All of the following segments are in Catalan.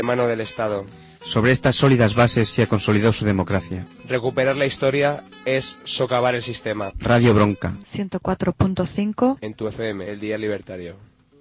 de mano del Estado. Sobre estas sólidas bases se ha consolidado su democracia. Recuperar la historia es socavar el sistema. Radio Bronca 104.5 en tu FM, el Día Libertario.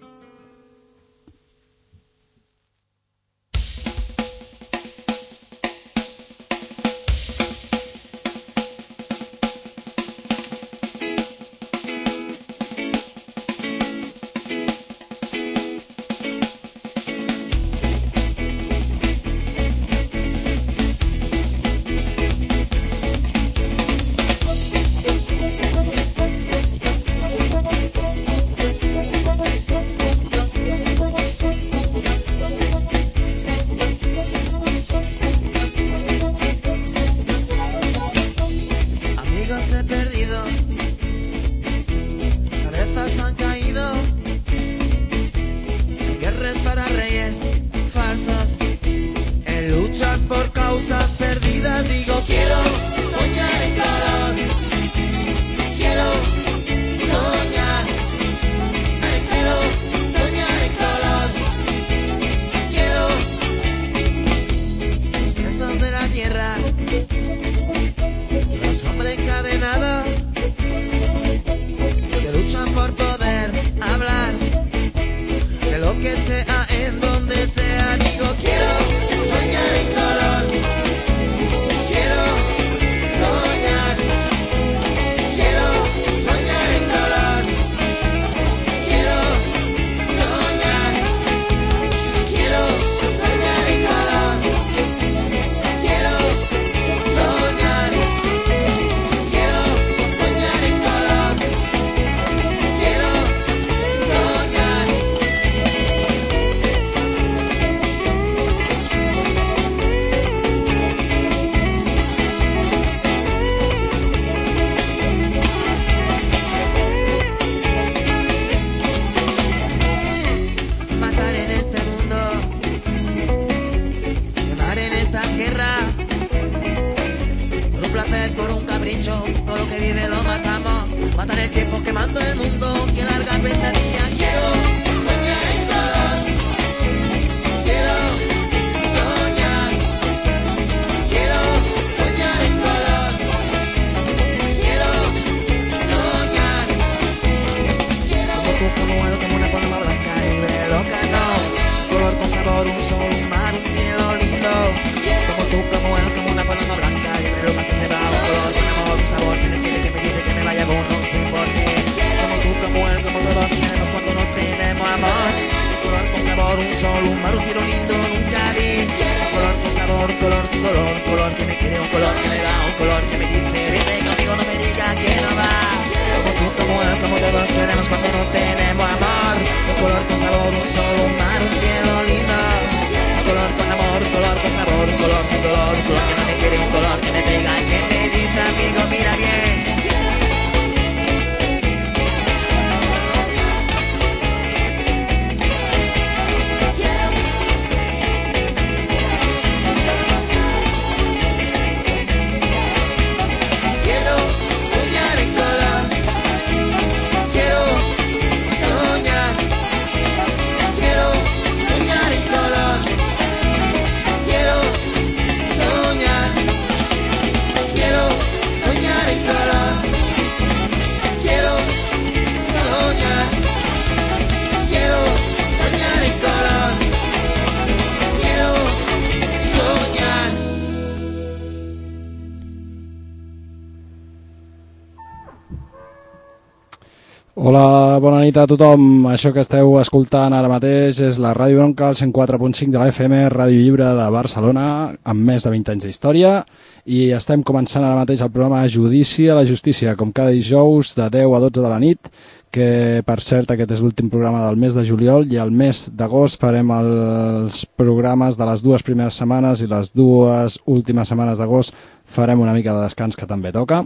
Hola, bona nit a tothom. Això que esteu escoltant ara mateix és la Ràdio Bronca, el 104.5 de la FM, Ràdio Lliure de Barcelona, amb més de 20 anys d'història, i estem començant ara mateix el programa Judici a la Justícia, com cada dijous de 10 a 12 de la nit, que per cert aquest és l'últim programa del mes de juliol, i al mes d'agost farem els programes de les dues primeres setmanes i les dues últimes setmanes d'agost farem una mica de descans, que també toca.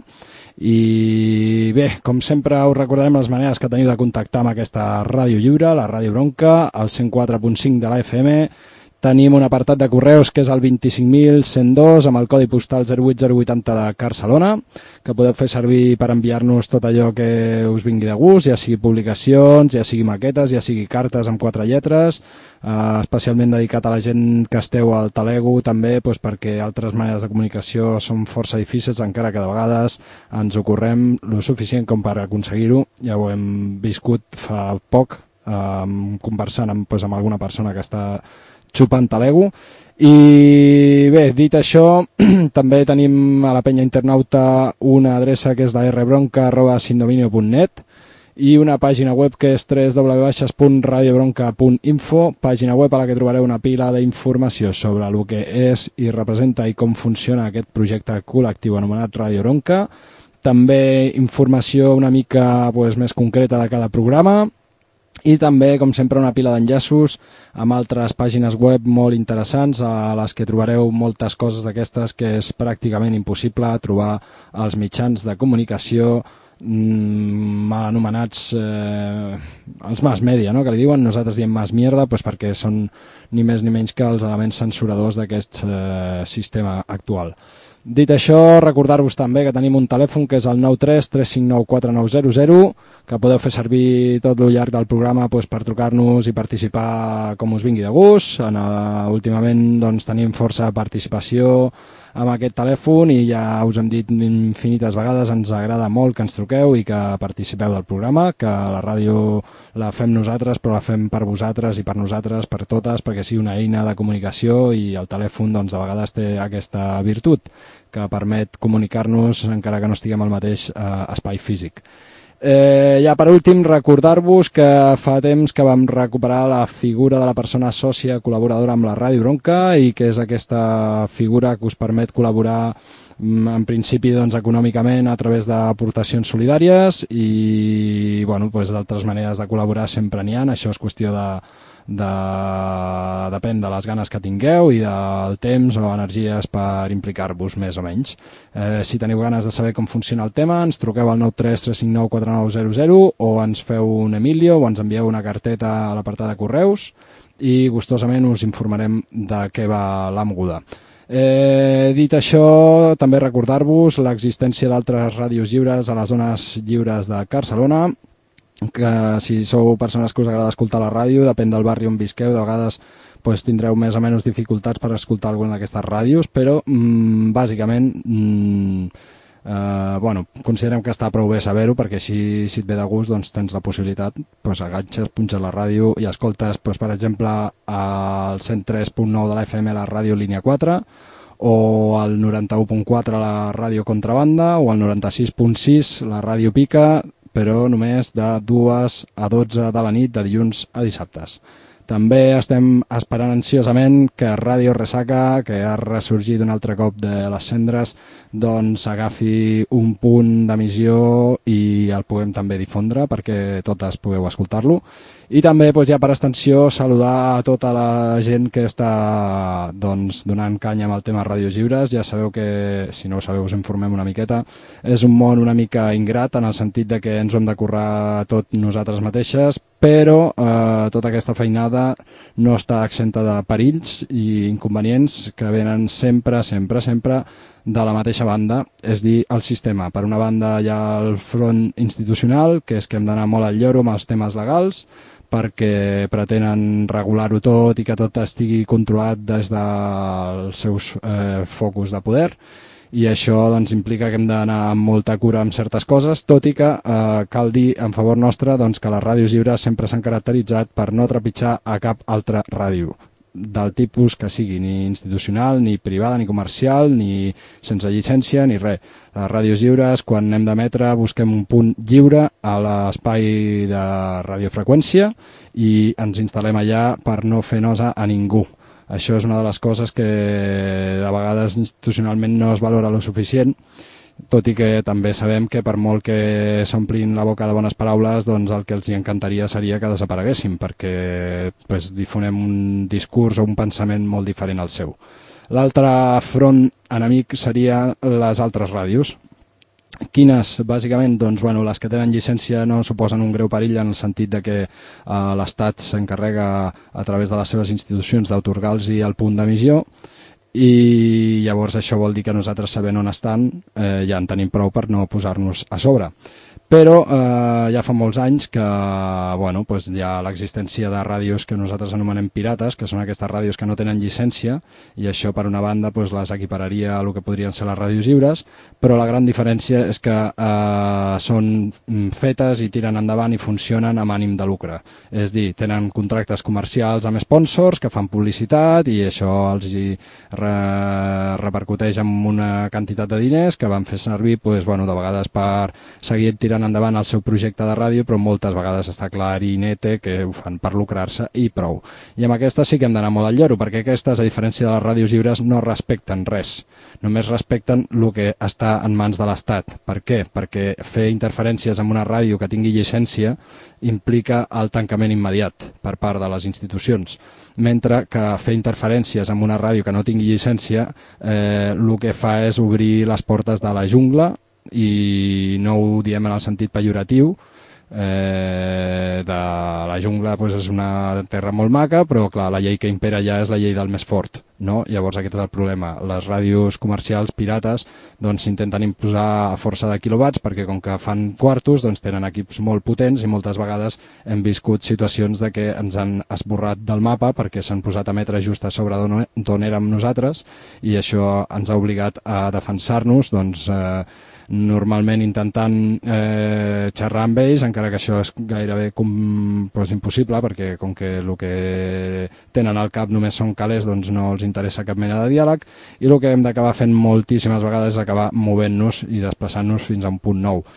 I bé, com sempre us recordarem les maneres que teniu de contactar amb aquesta ràdio lliure, la Ràdio Bronca, al 104.5 de la FM. Tenim un apartat de correus que és el 25.102 amb el codi postal 08080 de Barcelona, que podeu fer servir per enviar-nos tot allò que us vingui de gust, ja sigui publicacions, ja sigui maquetes, ja sigui cartes amb 4 lletres, especialment dedicat a la gent que esteu al Talego també, doncs perquè altres maneres de comunicació són força difícils, encara que de vegades ens ocorrem lo suficient com per aconseguir-ho. Ja ho hem viscut fa poc, conversant amb alguna persona que està xupant Talego. I bé, dit això, també tenim a la penya internauta una adreça que és la rbronca@sindominio.net i una pàgina web que és www.radiobronca.info, pàgina web a la que trobareu una pila d'informació sobre el que és i representa i com funciona aquest projecte col·lectiu anomenat Radio Bronca. També informació una mica més concreta de cada programa i també, com sempre, una pila d'enllaços amb altres pàgines web molt interessants a les que trobareu moltes coses d'aquestes que és pràcticament impossible trobar als mitjans de comunicació mal anomenats els mass media, no? Que li diuen, nosaltres diem mass mierda perquè són ni més ni menys que els elements censuradors d'aquest sistema actual. Dit això, recordar-vos també que tenim un telèfon que és el 93 359 4900, que podeu fer servir tot el llarg del programa per trucar-nos i participar com us vingui de gust. Últimament tenim força participació amb aquest telèfon i ja us hem dit infinites vegades, ens agrada molt que ens truqueu i que participeu del programa, que la ràdio la fem nosaltres, però la fem per vosaltres i per nosaltres, per totes, perquè sigui una eina de comunicació i el telèfon de vegades té aquesta virtut que permet comunicar-nos encara que no estiguem al mateix espai físic. Ja per últim, recordar-vos que fa temps que vam recuperar la figura de la persona sòcia col·laboradora amb la Ràdio Bronca i que és aquesta figura que us permet col·laborar en principi econòmicament a través d'aportacions solidàries i d'altres maneres de col·laborar sempre n'hi ha. Això és qüestió depèn de les ganes que tingueu i del temps o energies per implicar-vos més o menys. Si teniu ganes de saber com funciona el tema, ens truqueu al 93 359 4900 o ens feu un Emilio o ens envieu una carteta a l'apartat de correus i gustosament us informarem de què va la moguda. Dit això, també recordar-vos l'existència d'altres ràdios lliures a les zones lliures de Barcelona, que si sou persones que us agrada escoltar la ràdio, depèn del barri on visqueu, de vegades tindreu més o menys dificultats per escoltar alguna d'aquestes ràdios, però bàsicament considerem que està prou bé saber-ho, perquè així, si et ve de gust, tens la possibilitat, agatxes, punxes la ràdio i escoltes, per exemple, al 103.9 de la FM la ràdio línia 4, o al 91.4 la ràdio Contrabanda, o al 96.6 la ràdio Pica, però només de 2 a 12 de la nit, de dilluns a dissabtes. També estem esperant ansiosament que Ràdio Resaca, que ha ressorgit un altre cop de les cendres, agafi un punt d'emissió i el puguem també difondre perquè totes pugueu escoltar-lo. I també, ja per extensió, saludar a tota la gent que està donant canya amb el tema ràdios lliures. Ja sabeu que, si no ho sabeu, us informem una miqueta. És un món una mica ingrat en el sentit de que ens ho hem de currar tot nosaltres mateixes, però tota aquesta feinada no està exenta de perills i inconvenients que venen sempre de la mateixa banda, és dir, el sistema. Per una banda hi ha el front institucional, que és que hem d'anar molt al lloro amb els temes legals, perquè pretenen regular-ho tot i que tot estigui controlat des dels seus focus de poder, i això implica que hem d'anar amb molta cura amb certes coses, tot i que cal dir en favor nostre que les ràdios lliures sempre s'han caracteritzat per no trepitjar a cap altra ràdio, del tipus que sigui, ni institucional, ni privada, ni comercial, ni sense llicència, ni res. Les ràdios lliures, quan hem d'emetre, busquem un punt lliure a l'espai de radiofreqüència i ens instal·lem allà per no fer nosa a ningú. Això és una de les coses que de vegades institucionalment no es valora lo suficient, tot i que també sabem que per molt que s'omplin la boca de bones paraules, el que els encantaria seria que desapareguéssim, perquè difonem un discurs o un pensament molt diferent al seu. L'altre front enemic seria les altres ràdios. Quines, bàsicament, doncs, les que tenen llicència no suposen un greu perill en el sentit de que l'Estat s'encarrega a través de les seves institucions d'autorgar-los el punt d'emissió, i llavors això vol dir que nosaltres, sabent on estan, ja en tenim prou per no posar-nos a sobre. Però ja fa molts anys que hi ha l'existència de ràdios que nosaltres anomenem pirates, que són aquestes ràdios que no tenen llicència, i això per una banda les equipararia a el que podrien ser les ràdios lliures, però la gran diferència és que són fetes i tiren endavant i funcionen amb ànim de lucre. És dir, tenen contractes comercials amb sponsors que fan publicitat i això els repercuteix en una quantitat de diners que van fer servir de vegades per seguir tirant endavant el seu projecte de ràdio, però moltes vegades està clar i nete que ho fan per lucrar-se i prou. I amb aquestes sí que hem d'anar molt al lloro, perquè aquestes, a diferència de les ràdios lliures, no respecten res. Només respecten el que està en mans de l'Estat. Per què? Perquè fer interferències en una ràdio que tingui llicència implica el tancament immediat per part de les institucions, mentre que fer interferències en una ràdio que no tingui llicència el que fa és obrir les portes de la jungla, i no ho diem en el sentit pejoratiu. De la jungla és una terra molt maca, però clar, la llei que impera ja és la llei del més fort, no? Llavors aquest és el problema. Les ràdios comercials pirates s'intenten imposar a força de quilowatts, perquè com que fan quartos tenen equips molt potents i moltes vegades hem viscut situacions de que ens han esborrat del mapa perquè s'han posat a emetre just a sobre d'on érem nosaltres, i això ens ha obligat a defensar-nos normalment intentant xerrar amb ells, encara que això és gairebé impossible, perquè com que el que tenen al cap només són calés, no els interessa cap mena de diàleg, i el que hem d'acabar fent moltíssimes vegades és acabar movent-nos i desplaçant-nos fins a un punt nou.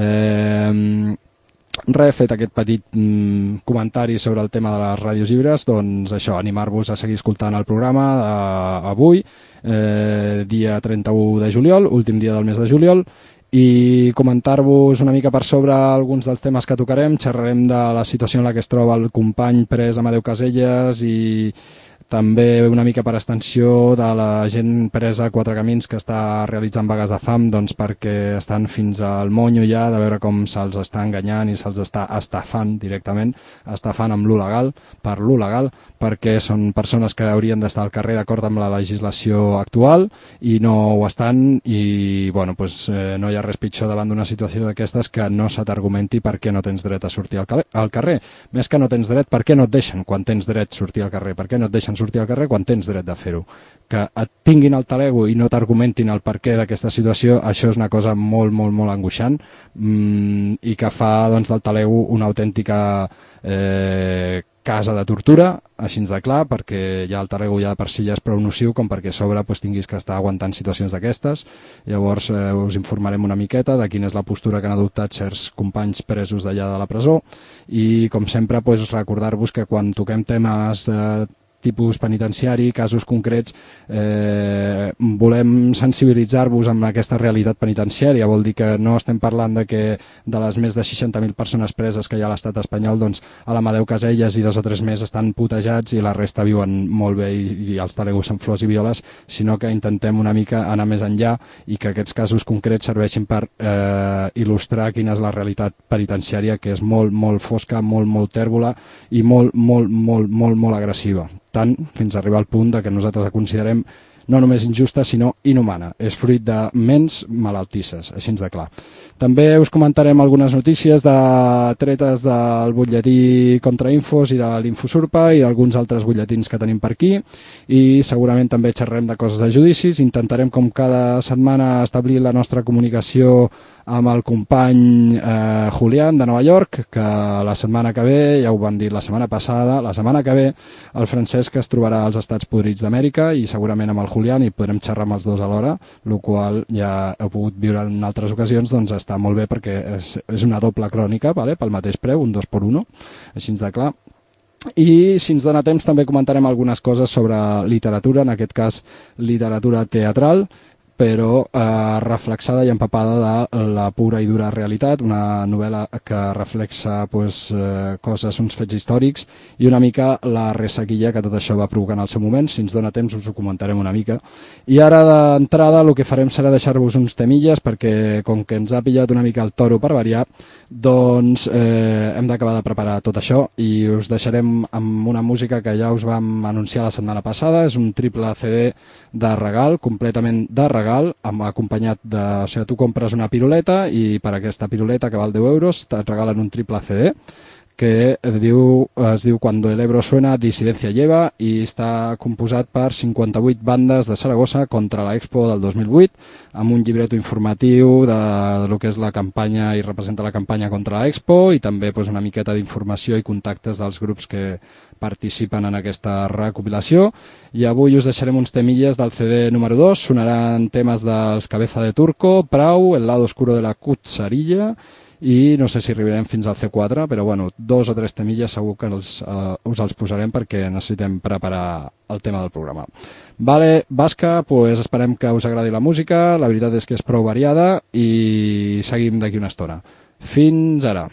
Fet aquest petit comentari sobre el tema de les ràdios lliures, això, animar-vos a seguir escoltant el programa avui, dia 31 de juliol, últim dia del mes de juliol, i comentar-vos una mica per sobre alguns dels temes que tocarem. Xerrarem de la situació en la que es troba el company pres Amadeu Caselles i també una mica per extensió de la gent presa a Quatre Camins que està realitzant vagues de fam, perquè estan fins al monyo ja de veure com se'ls està enganyant i se'ls està estafant directament, estafant amb l'il·legal, per l'il·legal, perquè són persones que haurien d'estar al carrer d'acord amb la legislació actual i no ho estan, i no hi ha res pitjor davant d'una situació d'aquestes que no se t'argumenti per què no tens dret a sortir al carrer. Més que no tens dret, per què no et deixen quan tens dret sortir al carrer? Per què no et deixen sortir al carrer quan tens dret de fer-ho? Que et tinguin el talego i no t'argumentin el perquè d'aquesta situació, això és una cosa molt, molt, molt angoixant, i que fa del talego una autèntica casa de tortura, així de clar, perquè ja el talego ja per si ja és prou nociu com perquè a sobre tinguis que estar aguantant situacions d'aquestes. Llavors us informarem una miqueta de quina és la postura que han adoptat certs companys presos d'allà de la presó, i com sempre recordar-vos que quan toquem temes tipus penitenciari, casos concrets, volem sensibilitzar-vos amb aquesta realitat penitenciària. Vol dir que no estem parlant de que de les més de 60.000 persones preses que hi ha a l'estat espanyol, a l'Amadeu Caselles i 2 o 3 més estan putejats i la resta viuen molt bé i els talegos són flors i violes, sinó que intentem una mica anar més enllà i que aquests casos concrets serveixin per il·lustrar quina és la realitat penitenciària, que és molt, molt fosca, molt, molt tèrbola i molt, molt, molt, molt, molt agressiva. Tant fins a arribar al punt que nosaltres la considerem no només injusta, sinó inhumana. És fruit de ments malaltisses, així de clar. També us comentarem algunes notícies tretes del butlletí Contrainfos i de l'Infosurpa i d'alguns altres butlletins que tenim per aquí, i segurament també xerrem de coses de judicis. Intentarem, com cada setmana, establir la nostra comunicació amb el company Julián de Nova York, que la setmana que ve, ja ho vam dir la setmana passada, la setmana que ve el Francesc es trobarà als Estats Podrits d'Amèrica i segurament amb el Julián, i podrem xerrar amb els dos alhora, el qual ja heu pogut viure en altres ocasions, està molt bé perquè és una doble crònica, pel mateix preu, un 2x1, així de clar. I si ens dona temps també comentarem algunes coses sobre literatura, en aquest cas literatura teatral, però reflexada i empapada de la pura i dura realitat, una novel·la que reflexa coses, uns fets històrics i una mica la ressaquilla que tot això va provocar en el seu moment. Si ens dona temps us ho comentarem una mica. I ara d'entrada el que farem serà deixar-vos uns temilles perquè com que ens ha pillat una mica el toro per variar, doncs hem d'acabar de preparar tot això i us deixarem amb una música que ja us vam anunciar la setmana passada. És un triple CD de regal, completament de regal, acompanyat de... O sigui, tu compres una piruleta i per aquesta piruleta, que val 10 euros, et regalen un triple CD que es diu Cuando el Ebro suena, Disidencia lleva, i està composat per 58 bandes de Saragossa contra l'Expo del 2008, amb un llibreto informatiu de lo que és la campanya i representa la campanya contra l'Expo i també una miqueta d'informació i contactes dels grups que participen en aquesta recopilació. I avui us deixarem uns temilles del CD número 2, sonaran temes dels Cabeza de Turco, Prau, El lado oscuro de la Cutsarilla, i no sé si arribarem fins al C4, però bueno, 2 o 3 temilles segur que us els posarem perquè necessitem preparar el tema del programa. Vale, Basca, pues esperem que us agradi la música, la veritat és que és prou variada i seguim d'aquí una estona. Fins ara.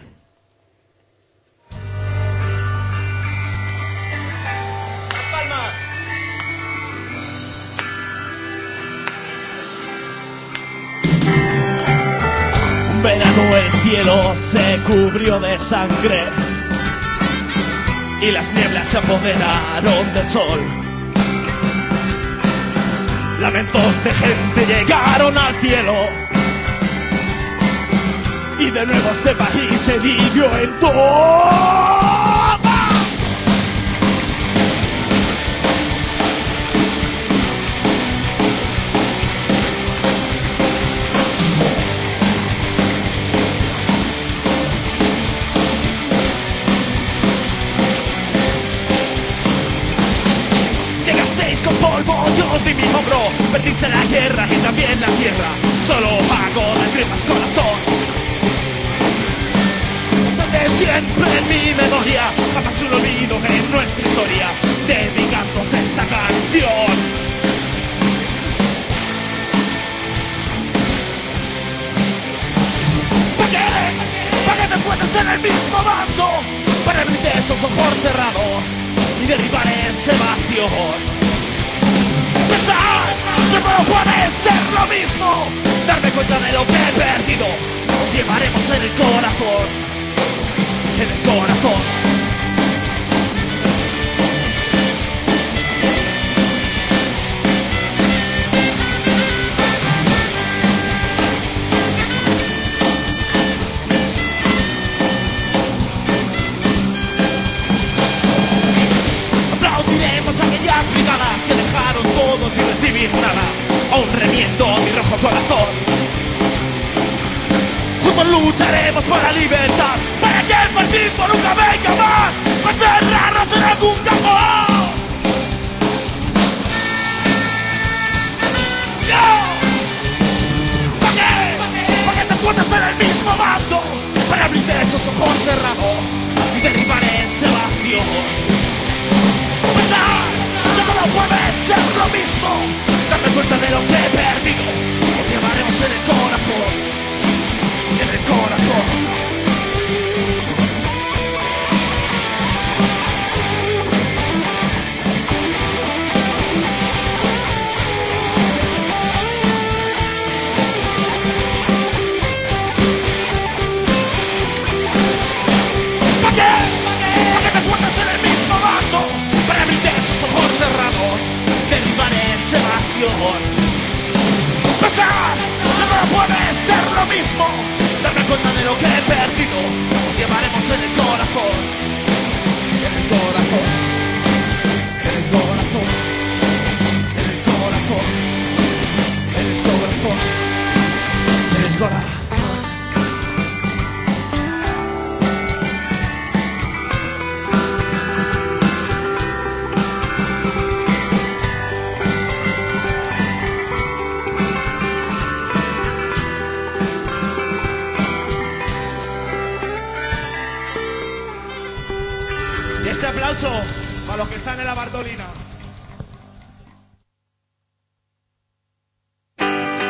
Verano el cielo se cubrió de sangre y las nieblas se apoderaron del sol. Lamentos de gente llegaron al cielo y de nuevo este país se dividió en dos. Con polvo, yo os di mi hombro. Perdiste la guerra y también la tierra. Solo hago lágrimas corazón. Desde siempre en mi memoria jamás un olvido en nuestra historia, dedicándoos esta canción. ¿Para qué te encuentres en el mismo bando? Para abrirte esos ojos cerrados y derribar ese bastión. Pensar que no puede ser lo mismo. Darme cuenta de lo que he perdido. Nos llevaremos en el corazón. En el corazón. Aplaudiremos a aquellas brigadas que dejaron todo sin recibir nada. Aún remiendo mi rojo corazón. Juntos lucharemos por la libertad, para que el fascismo nunca venga más, para encerrarnos en algún cajón. ¿Para qué te encuentras en el mismo bando? Para abrirte esos ojos cerrados y derribar ese bastión. Pensar que todo puede ser lo mismo. Darme cuenta de lo que he perdido. Nos llevaremos en el corazón. En el corazón. ¿Para qué? ¿Para qué te encuentras en el mismo bando? Para abrirte esos ojos cerrados, derribar ese bastión. Pensar que no puede ser lo mismo. Darme cuenta de lo que he perdido. Nos llevaremos en el corazón. En el corazón. En el corazón. En el corazón. En el corazón. En el corazón. Este aplauso para los que están en la Bartolina.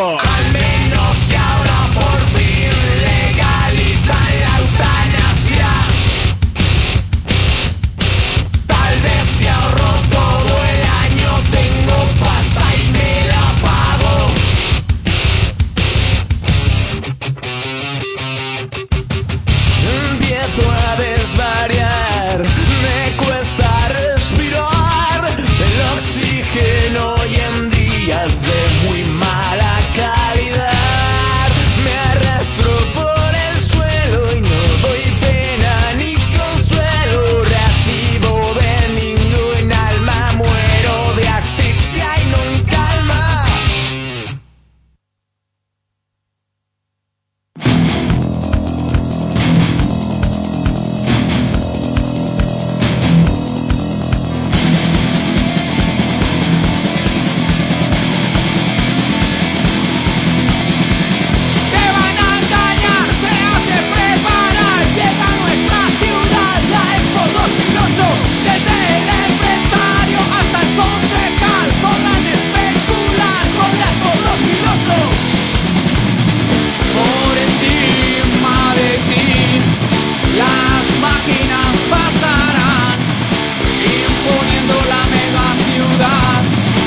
hijos. Al menos si ahora por fin legalizan la eutanasia. Tal vez si ahorro todo el año tengo pasta y me la pago. Empiezo a desvariar, me cuesta respirar. El oxígeno hoy en día es de muy mala calidad. Me arrastro por el suelo y no doy pena ni consuelo. Reactivo de ningún alma, muero de asfixia y no en calma. Te van a engañar, te has de preparar. Llega a nuestra ciudad la Expo 2008. Desde el empresario hasta el concejal podrán especular con la Expo 2008. Por encima de ti las máquinas pasarán, imponiendo la mega ciudad.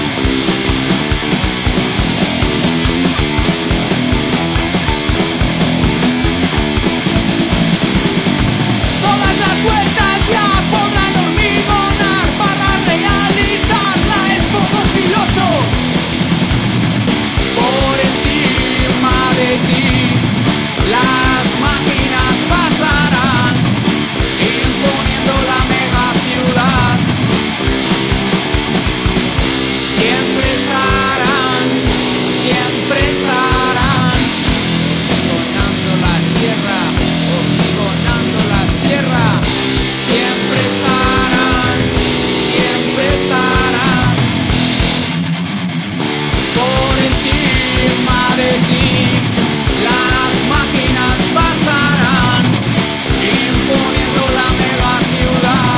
Todas las vueltas ya podrán hormigonar para realizar la Expo 2008. Por encima de ti las máquinas pasarán, imponiendo la mega ciudad. Siempre estarán, hormigonando la tierra, hormigonando la tierra. Siempre estarán, por encima de ti las máquinas pasarán, imponiendo la mega ciudad.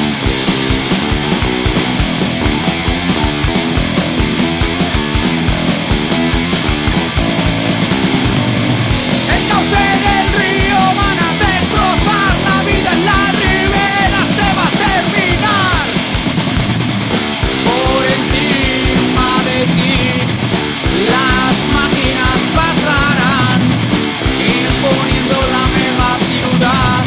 El cauce del río van a destrozar, la vida en la ribera se va a terminar. Por encima de ti las máquinas pasarán, imponiendo la mega ciudad.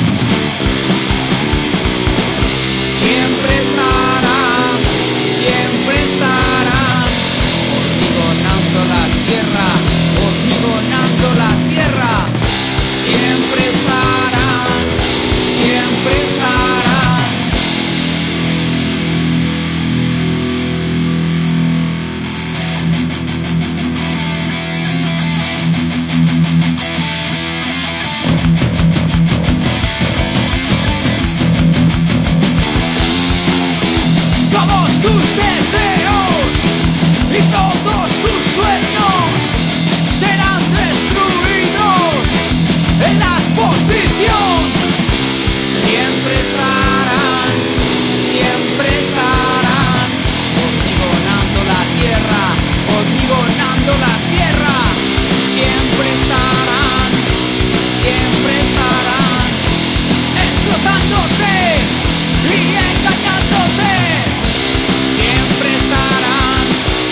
Siempre estarán, hormigonando la tierra, hormigonando la tierra. Siempre estarán. Todos tus deseos y todos tus sueños serán destruidos en la exposición. Siempre estarán, hormigonando la tierra, hormigonando la tierra. Siempre estarán, explotándote y engañándote. Siempre estarán,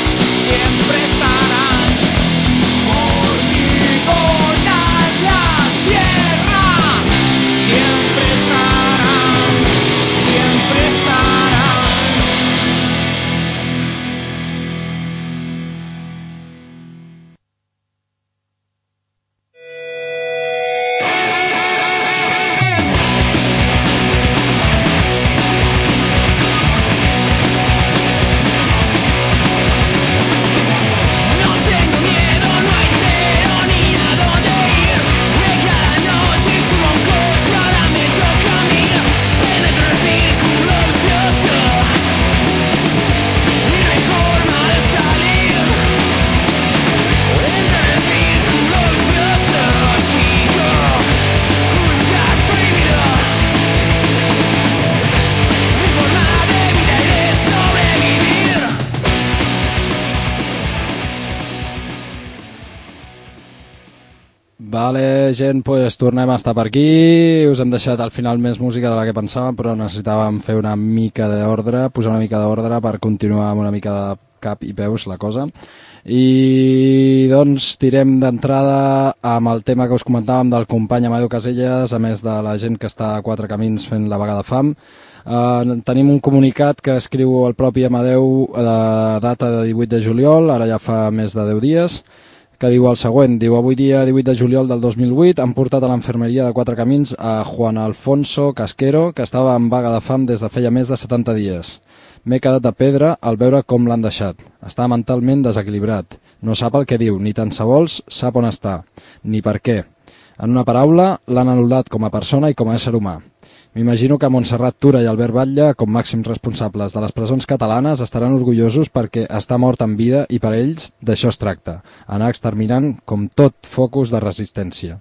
hormigonan la tierra. Siempre estarán. Vale, gent, pues tornem a estar per aquí. Us hem deixat al final més música de la que pensàvem, però necessitàvem fer una mica d'ordre, posar una mica d'ordre per continuar amb una mica de cap i peus la cosa. I doncs tirem d'entrada amb el tema que us comentàvem del company Amadeu Caselles, a més de la gent que està a Quatre Camins fent la vaga de fam. Tenim un comunicat que escriu el propi Amadeu de data de 18 de juliol, ara ja fa més de 10 dies, que diu el següent, diu: avui dia 18 de juliol del 2008 han portat a l'enfermeria de Quatre Camins a Juan Alfonso Casquero, que estava en vaga de fam des de feia més de 70 dies. M'he quedat de pedra al veure com l'han deixat. Està mentalment desequilibrat. No sap el que diu, ni tan sols sap on està, ni per què. En una paraula, l'han anul·lat com a persona i com a ésser humà. M'imagino que Montserrat Tura i Albert Batlle, com màxims responsables de les presons catalanes, estaran orgullosos perquè està mort en vida i per ells d'això es tracta, anar exterminant com tot focus de resistència.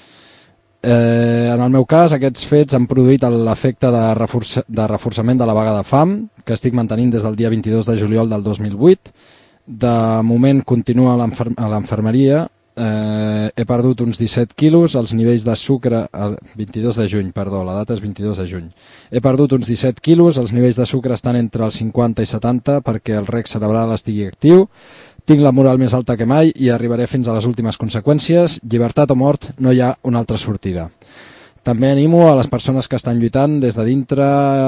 En el meu cas, aquests fets han produït l'efecte de reforçament de la vaga de fam, que estic mantenint des del dia 22 de juliol del 2008. De moment continua a l'enfermeria. He perdut uns 17 quilos, els nivells de sucre... 22 de juny, perdó, la data és 22 de juny. He perdut uns 17 quilos, els nivells de sucre estan entre els 50 i 70 perquè el rec cerebral estigui actiu. Tinc la moral més alta que mai i arribaré fins a les últimes conseqüències. Llibertat o mort, no hi ha una altra sortida. També animo a les persones que estan lluitant des de dintre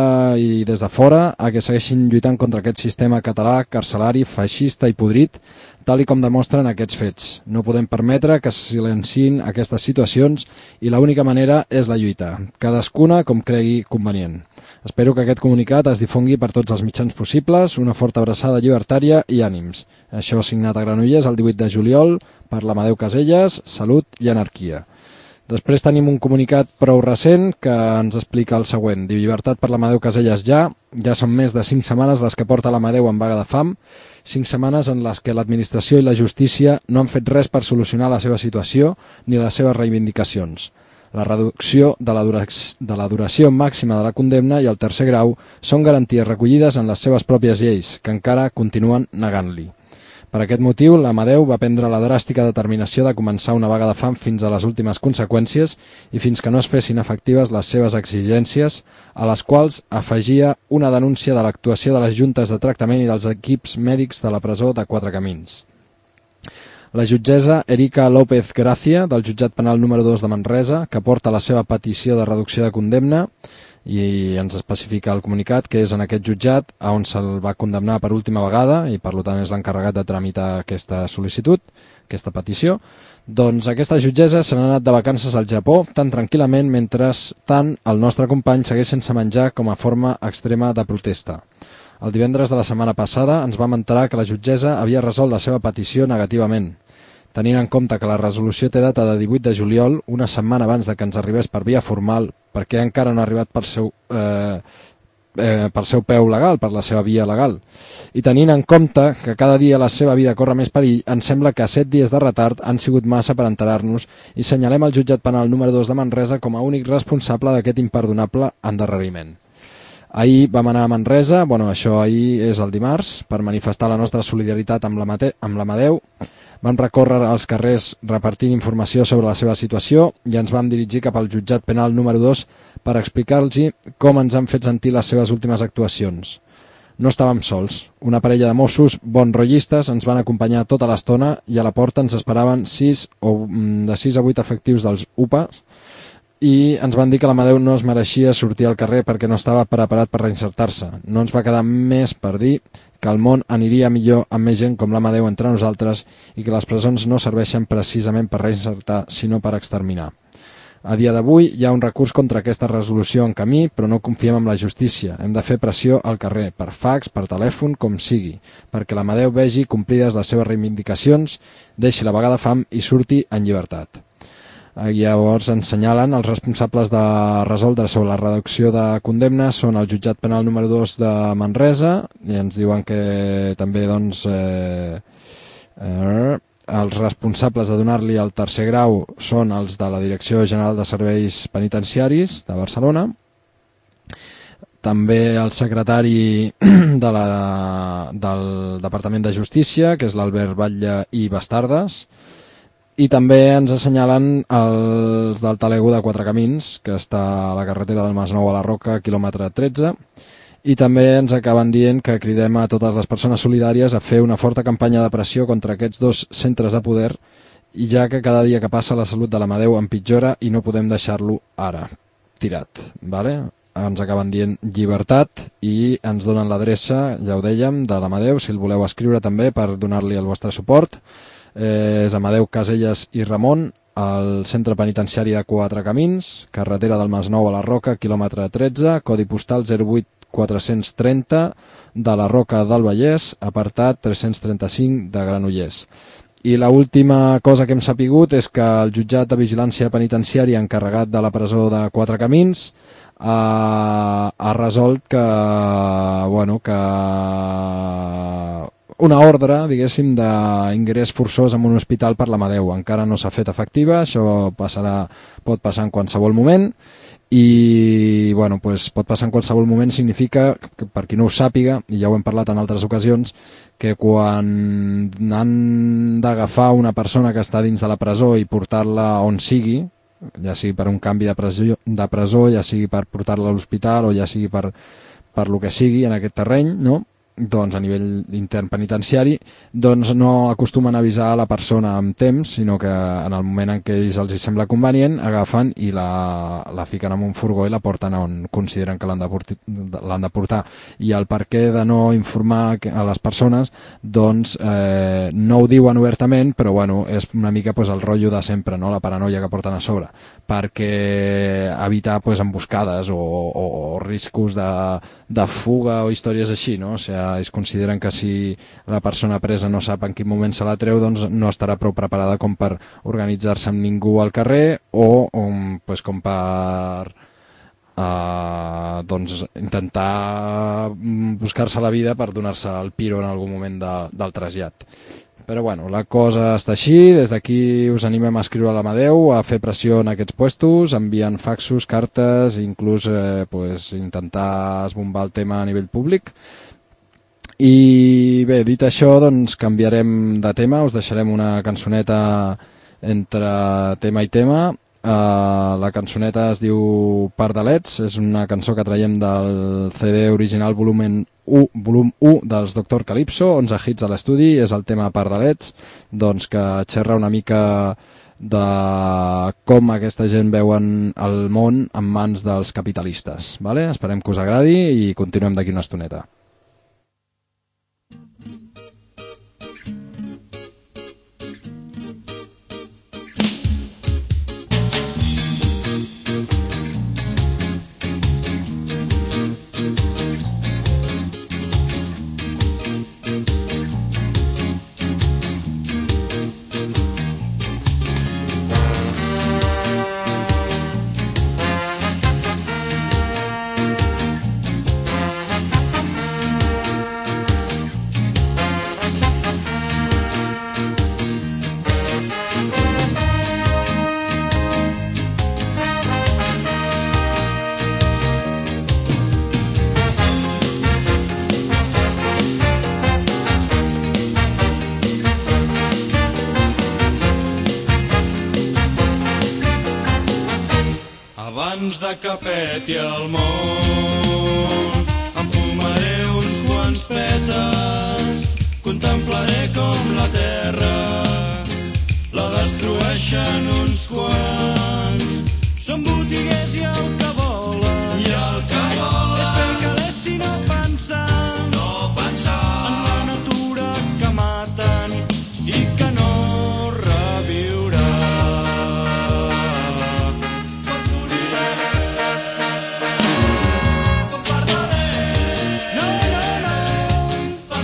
i des de fora a que segueixin lluitant contra aquest sistema català, carcelari, feixista i podrit, tal i com demostren aquests fets. No podem permetre que silenciïn aquestes situacions i l'única manera és la lluita, cadascuna com cregui convenient. Espero que aquest comunicat es difongui per tots els mitjans possibles. Una forta abraçada llibertària i ànims. Això signat a Granollers el 18 de juliol per l'Amadeu Caselles, Salut i Anarquia. Després tenim un comunicat prou recent que ens explica el següent. Diu: llibertat per l'Amadeu Caselles ja són més de 5 setmanes les que porta l'Amadeu en vaga de fam, 5 setmanes en les que l'administració i la justícia no han fet res per solucionar la seva situació ni les seves reivindicacions. La reducció de la duració màxima de la condemna i el tercer grau són garanties recollides en les seves pròpies lleis, que encara continuen negant-li. Per aquest motiu, l'Amadeu va prendre la dràstica determinació de començar una vaga de fam fins a les últimes conseqüències i fins que no es fessin efectives les seves exigències, a les quals afegia una denúncia de l'actuació de les juntes de tractament i dels equips mèdics de la presó de Quatre Camins. La jutgessa Erika López Gracia, del jutjat penal número 2 de Manresa, que porta la seva petició de reducció de condemna, i ens especifica el comunicat que és en aquest jutjat on se'l va condemnar per última vegada i per tant és l'encarregat de tramitar aquesta sol·licitud, aquesta petició. Doncs aquesta jutgessa se n'ha anat de vacances al Japó tan tranquil·lament mentre tant el nostre company segueix sense menjar com a forma extrema de protesta. El divendres de la setmana passada ens vam enterar que la jutgessa havia resolt la seva petició negativament. Tenint en compte que la resolució té data de 18 de juliol, una setmana abans de que ens arribés per via formal, perquè encara no ha arribat per seu peu legal, per la seva via legal. I tenint en compte que cada dia la seva vida corre més perill, ens sembla que 7 dies de retard han sigut massa per enterar-nos i senyalem el jutjat penal número 2 de Manresa com a únic responsable d'aquest imperdonable endarreriment. Ahir vam anar a Manresa, això ahir és el dimarts, per manifestar la nostra solidaritat amb l'Amadeu. Vam recórrer als carrers repartint informació sobre la seva situació i ens vam dirigir cap al jutjat penal número 2 per explicar-los com ens han fet sentir les seves últimes actuacions. No estàvem sols. Una parella de Mossos bonrotllistes ens van acompanyar tota l'estona i a la porta ens esperaven de 6 a 8 efectius dels UPAs i ens van dir que l'Amadeu no es mereixia sortir al carrer perquè no estava preparat per reinsertar-se. No ens va quedar més per dir que el món aniria millor amb més gent com l'Amadeu entre nosaltres i que les presons no serveixen precisament per reinsertar, sinó per exterminar. A dia d'avui hi ha un recurs contra aquesta resolució en camí, però no confiem en la justícia. Hem de fer pressió al carrer, per fax, per telèfon, com sigui, perquè l'Amadeu vegi complides les seves reivindicacions, deixi la vaga de fam i surti en llibertat. Llavors ens senyalen els responsables de resoldre sobre la reducció de condemna són el jutjat penal número 2 de Manresa i ens diuen que també els responsables de donar-li el tercer grau són els de la Direcció General de Serveis Penitenciaris de Barcelona, també el secretari del Departament de Justícia, que és l'Albert Batlle i Bastardes, I també ens assenyalen els del Talego de Quatre Camins, que està a la carretera del Masnou a la Roca, quilòmetre 13, i també ens acaben dient que cridem a totes les persones solidàries a fer una forta campanya de pressió contra aquests dos centres de poder, ja que cada dia que passa la salut de l'Amadeu empitjora i no podem deixar-lo ara tirat, vale? Ens acaben dient llibertat i ens donen l'adreça, ja ho dèiem, de l'Amadeu, si el voleu escriure també per donar-li el vostre suport. És Amadeu Caselles i Ramon, al centre penitenciari de Quatre Camins, carretera del Masnou a la Roca, quilòmetre 13, codi postal 08430 de la Roca del Vallès, apartat 335 de Granollers. I l'última cosa que hem sapigut és que el jutjat de vigilància penitenciària encarregat de la presó de Quatre Camins ha resolt que una ordre, diguéssim, d'ingrés forçós en un hospital per l'Amadeu. Encara no s'ha fet efectiva, això pot passar en qualsevol moment, i pot passar en qualsevol moment significa, que per qui no ho sàpiga, i ja ho hem parlat en altres ocasions, que quan han d'agafar una persona que està dins de la presó i portar-la on sigui, ja sigui per un canvi de presó, ja sigui per portar-la a l'hospital o ja sigui per lo que sigui en aquest terreny, no? Doncs a nivell intern penitenciari, doncs no acostumen a avisar a la persona amb temps, sinó que en el moment en què ells els sembla convenient, agafen i la fiquen en un furgó i la porten on consideren que l'han de portar. I el perquè de no informar a les persones, doncs no ho diuen obertament, però és una mica el rotllo de sempre, no? La paranoia que porten a sobre, perquè evitar emboscades o riscos de fuga o històries així, no? O sigui, ells consideren que si la persona presa no sap en quin moment se la treu, doncs no estarà prou preparada com per organitzar-se amb ningú al carrer o com per intentar buscar-se la vida per donar-se el piro en algun moment del trasllat. Però la cosa està així. Des d'aquí us animem a escriure a l'Amadeu, a fer pressió en aquests puestos, enviant faxos, cartes, inclús intentar esbombar el tema a nivell públic. I bé, dit això, doncs canviarem de tema, us deixarem una cançoneta entre tema i tema. La cançoneta es diu Pardalets, és una cançó que traiem del CD original volum 1 dels Dr. Calypso, 11 hits a l'estudi, és el tema Pardalets, doncs que xerra una mica de com aquesta gent veuen el món en mans dels capitalistes. Vale? Esperem que us agradi i continuem d'aquí una estoneta. Abans de que peti el món, em fumaré uns quants petes, contemplaré com la terra la destrueixen uns quants. Són botiguers i el que volen, és fer calés i no pensar en la natura que maten i que no reviurà. No,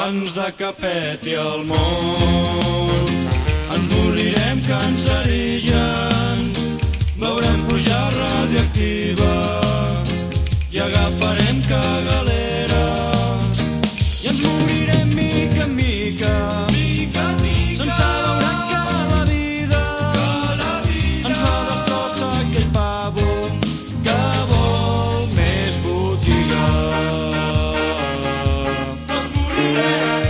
abans de que peti el món. Ens morirem cancerígens, veurem pujar radioactiva i agafarem cagalera i ens morirem mica en mica, sense veure que la vida ens la destrossa aquell pavo que vol més botiga. Tots morirem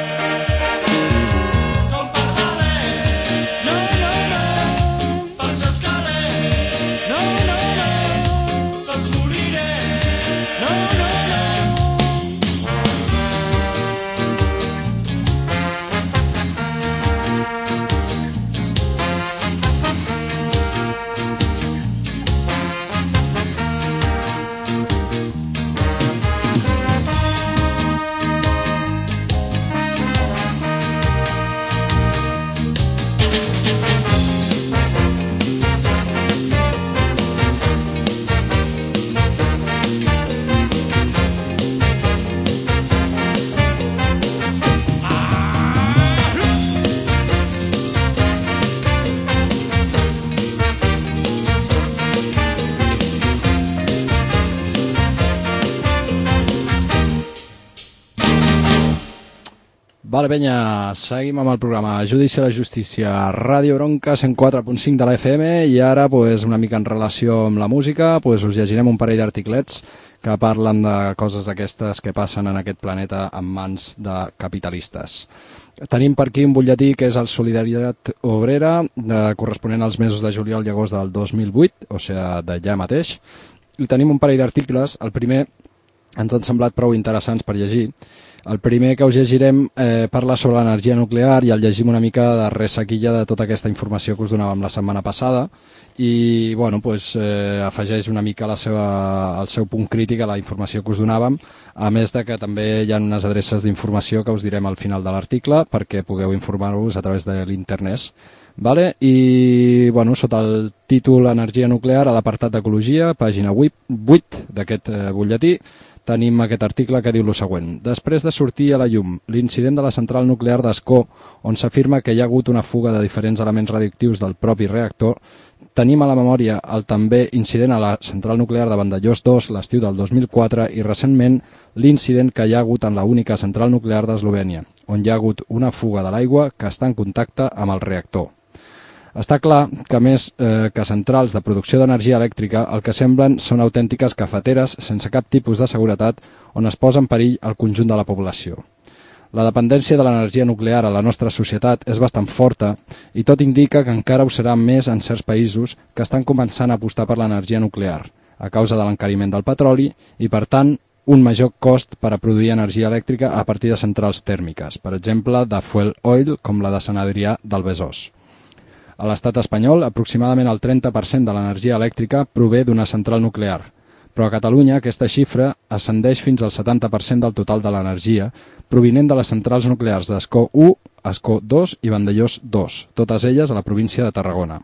com pardalet, no, no, no, pels seus calés, no, no, no, tots morirem, no, no, no. Vale, penya, seguim amb el programa Judici a la Justícia, Ràdio Bronca 104.5 de la FM, i ara pues, una mica en relació amb la música pues, us llegirem un parell d'articlets que parlen de coses d'aquestes que passen en aquest planeta en mans de capitalistes. Tenim per aquí un butlletí que és el Solidaritat Obrera, corresponent als mesos de juliol i agost del 2008, o sigui, d'allà mateix. I tenim un parell d'articles. El primer ens han semblat prou interessants per llegir. El primer que us llegirem parla sobre l'energia nuclear i el llegim una mica de ressaquilla de tota aquesta informació que us donàvem la setmana passada i bueno, pues, afegeix una mica el seu punt crític a la informació que us donàvem, a més de que també hi ha unes adreces d'informació que us direm al final de l'article perquè pugueu informar-vos a través de l'internet. Vale? I bueno, sota el títol Energia nuclear, a l'apartat d'Ecologia, pàgina 8 d'aquest butlletí, tenim aquest article que diu el següent. Després de sortir a la llum l'incident de la central nuclear d'Ascó, on s'afirma que hi ha hagut una fuga de diferents elements radioactius del propi reactor, tenim a la memòria el també incident a la central nuclear de Vandellós 2 l'estiu del 2004 i recentment l'incident que hi ha hagut en la única central nuclear d'Eslovènia, on hi ha hagut una fuga de l'aigua que està en contacte amb el reactor. Està clar que més que centrals de producció d'energia elèctrica el que semblen són autèntiques cafeteres sense cap tipus de seguretat on es posa en perill el conjunt de la població. La dependència de l'energia nuclear a la nostra societat és bastant forta i tot indica que encara ho serà més en certs països que estan començant a apostar per l'energia nuclear a causa de l'encariment del petroli i, per tant, un major cost per a produir energia elèctrica a partir de centrals tèrmiques, per exemple, de fuel oil com la de Sant Adrià del Besòs. A l'estat espanyol, aproximadament el 30% de l'energia elèctrica prové d'una central nuclear, però a Catalunya aquesta xifra ascendeix fins al 70% del total de l'energia, provinent de les centrals nuclears d'Ascó 1, Ascó 2 i Vandellós 2, totes elles a la província de Tarragona.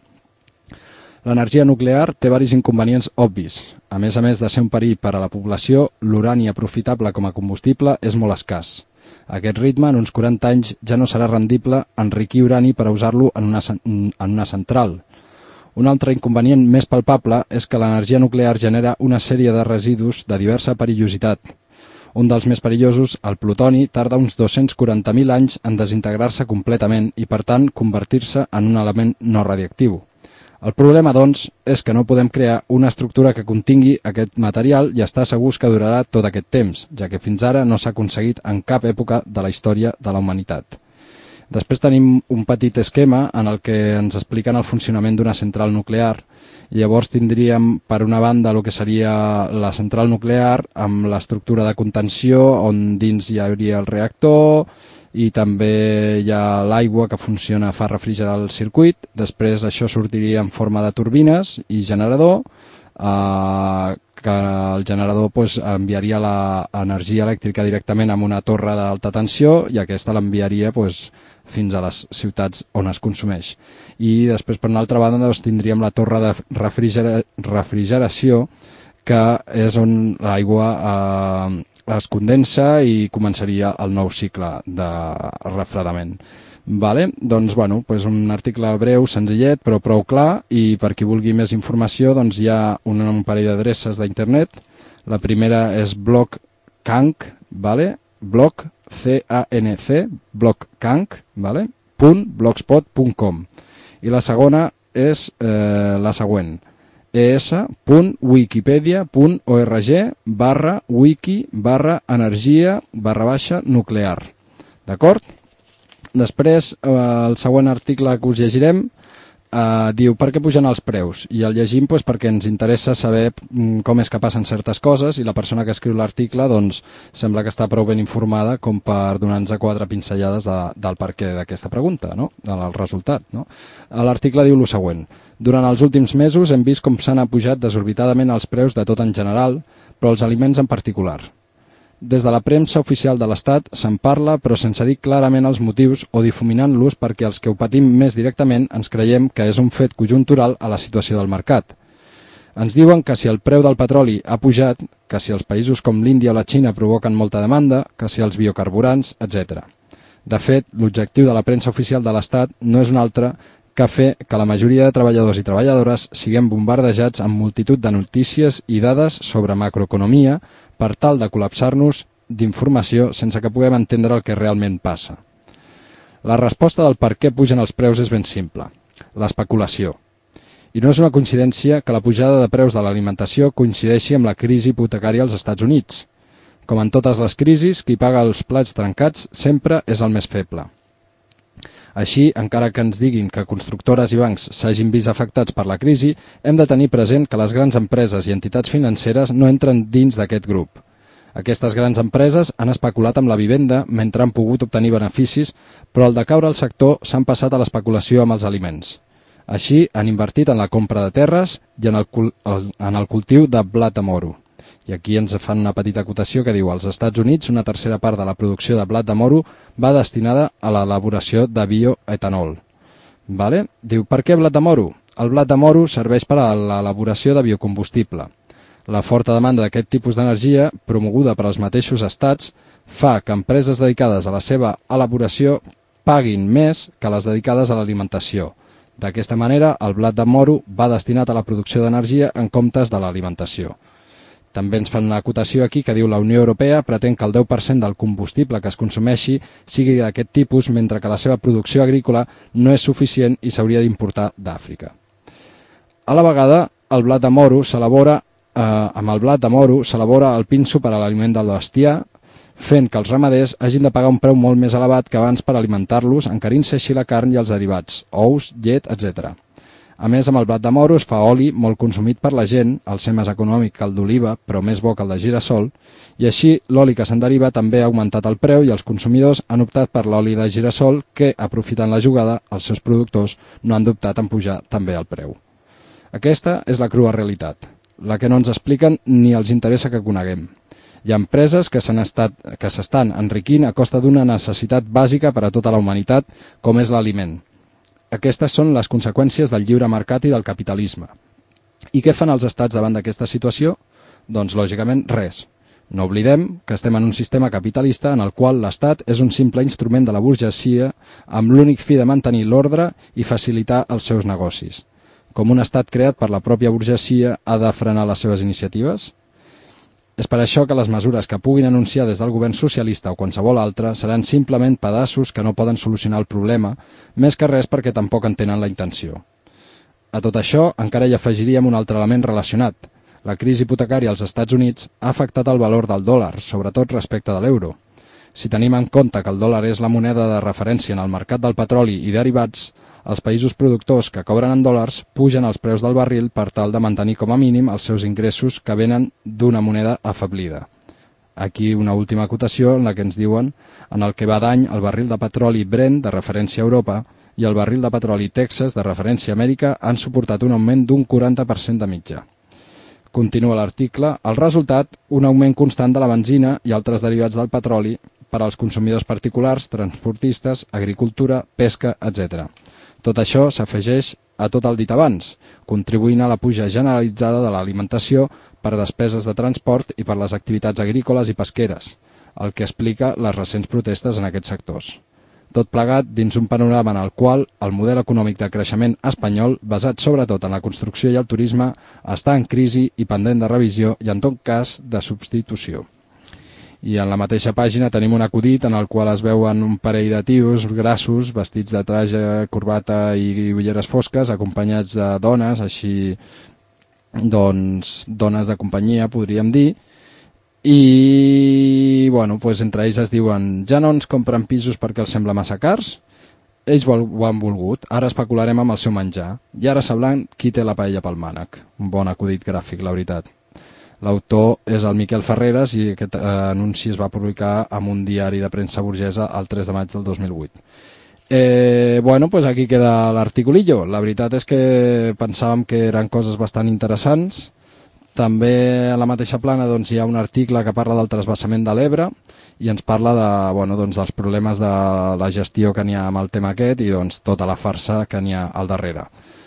L'energia nuclear té diversos inconvenients obvis. A més de ser un perill per a la població, l'urani aprofitable com a combustible és molt escàs. A aquest ritme, en uns 40 anys, ja no serà rendible enriquir urani per a usar-lo en una central. Un altre inconvenient més palpable és que l'energia nuclear genera una sèrie de residus de diversa perillositat. Un dels més perillosos, el plutoni, tarda uns 240.000 anys en desintegrar-se completament i, per tant, convertir-se en un element no radiactiu. El problema, doncs, és que no podem crear una estructura que contingui aquest material i estar segurs que durarà tot aquest temps, ja que fins ara no s'ha aconseguit en cap època de la història de la humanitat. Després tenim un petit esquema en el que ens expliquen el funcionament d'una central nuclear. Llavors tindríem, per una banda, el que seria la central nuclear amb l'estructura de contenció, on dins hi hauria el reactor, i també hi ha l'aigua que funciona, fa refrigerar el circuit. Després això sortiria en forma de turbines i generador, que el generador enviaria l'energia elèctrica directament a una torre d'alta tensió i aquesta l'enviaria fins a les ciutats on es consumeix. I després, per una altra banda, tindríem la torre de refrigeració, que és on l'aigua es condensa i començaria el nou cicle de refredament. Vale? Doncs, bueno, pues un article breu, senzillet, però prou clar, i per qui vulgui més informació doncs hi ha un parell d'adreces d'internet. La primera és blogcanc, vale? Blog, C-A-N-C, blogcanc, vale? .blogspot.com. I la segona és la següent, es.wikipedia.org/wiki/energia/nuclear. D'acord? Després, el següent article que us llegirem diu per què pugen els preus, i el llegim perquè ens interessa saber com és que passen certes coses, i la persona que escriu l'article doncs, sembla que està prou ben informada com per donar-nos 4 pinzellades del per què d'aquesta pregunta, no? Del resultat. No? L'article diu el següent: durant els últims mesos hem vist com s'han apujat desorbitadament els preus de tot en general, però els aliments en particular. Des de la premsa oficial de l'Estat se'n parla, però sense dir clarament els motius o difuminant-los perquè els que ho patim més directament ens creiem que és un fet conjuntural a la situació del mercat. Ens diuen que si el preu del petroli ha pujat, que si els països com l'Índia o la Xina provoquen molta demanda, que si els biocarburants, etc. De fet, l'objectiu de la premsa oficial de l'Estat no és un altre que fer que la majoria de treballadors i treballadores siguem bombardejats amb multitud de notícies i dades sobre macroeconomia per tal de col·lapsar-nos d'informació sense que puguem entendre el que realment passa. La resposta del per què pugen els preus és ben simple: l'especulació. I no és una coincidència que la pujada de preus de l'alimentació coincideixi amb la crisi hipotecària als Estats Units. Com en totes les crisis, qui paga els plats trencats sempre és el més feble. Així, encara que ens diguin que constructores i bancs s'hagin vist afectats per la crisi, hem de tenir present que les grans empreses i entitats financeres no entren dins d'aquest grup. Aquestes grans empreses han especulat amb la vivenda mentre han pogut obtenir beneficis, però al decaure el sector s'han passat a l'especulació amb els aliments. Així, han invertit en la compra de terres i en el cultiu de blat de moro. I aquí ens fan una petita acotació que diu: als Estats Units una tercera part de la producció de blat de moro va destinada a l'elaboració de bioetanol. Vale? Diu, per què blat de moro? El blat de moro serveix per a l'elaboració de biocombustible. La forta demanda d'aquest tipus d'energia, promoguda per als mateixos estats, fa que empreses dedicades a la seva elaboració paguin més que les dedicades a l'alimentació. D'aquesta manera, el blat de moro va destinat a la producció d'energia en comptes de l'alimentació. També ens fan una acotació aquí que diu: la Unió Europea pretén que el 10% del combustible que es consumeixi sigui d'aquest tipus, mentre que la seva producció agrícola no és suficient i s'hauria d'importar d'Àfrica. A la vegada, el blat de moro s'elabora amb el blat de moro s'elabora el pinso per a l'aliment del bestiar, fent que els ramaders hagin de pagar un preu molt més elevat que abans per alimentar-los, encarint-se així la carn i els derivats, ous, llet, etc. A més, amb el blat de moro es fa oli molt consumit per la gent, el ser més econòmic que el d'oliva, però més bo que el de girassol, i així l'oli que se'n deriva també ha augmentat el preu i els consumidors han optat per l'oli de girassol que, aprofitant la jugada, els seus productors no han dubtat en pujar també el preu. Aquesta és la crua realitat, la que no ens expliquen ni els interessa que coneguem. Hi ha empreses que s'estan enriquint a costa d'una necessitat bàsica per a tota la humanitat, com és l'aliment. Aquestes són les conseqüències del lliure mercat i del capitalisme. I què fan els estats davant d'aquesta situació? Doncs, lògicament, res. No oblidem que estem en un sistema capitalista en el qual l'Estat és un simple instrument de la burgesia amb l'únic fi de mantenir l'ordre i facilitar els seus negocis. Com un estat creat per la pròpia burgesia ha de frenar les seves iniciatives? És per això que les mesures que puguin anunciar des del govern socialista o qualsevol altre seran simplement pedaços que no poden solucionar el problema, més que res perquè tampoc en tenen la intenció. A tot això encara hi afegiríem un altre element relacionat. La crisi hipotecària als Estats Units ha afectat el valor del dòlar, sobretot respecte de l'euro. Si tenim en compte que el dòlar és la moneda de referència en el mercat del petroli i derivats, els països productors que cobren en dòlars pugen els preus del barril per tal de mantenir com a mínim els seus ingressos que venen d'una moneda afeblida. Aquí una última acotació en la que ens diuen: en el que va d'any el barril de petroli Brent de referència a Europa i el barril de petroli Texas de referència a Amèrica han suportat un augment d'un 40% de mitjà. Continua l'article: el resultat, un augment constant de la benzina i altres derivats del petroli per als consumidors particulars, transportistes, agricultura, pesca, etc. Tot això s'afegeix a tot el dit abans, contribuint a la puja generalitzada de l'alimentació per despeses de transport i per les activitats agrícoles i pesqueres, el que explica les recents protestes en aquests sectors. Tot plegat dins un panorama en el qual el model econòmic de creixement espanyol, basat sobretot en la construcció i el turisme, està en crisi i pendent de revisió i, en tot cas, de substitució. I en la mateixa pàgina tenim un acudit en el qual es veuen un parell de tios grassos, vestits de traje, corbata i ulleres fosques, acompanyats de dones, així, doncs, dones de companyia, podríem dir, i bueno, pues entre ells es diuen ja no ens compren pisos perquè els sembla massa cars, ells ho han volgut, ara especularem amb el seu menjar i ara sabran qui té la paella pel mànec. Un bon acudit gràfic, la veritat. L'autor és el Miquel Ferreres i aquest anunci es va publicar en un diari de premsa burgesa el 3 de maig del 2008. Bueno, pues aquí queda l'articulillo. La veritat és que pensàvem que eren coses bastant interessants. També a la mateixa plana doncs, hi ha un article que parla del transvasament de l'Ebre i ens parla de, bueno, doncs, dels problemes de la gestió que n'hi ha amb el tema aquest i doncs, tota la farsa que n'hi ha al darrere.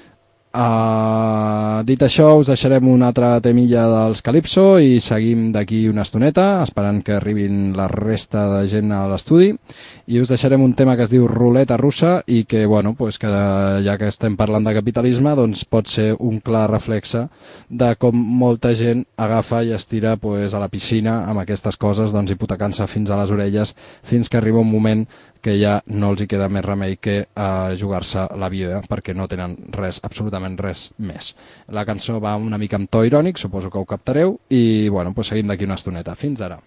Dit això, us deixarem una altra temilla dels Calypso i seguim d'aquí una estoneta, esperant que arribin la resta de gent a l'estudi, i us deixarem un tema que es diu Ruleta Russa i que, bueno, pues que ja que estem parlant de capitalisme, doncs pot ser un clar reflexe de com molta gent agafa i es tira pues, a la piscina amb aquestes coses, doncs hipotecant-se fins a les orelles, fins que arriba un moment que ja no els hi queda més remei que jugar-se la vida perquè no tenen res, absolutament res més. La cançó va una mica amb to irònic, suposo que ho captareu, i bueno, pues seguim d'aquí una estoneta. Fins ara.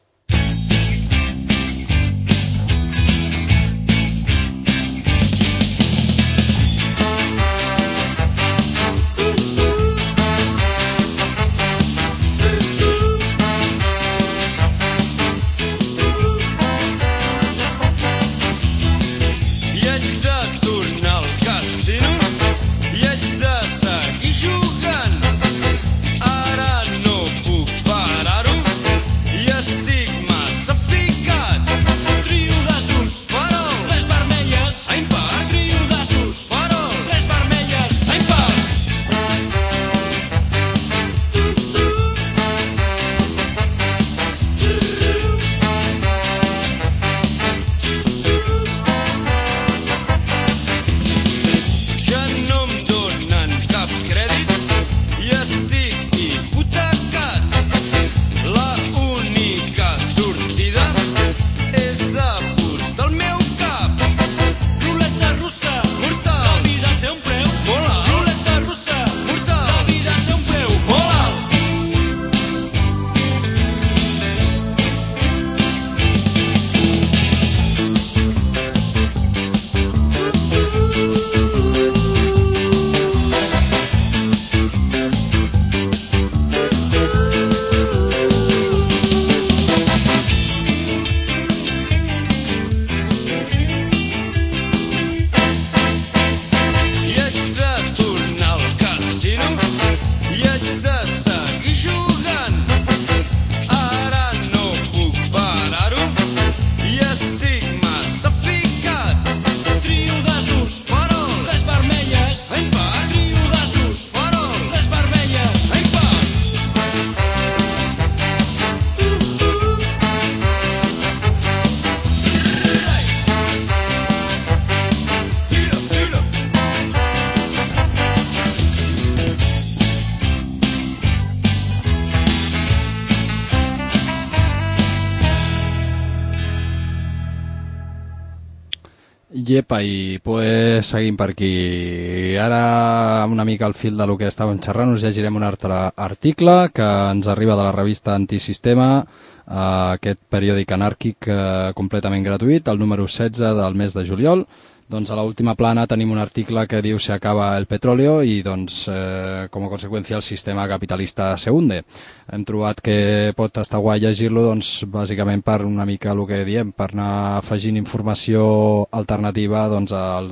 Iepa, i pues seguim per aquí. Ara, una mica al fil de lo que estàvem xerrant, us llegirem un altre article que ens arriba de la revista Antisistema, aquest periòdic anàrquic completament gratuït, el número 16 del mes de juliol. Doncs a l'última plana tenim un article que diu se acaba el petróleo i doncs com a conseqüència el sistema capitalista se hunde. Hem trobat que pot estar guai llegir-lo doncs bàsicament per una mica el que diem, per anar afegint informació alternativa doncs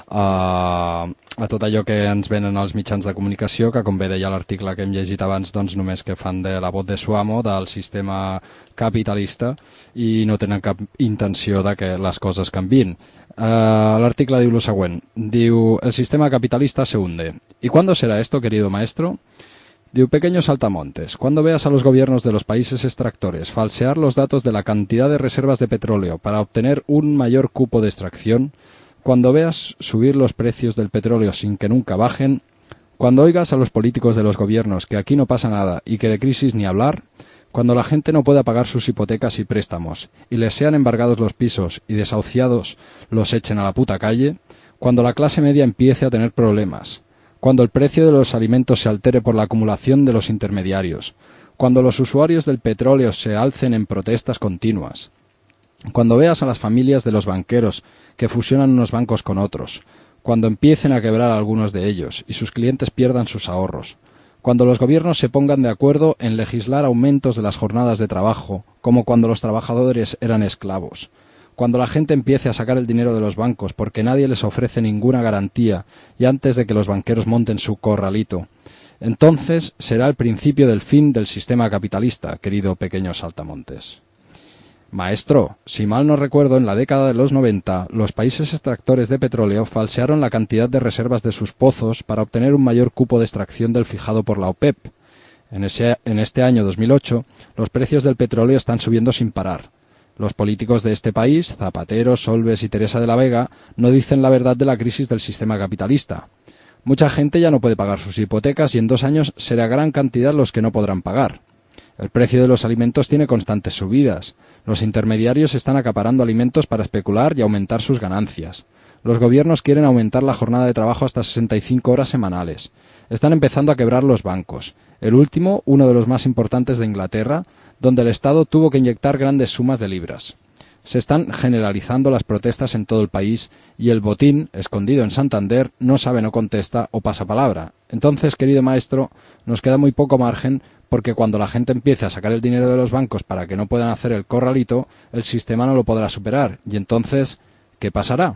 a tot allò que ens venen als mitjans de comunicació, que com bé deia l'article que hem llegit abans, doncs només que fan de la voz de su amo, del sistema capitalista, i no tenen cap intenció de que les coses canvien. L'article diu lo següent, diu: el sistema capitalista se hunde. ¿Y cuándo será esto, querido maestro? Diu: pequeños saltamontes, cuando veas a los gobiernos de los países extractores falsear los datos de la cantidad de reservas de petróleo para obtener un mayor cupo de extracción, cuando veas subir los precios del petróleo sin que nunca bajen, cuando oigas a los políticos de los gobiernos que aquí no pasa nada y que de crisis ni hablar, cuando la gente no pueda pagar sus hipotecas y préstamos y les sean embargados los pisos y desahuciados los echen a la puta calle, cuando la clase media empiece a tener problemas, cuando el precio de los alimentos se altere por la acumulación de los intermediarios, cuando los usuarios del petróleo se alcen en protestas continuas, cuando veas a las familias de los banqueros que fusionan unos bancos con otros, cuando empiecen a quebrar algunos de ellos y sus clientes pierdan sus ahorros, cuando los gobiernos se pongan de acuerdo en legislar aumentos de las jornadas de trabajo, como cuando los trabajadores eran esclavos, cuando la gente empiece a sacar el dinero de los bancos porque nadie les ofrece ninguna garantía y antes de que los banqueros monten su corralito, entonces será el principio del fin del sistema capitalista, querido pequeño saltamontes. Maestro, si mal no recuerdo, en la década de los 90, los países extractores de petróleo falsearon la cantidad de reservas de sus pozos para obtener un mayor cupo de extracción del fijado por la OPEP. En este año 2008, los precios del petróleo están subiendo sin parar. Los políticos de este país, Zapatero, Solbes y Teresa de la Vega, no dicen la verdad de la crisis del sistema capitalista. Mucha gente ya no puede pagar sus hipotecas y en 2 años será gran cantidad los que no podrán pagar. El precio de los alimentos tiene constantes subidas. Los intermediarios están acaparando alimentos para especular y aumentar sus ganancias. Los gobiernos quieren aumentar la jornada de trabajo hasta 65 horas semanales. Están empezando a quebrar los bancos. El último, uno de los más importantes de Inglaterra, donde el Estado tuvo que inyectar grandes sumas de libras. Se están generalizando las protestas en todo el país y el botín, escondido en Santander, no sabe, no contesta o pasa palabra. Entonces, querido maestro, nos queda muy poco margen porque cuando la gente empiece a sacar el dinero de los bancos para que no puedan hacer el corralito, el sistema no lo podrá superar. Y entonces, ¿qué pasará?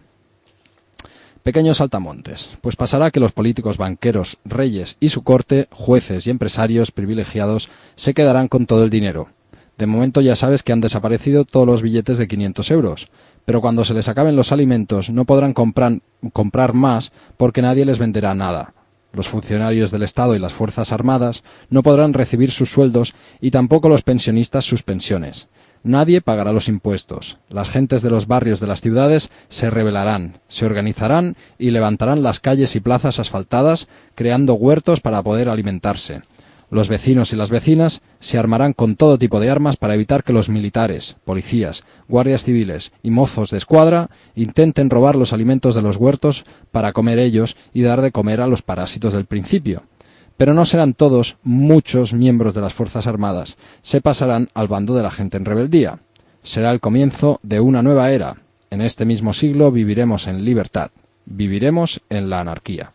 Pequeños saltamontes, pues pasará que los políticos, banqueros, reyes y su corte, jueces y empresarios privilegiados se quedarán con todo el dinero. De momento ya sabes que han desaparecido todos los billetes de 500 euros, pero cuando se les acaben los alimentos no podrán comprar más porque nadie les venderá nada. Los funcionarios del Estado y las Fuerzas Armadas no podrán recibir sus sueldos y tampoco los pensionistas sus pensiones. Nadie pagará los impuestos. Las gentes de los barrios de las ciudades se rebelarán, se organizarán y levantarán las calles y plazas asfaltadas, creando huertos para poder alimentarse. Los vecinos y las vecinas se armarán con todo tipo de armas para evitar que los militares, policías, guardias civiles y mozos de escuadra intenten robar los alimentos de los huertos para comer ellos y dar de comer a los parásitos del principio. Pero no serán todos, muchos miembros de las Fuerzas Armadas se pasarán al bando de la gente en rebeldía. Será el comienzo de una nueva era. En este mismo siglo viviremos en libertad, viviremos en la anarquia.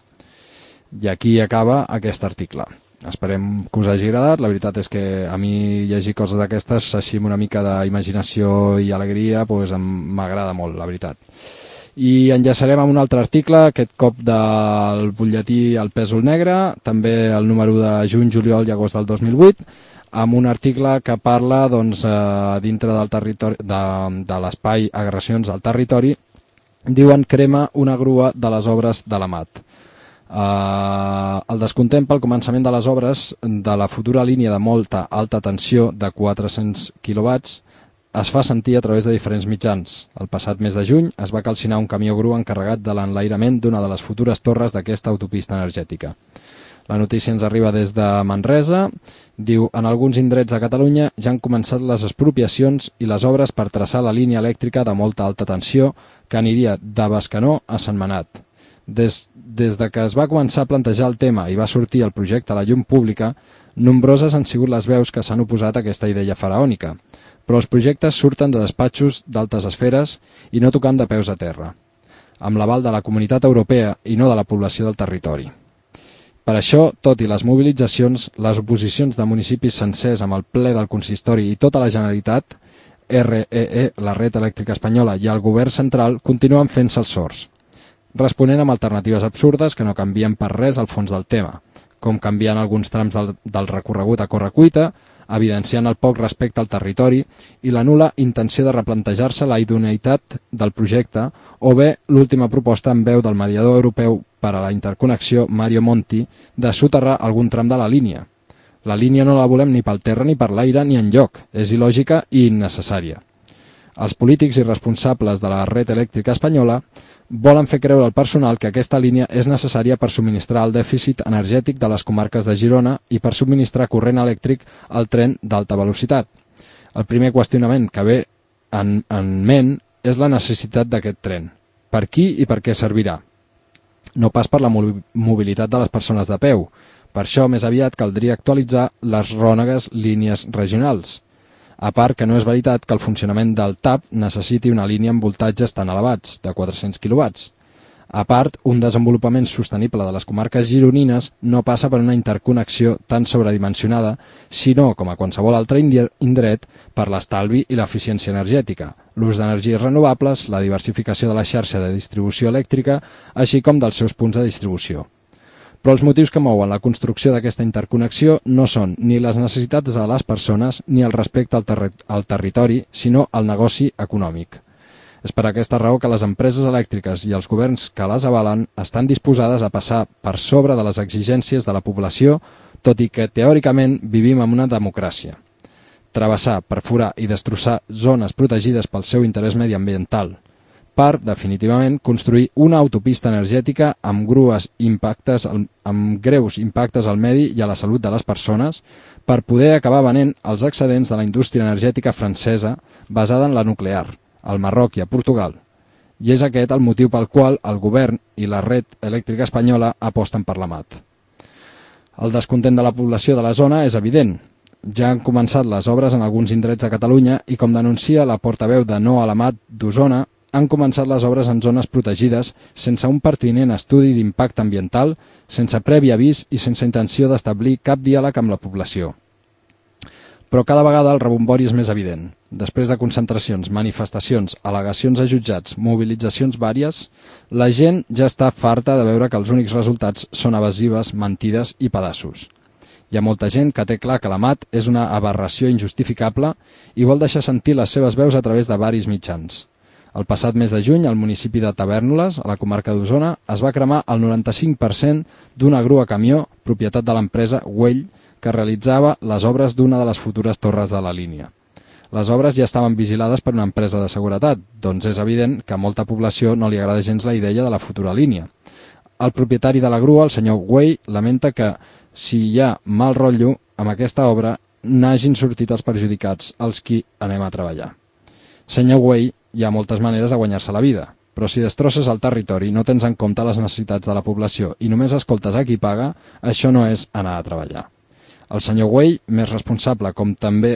I aquí acaba aquest article. Esperem que us hagi agradat. La veritat és que a mi llegir coses d'aquestes així amb una mica d'imaginació i alegria doncs m'agrada molt, la veritat. I enllaçarem amb un altre article, aquest cop del butlletí El Pèsol Negre, també el número de juny, juliol i agost del 2008, amb un article que parla doncs, dintre del territori, de l'espai agressions al territori. Diuen: crema una grua de les obres de l'Amat. El descontent pel començament de les obres de la futura línia de molta alta tensió de 400 kW es fa sentir a través de diferents mitjans. El passat mes de juny es va calcinar un camió grua encarregat de l'enlairament d'una de les futures torres d'aquesta autopista energètica. La notícia ens arriba des de Manresa. Diu: en alguns indrets de Catalunya ja han començat les expropiacions i les obres per traçar la línia elèctrica de molta alta tensió que aniria de Bescanó a Sentmenat. Des que es va començar a plantejar el tema i va sortir el projecte a la llum pública, nombroses han sigut les veus que s'han oposat a aquesta idea faraònica, però els projectes surten de despatxos d'altes esferes i no tocant de peus a terra, amb l'aval de la Comunitat Europea i no de la població del territori. Per això, tot i les mobilitzacions, les oposicions de municipis sencers amb el ple del consistori i tota la Generalitat, REE, la Red Elèctrica Espanyola i el govern central continuen fent-se els sords. responent amb alternatives absurdes que no canvien per res al fons del tema, com canviant alguns trams del recorregut a correcuita, evidenciant el poc respecte al territori i la nul·la intenció de replantejar-se la idoneïtat del projecte, o bé l'última proposta en veu del mediador europeu per a la interconnexió, Mario Monti, de soterrar algun tram de la línia. La línia no la volem ni pel terra ni per l'aire ni enlloc, és il·lògica i innecessària. Els polítics i responsables de la red elèctrica espanyola volen fer creure al personal que aquesta línia és necessària per subministrar el dèficit energètic de les comarques de Girona i per subministrar corrent elèctric al tren d'alta velocitat. El primer qüestionament que ve en ment és la necessitat d'aquest tren. Per qui i per què servirà? No pas per la mobilitat de les persones de peu. Per això, més aviat, caldria actualitzar les rònegues línies regionals. A part que no és veritat que el funcionament del TAP necessiti una línia amb voltatges tan elevats, de 400 kW. A part, un desenvolupament sostenible de les comarques gironines no passa per una interconnexió tan sobredimensionada, sinó, com a qualsevol altre indret, per l'estalvi i l'eficiència energètica, l'ús d'energies renovables, la diversificació de la xarxa de distribució elèctrica, així com dels seus punts de distribució. Però els motius que mouen la construcció d'aquesta interconnexió no són ni les necessitats de les persones ni el respecte al territori, sinó el negoci econòmic. És per aquesta raó que les empreses elèctriques i els governs que les avalen estan disposades a passar per sobre de les exigències de la població, tot i que teòricament vivim en una democràcia. Travessar, perforar i destrossar zones protegides pel seu interès mediambiental, per, definitivament, construir una autopista energètica amb greus impactes al medi i a la salut de les persones per poder acabar venent els excedents de la indústria energètica francesa basada en la nuclear, al Marroc i a Portugal. I és aquest el motiu pel qual el govern i la red elèctrica espanyola aposten per la MAT. El descontent de la població de la zona és evident. Ja han començat les obres en alguns indrets de Catalunya i, com denuncia la portaveu de No a la MAT d'Osona, han començat les obres en zones protegides sense un pertinent estudi d'impacte ambiental, sense previ avís i sense intenció d'establir cap diàleg amb la població. Però cada vegada el rebombori és més evident. Després de concentracions, manifestacions, al·legacions a jutjats, mobilitzacions vàries, la gent ja està farta de veure que els únics resultats són evasives, mentides i pedaços. Hi ha molta gent que té clar que la MAT és una aberració injustificable i vol deixar sentir les seves veus a través de varis mitjans. El passat mes de juny, al municipi de Tavèrnoles, a la comarca d'Osona, es va cremar el 95% d'una grua camió, propietat de l'empresa Güell, que realitzava les obres d'una de les futures torres de la línia. Les obres ja estaven vigilades per una empresa de seguretat, doncs és evident que a molta població no li agrada gens la idea de la futura línia. El propietari de la grua, el senyor Güell, lamenta que, si hi ha mal rotllo amb aquesta obra, n'hagin sortit els perjudicats, els qui anem a treballar. Senyor Güell, hi ha moltes maneres de guanyar-se la vida, però si destrosses el territori, no tens en compte les necessitats de la població i només escoltes a qui paga, això no és anar a treballar. El senyor Güell n'és responsable, com també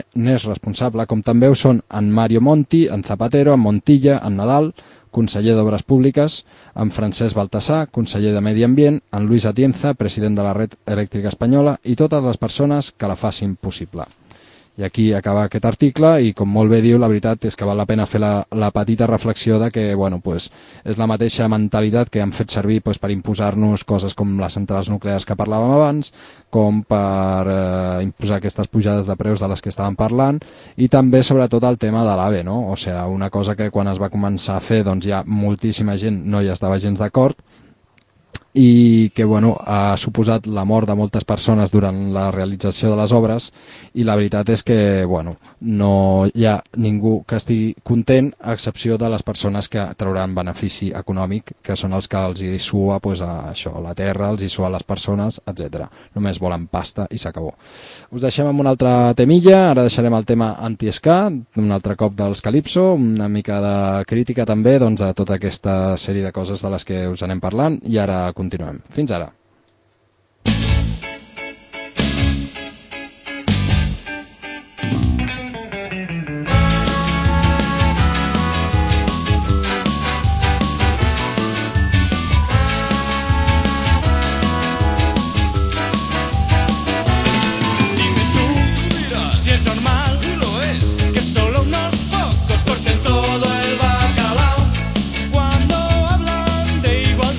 ho són en Mario Monti, en Zapatero, en Montilla, en Nadal, conseller d'Obres Públiques, en Francesc Baltasar, conseller de Medi Ambient, en Luis Atienza, president de la red elèctrica espanyola i totes les persones que la facin possible. I aquí acaba aquest article i, com molt bé diu, la veritat és que val la pena fer la petita reflexió de que és la mateixa mentalitat que han fet servir per imposar-nos coses com les centrals nuclears que parlàvem abans, com per imposar aquestes pujades de preus de les que estàvem parlant i també sobretot el tema de l'AVE, no? O sigui, una cosa que quan es va començar a fer ja moltíssima gent no hi estava gens d'acord i que ha suposat la mort de moltes persones durant la realització de les obres i la veritat és que no hi ha ningú que estigui content a excepció de les persones que trauran benefici econòmic, que són els que els hi sua això, la terra, els hi sua les persones, etc. Només volen pasta i s'acabó. Us deixem amb una altra temilla, ara deixarem el tema anti-ska, un altre cop dels Calypso, una mica de crítica també a tota aquesta sèrie de coses de les que us anem parlant i ara continuem. Fins ara. Cuando hablan de igualdad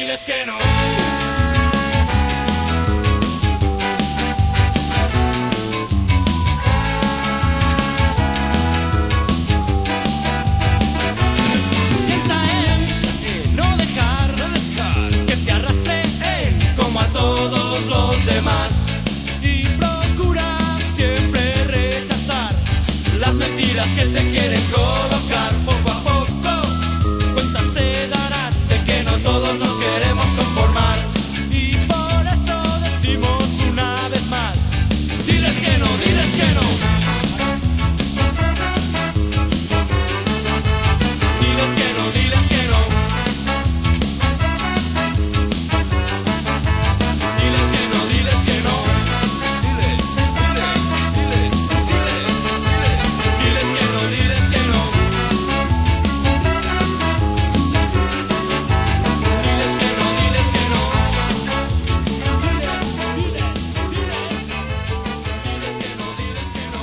diles que no. Piensa en no dejar que te arrastre él como a todos los demás. Y procura siempre rechazar las mentiras que te quieren colocar. Poco a poco cuentas se darán de que no todos nos queremos conformar. Y por eso decimos una vez más, diles que no, diles que no. Diles que no, diles que no. Diles que no, diles que no. Diles, diles, diles, diles, diles. Diles que no, diles que no. Diles que no, diles que no. Diles, diles, diles. Diles que no, diles que no.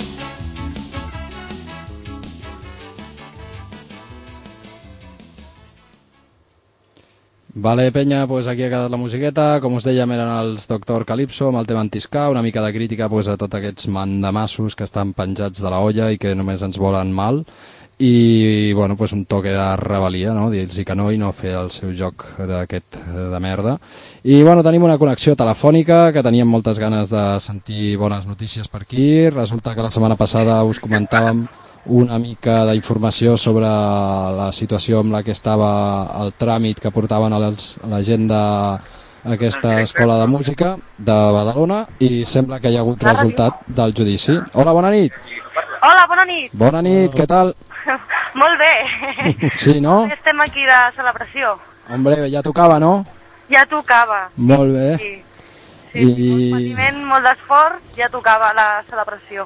Vale, penya, pues aquí ha quedat la musiqueta. Com us dèiem, eren els Doctor Calypso amb el tema Antiscar, una mica de crítica pues, a tots aquests mandamassos que estan penjats de la olla i que només ens volen mal. I, bueno, pues un toque de rebel·lia, no? Dir-los que no i no fer el seu joc d'aquest de merda. I, bueno, tenim una connexió telefònica, que teníem moltes ganes de sentir bones notícies per aquí. Resulta que la setmana passada us comentàvem una mica d'informació sobre la situació amb la que estava el tràmit que portaven a la gent d'aquesta escola de música de Badalona i sembla que hi ha hagut resultat del judici. Hola, bona nit. Hola, bona nit. Bona nit, què tal? Molt bé. Sí, no? Estem aquí de celebració. Hombre, ja tocava, no? Ja tocava. Molt bé. Sí, sí, molt patiment, molt d'esforç, ja tocava la celebració.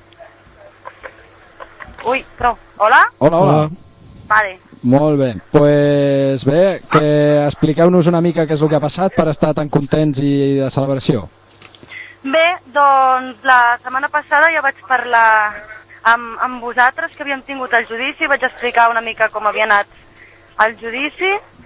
Ui, prou. Hola? Hola, hola. Vale. Molt bé. Pues bé, que expliqueu-nos una mica què és el que ha passat per estar tan contents i de celebració. Bé, doncs la setmana passada ja vaig parlar amb vosaltres que havíem tingut el judici, vaig explicar una mica com havia anat el judici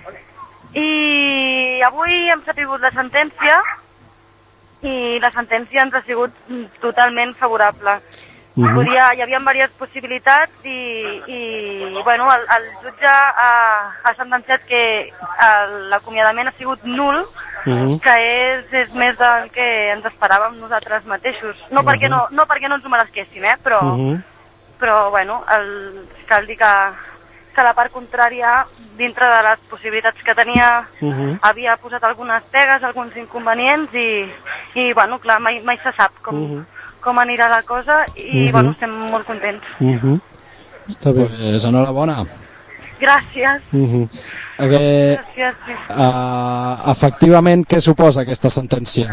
i avui hem sabut la sentència i la sentència ens ha sigut totalment favorable. Hi havia diverses possibilitats i bueno, el jutge ha sentenciat que l'acomiadament ha sigut nul, que és més del que ens esperàvem nosaltres mateixos. No perquè no ens ho meresquéssim, però bueno, cal dir que la part contrària, dintre de les possibilitats que tenia, havia posat algunes pegues, alguns inconvenients i bueno, clar, mai se sap com anirà la cosa i bueno, estem molt contents. Està bé. Pues enhorabona. Gràcies. Gràcies, sí. Efectivament, què suposa aquesta sentència?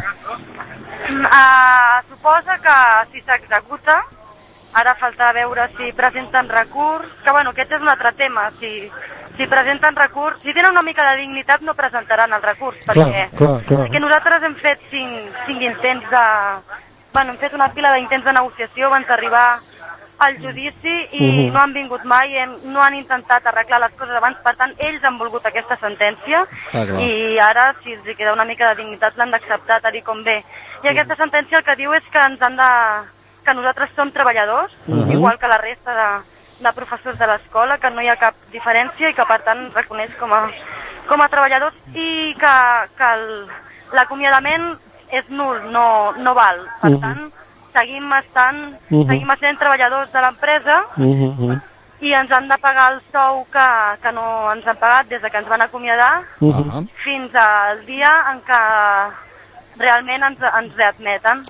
Suposa que si s'executa, ara falta veure si presenten recurs, que bueno, aquest és un altre tema, si presenten recurs, si tenen una mica de dignitat no presentaran el recurs, perquè nosaltres hem fet cinc intents hem fet una pila d'intents de negociació abans d'arribar al judici i no han vingut mai, no han intentat arreglar les coses abans, per tant ells han volgut aquesta sentència i ara si els queda una mica de dignitat l'han d'acceptar tal com ve. I aquesta sentència el que diu és que que nosaltres som treballadors, igual que la resta de professors de l'escola, que no hi ha cap diferència i que per tant reconeix com a treballadors i que l'acomiadament és nul, no val. Per tant, seguim sent treballadors de l'empresa i ens han de pagar el sou que no ens han pagat des que ens van acomiadar fins al dia en què realment ens readmeten.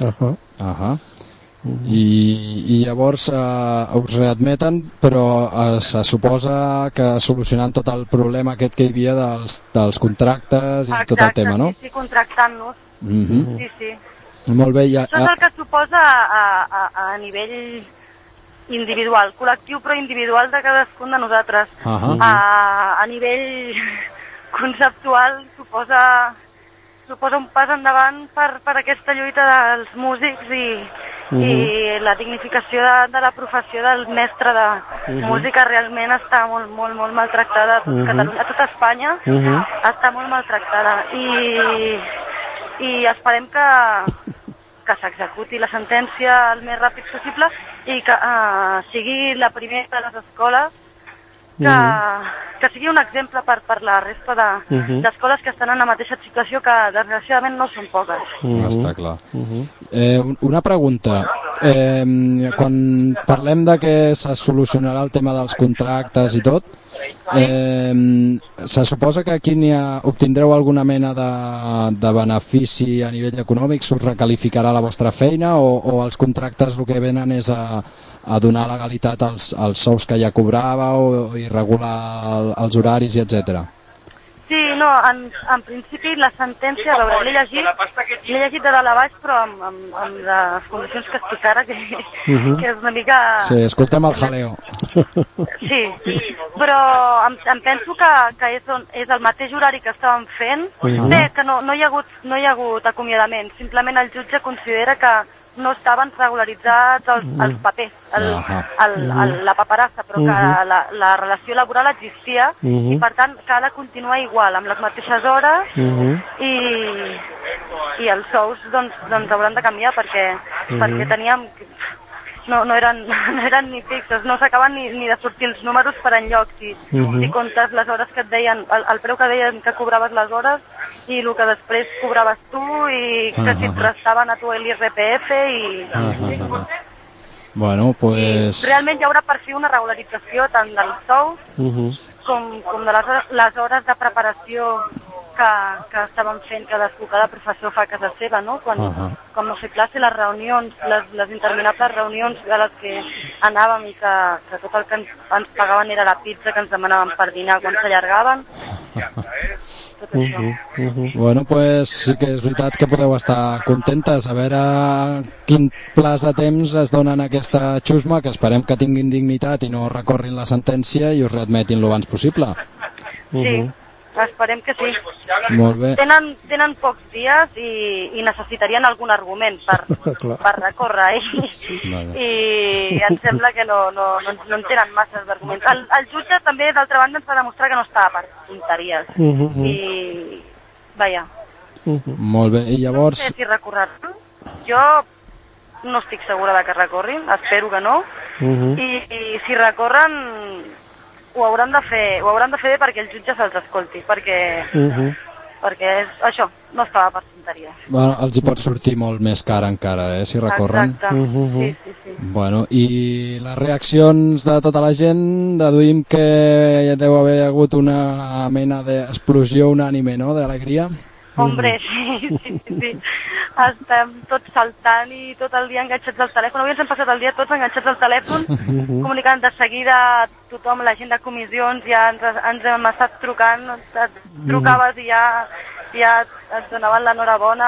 I llavors us readmeten, però se suposa que solucionant tot el problema aquest que hi havia dels contractes i tot el tema, no? Sí, contractant-nos. Sí. Molt bé. Això és el que suposa a nivell individual, col·lectiu però individual de cadascun de nosaltres. A nivell conceptual suposa un pas endavant per aquesta lluita dels músics i la dignificació de la professió del mestre de música realment està molt, molt, molt maltractada a tot Catalunya, a tota Espanya està molt maltractada i esperem que s'executi la sentència el més ràpid possible i que sigui la primera de les escoles que sigui un exemple per la resta d'escoles que estan en la mateixa situació, que desgraciadament no són poques. Està clar. Una pregunta. Quan parlem de que se solucionarà el tema dels contractes i tot, se suposa que aquí obtindreu alguna mena de benefici a nivell econòmic? S'us recalificarà la vostra feina o els contractes el que venen és a donar legalitat als sous que ja cobràveu i regular els horaris i etcètera? Sí, no, en principi la sentència, a veure, l'he llegit de dalt a baix, però amb les condicions que estic ara, que és una mica... Sí, escoltem el jaleo. Sí, però em penso que és el mateix horari que estàvem fent. Bé, que no hi ha hagut acomiadament, simplement el jutge considera que no estaven regularitzats els papers, la paperassa, però que la relació laboral existia i per tant que ha de continuar igual, amb les mateixes hores i els sous doncs hauran de canviar perquè teníem... No eren ni fixos, no s'acaben ni de sortir els números per enlloc. Si comptes les hores que et deien, el preu que deien que cobraves les hores i el que després cobraves tu i que si et restaven a tu l'IRPF i... Bueno, pues... Realment hi haurà per fi una regularització tant dels sous com de les hores de preparació que estàvem fent cadascú, cada professor fa a casa seva, no? Quan no sé classe, les reunions, les interminables reunions a les que anàvem i que tot el que ens pagaven era la pizza que ens demanaven per dinar quan s'allargaven. Tot això. Bueno, pues sí que és veritat que podeu estar contentes. A veure quin plaç de temps es donen aquesta xusma, que esperem que tinguin dignitat i no recorrin la sentència i us readmetin lo abans possible. Sí. Esperem que sí. Molt bé. Tenen pocs dies i necessitarien algun argument per recórrer i em sembla que no en tenen masses d'arguments. El jutge també, d'altra banda, ens va demostrar que no estava per tonteries i vaja. Molt bé, i llavors... No sé si recorreran. Jo no estic segura de que recorrin, espero que no, i si recorren ho hauran de fer bé perquè el jutge se'ls escolti, perquè és això, no estava per tonteries. Bueno, els hi pot sortir molt més car encara, si recorren. Exacte, sí. Bueno, i les reaccions de tota la gent, deduïm que deu haver hagut una mena d'explosió unànime, no?, d'alegria. Hombre, sí. Estem tots saltant i tot el dia enganxats al telèfon. Avui ens hem passat el dia tots enganxats al telèfon, comunicant de seguida a tothom, la gent de comissions, ja ens hem estat trucant, trucaves i ja et donaven l'enhorabona.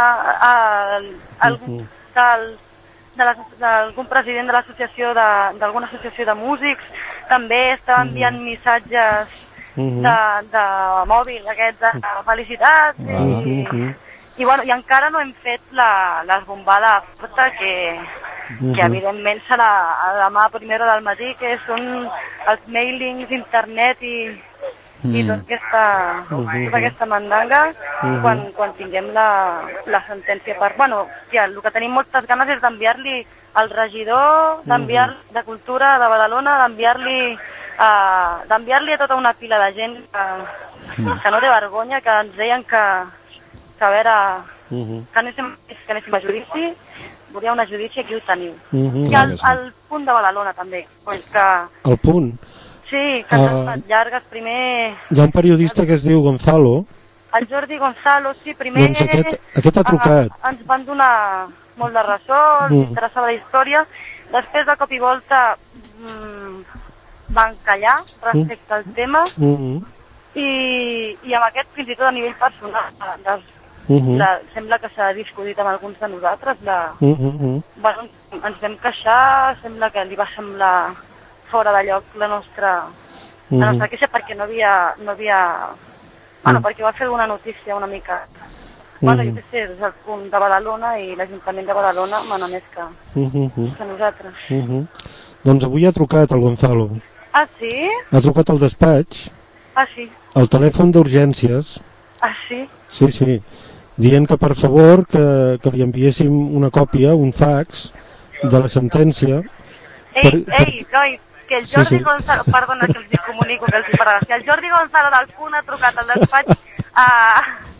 D'algun president de l'associació, d'alguna associació de músics, també estava enviant missatges de mòbil, aquests de felicitats i encara no hem fet l'esbombada forta que evidentment serà demà a primera hora del matí, que són els mailings, internet i tota aquesta mandanga quan tinguem la sentència per... Bueno, el que tenim moltes ganes és d'enviar-li al regidor, de Cultura de Badalona, d'enviar-li a tota una pila de gent que no té vergonya, que ens deien que a veure, que anéssim a judici, volia una judici, aquí ho teniu. I al Punt de Badalona també. El Punt? Sí, que han estat llargues, primer... Hi ha un periodista que es diu Gonzalo. El Jordi Gonzalo, sí, primer... Doncs aquest ha trucat. Ens van donar molt de ressò, ens interessava la història, després de cop i volta van callar respecte al tema i amb aquest fins i tot a nivell personal sembla que s'ha discutit amb alguns de nosaltres bueno, ens vam queixar, sembla que li va semblar fora de lloc la nostra queixa perquè no havia bueno, perquè va fer una notícia una mica Bueno, jo què sé, és el punt de Badalona i l'Ajuntament de Badalona mana més que nosaltres. Doncs avui ha trucat el Gonzalo. Ah, sí? Ha trucat al despatx, Ah, sí? al telèfon d'urgències, Ah, sí? sí, dient que per favor que li enviéssim una còpia, un fax de la sentència. Ei, noi, que el Jordi Sí. Gonzalo, perdona que els hi comunico que els hi pararà, que el Jordi Gonzalo del Punt ha trucat al despatx a...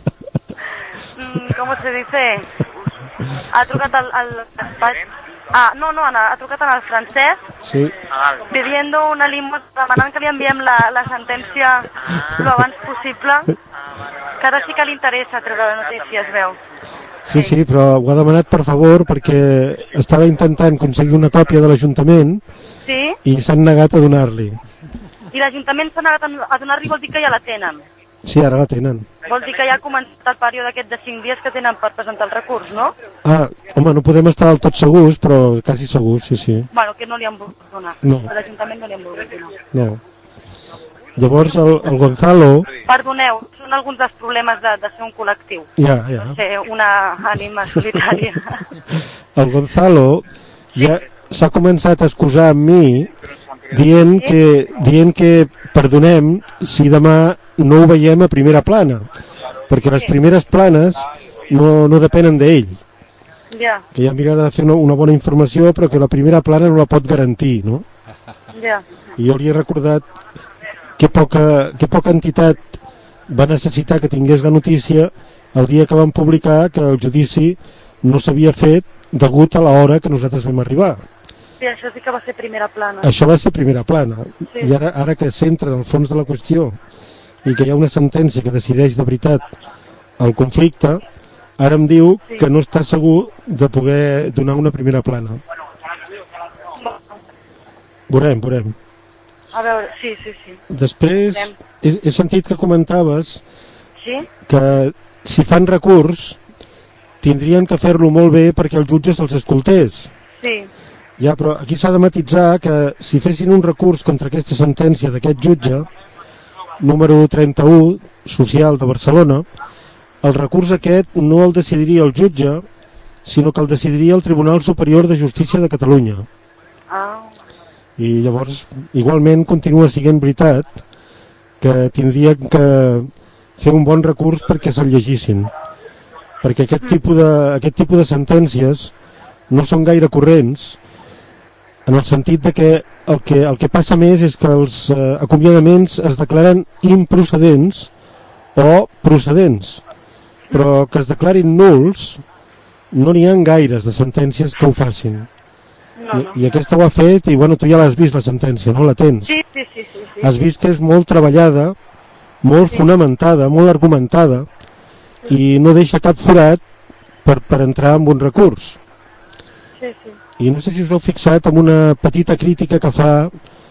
¿Cómo se dice? Ha trucat al despatx... ha trucat al francès Sí. pidiendo una limosna, demanant que li enviem la sentència lo abans possible, que ara sí que li interessa treure la notícia, es veu. Sí, però ho ha demanat per favor perquè estava intentant aconseguir una còpia de l'Ajuntament Sí? i s'han negat a donar-li. I l'Ajuntament s'ha negat a donar-li, vol dir que ja la tenen. Sí, ara la tenen. Vol dir que ja ha començat el període aquest de 5 dies que tenen per presentar el recurs, no? Ah, home, no podem estar del tot segurs, però quasi segurs, sí. Bueno, que no li han volgut donar. No. A l'Ajuntament no li han volgut donar. No. Llavors el Gonzalo... Perdoneu, són alguns dels problemes de ser un col·lectiu. Ja. De ser una ànima solitària. El Gonzalo ja s'ha començat a excusar amb mi dient que perdonem si demà no ho veiem a primera plana, perquè les primeres planes no depenen d'ell, Ja, que ja mirarà de fer una bona informació, però que la primera plana no la pot garantir, no? ja. I jo li he recordat que poca entitat va necessitar que tingués la notícia el dia que van publicar que el judici no s'havia fet degut a l'hora que nosaltres vam arribar. Sí, això sí que va ser primera plana. Això va ser primera plana. Sí. I ara que s'entra en el fons de la qüestió i que hi ha una sentència que decideix de veritat el conflicte, ara em diu que no està segur de poder donar una primera plana. Veurem. A veure, sí. Després he sentit que comentaves Sí? que si fan recurs tindrien que fer-lo molt bé perquè el jutge se'ls escoltés. Sí. Ja, però aquí s'ha de matisar que si fessin un recurs contra aquesta sentència d'aquest jutge, número 31, social de Barcelona, el recurs aquest no el decidiria el jutge, sinó que el decidiria el Tribunal Superior de Justícia de Catalunya. Ah, I llavors, igualment, continua sent veritat que tindrien que fer un bon recurs perquè se'l llegissin. Perquè aquest tipus de sentències no són gaire corrents, en el sentit de que el que passa més és que els acomiadaments es declaren improcedents o procedents, però que es declarin nuls no n'hi ha gaires de sentències que ho facin. I aquesta ho ha fet i bueno, tu ja l'has vist la sentència, no? La tens? sí. Has vist que és molt treballada, molt fonamentada, molt argumentada i no deixa cap forat per entrar en un recurs. Sí. I no sé si us heu fixat en una petita crítica que fa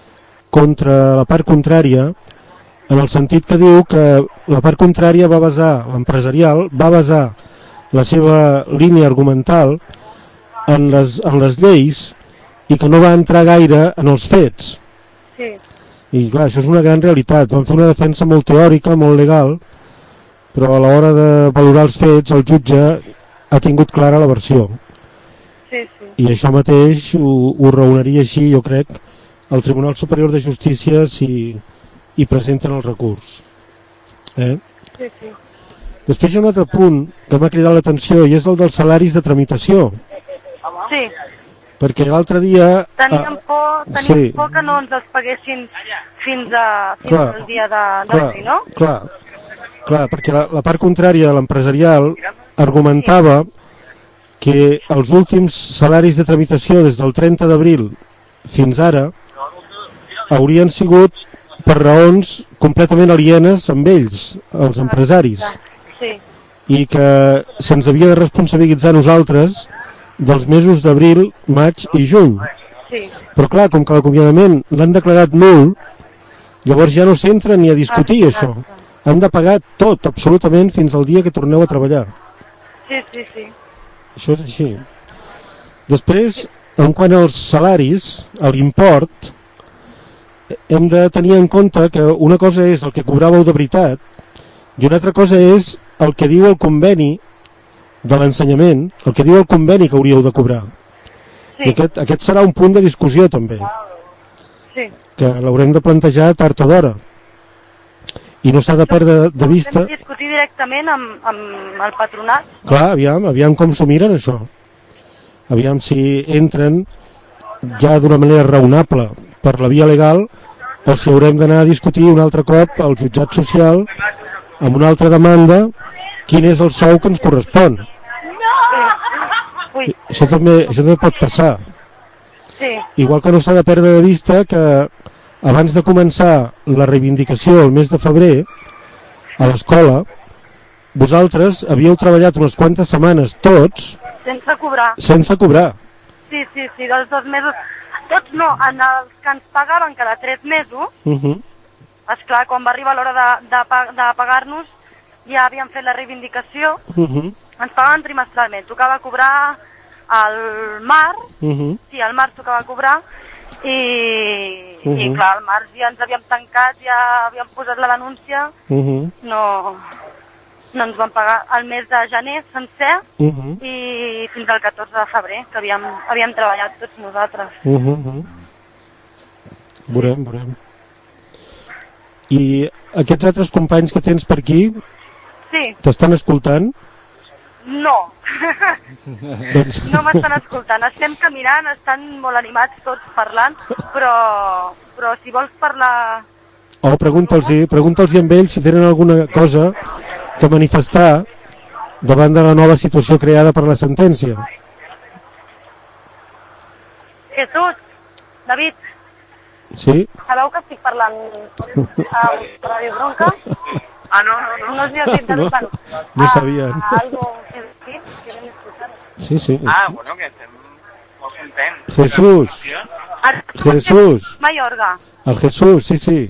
contra la part contrària, en el sentit que diu que la part contrària l'empresarial va basar la seva línia argumental en les lleis i que no va entrar gaire en els fets. Sí. I clar, això és una gran realitat. Van fer una defensa molt teòrica, molt legal, però a l'hora de valorar els fets el jutge ha tingut clara la versió. Sí. I això mateix ho raonaria així, jo crec, el Tribunal Superior de Justícia si presenten el recurs. Sí. Després hi ha un altre punt que m'ha cridat l'atenció i és el dels salaris de tramitació. Sí. Perquè l'altre dia... Teníem por que no ens els paguessin fins al dia d'avui, no? Clar, perquè la part contrària de l'empresarial argumentava que els últims salaris de tramitació des del 30 d'abril fins ara haurien sigut per raons completament alienes amb ells, els empresaris, i que se'ns havia de responsabilitzar nosaltres dels mesos d'abril, maig i juny. Però clar, com que l'acomiadament l'han declarat nul, llavors ja no s'entra ni a discutir això. Han de pagar tot, absolutament, fins al dia que torneu a treballar. Sí. Això és així. Després, en quant als salaris, a l'import, hem de tenir en compte que una cosa és el que cobràveu de veritat i una altra cosa és el que diu el conveni de l'ensenyament, el que diu el conveni que hauríeu de cobrar. Sí. I aquest serà un punt de discussió també, Sí. que l'haurem de plantejar tard o d'hora. I no s'ha de perdre de vista... Vam discutir directament amb el patronat. Clar, aviam com s'ho miren això. Aviam si entren ja d'una manera raonable per la via legal o si haurem d'anar a discutir un altre cop al jutjat social amb una altra demanda quin és el sou que ens correspon. Ui, Això també pot passar. sí. Igual que no s'ha de perdre de vista que abans de començar la reivindicació el mes de febrer a l'escola, vosaltres havíeu treballat unes quantes setmanes tots Sense cobrar. sense cobrar. Sí, dels 2 mesos. Tots no, en els que ens pagaven cada 3 mesos, esclar, quan va arribar l'hora de pagar-nos, ja havíem fet la reivindicació, ens pagaven trimestralment. Tocava cobrar al març, sí, al març tocava cobrar, i clar, al març ja ens havíem tancat, ja havíem posat la denúncia, no ens van pagar el mes de gener sencer i fins al 14 de febrer, que havíem treballat tots nosaltres. Veurem. I aquests altres companys que tens per aquí Sí, t'estan escoltant? no. Doncs... No m'estan escoltant. Estem caminant, estan molt animats tots parlant, però si vols parlar... O pregunta'ls amb ells si tenen alguna cosa que manifestar davant de la nova situació creada per la sentència. Jesús, David, Sí? sabeu que estic parlant a Ràdio Bronca? No us havia dit de No, no sabien. Algo que decir, que ven escuchar. Sí. Bueno, que estem molt contents. Jesús. Mayorga. El Jesús, sí. Sí.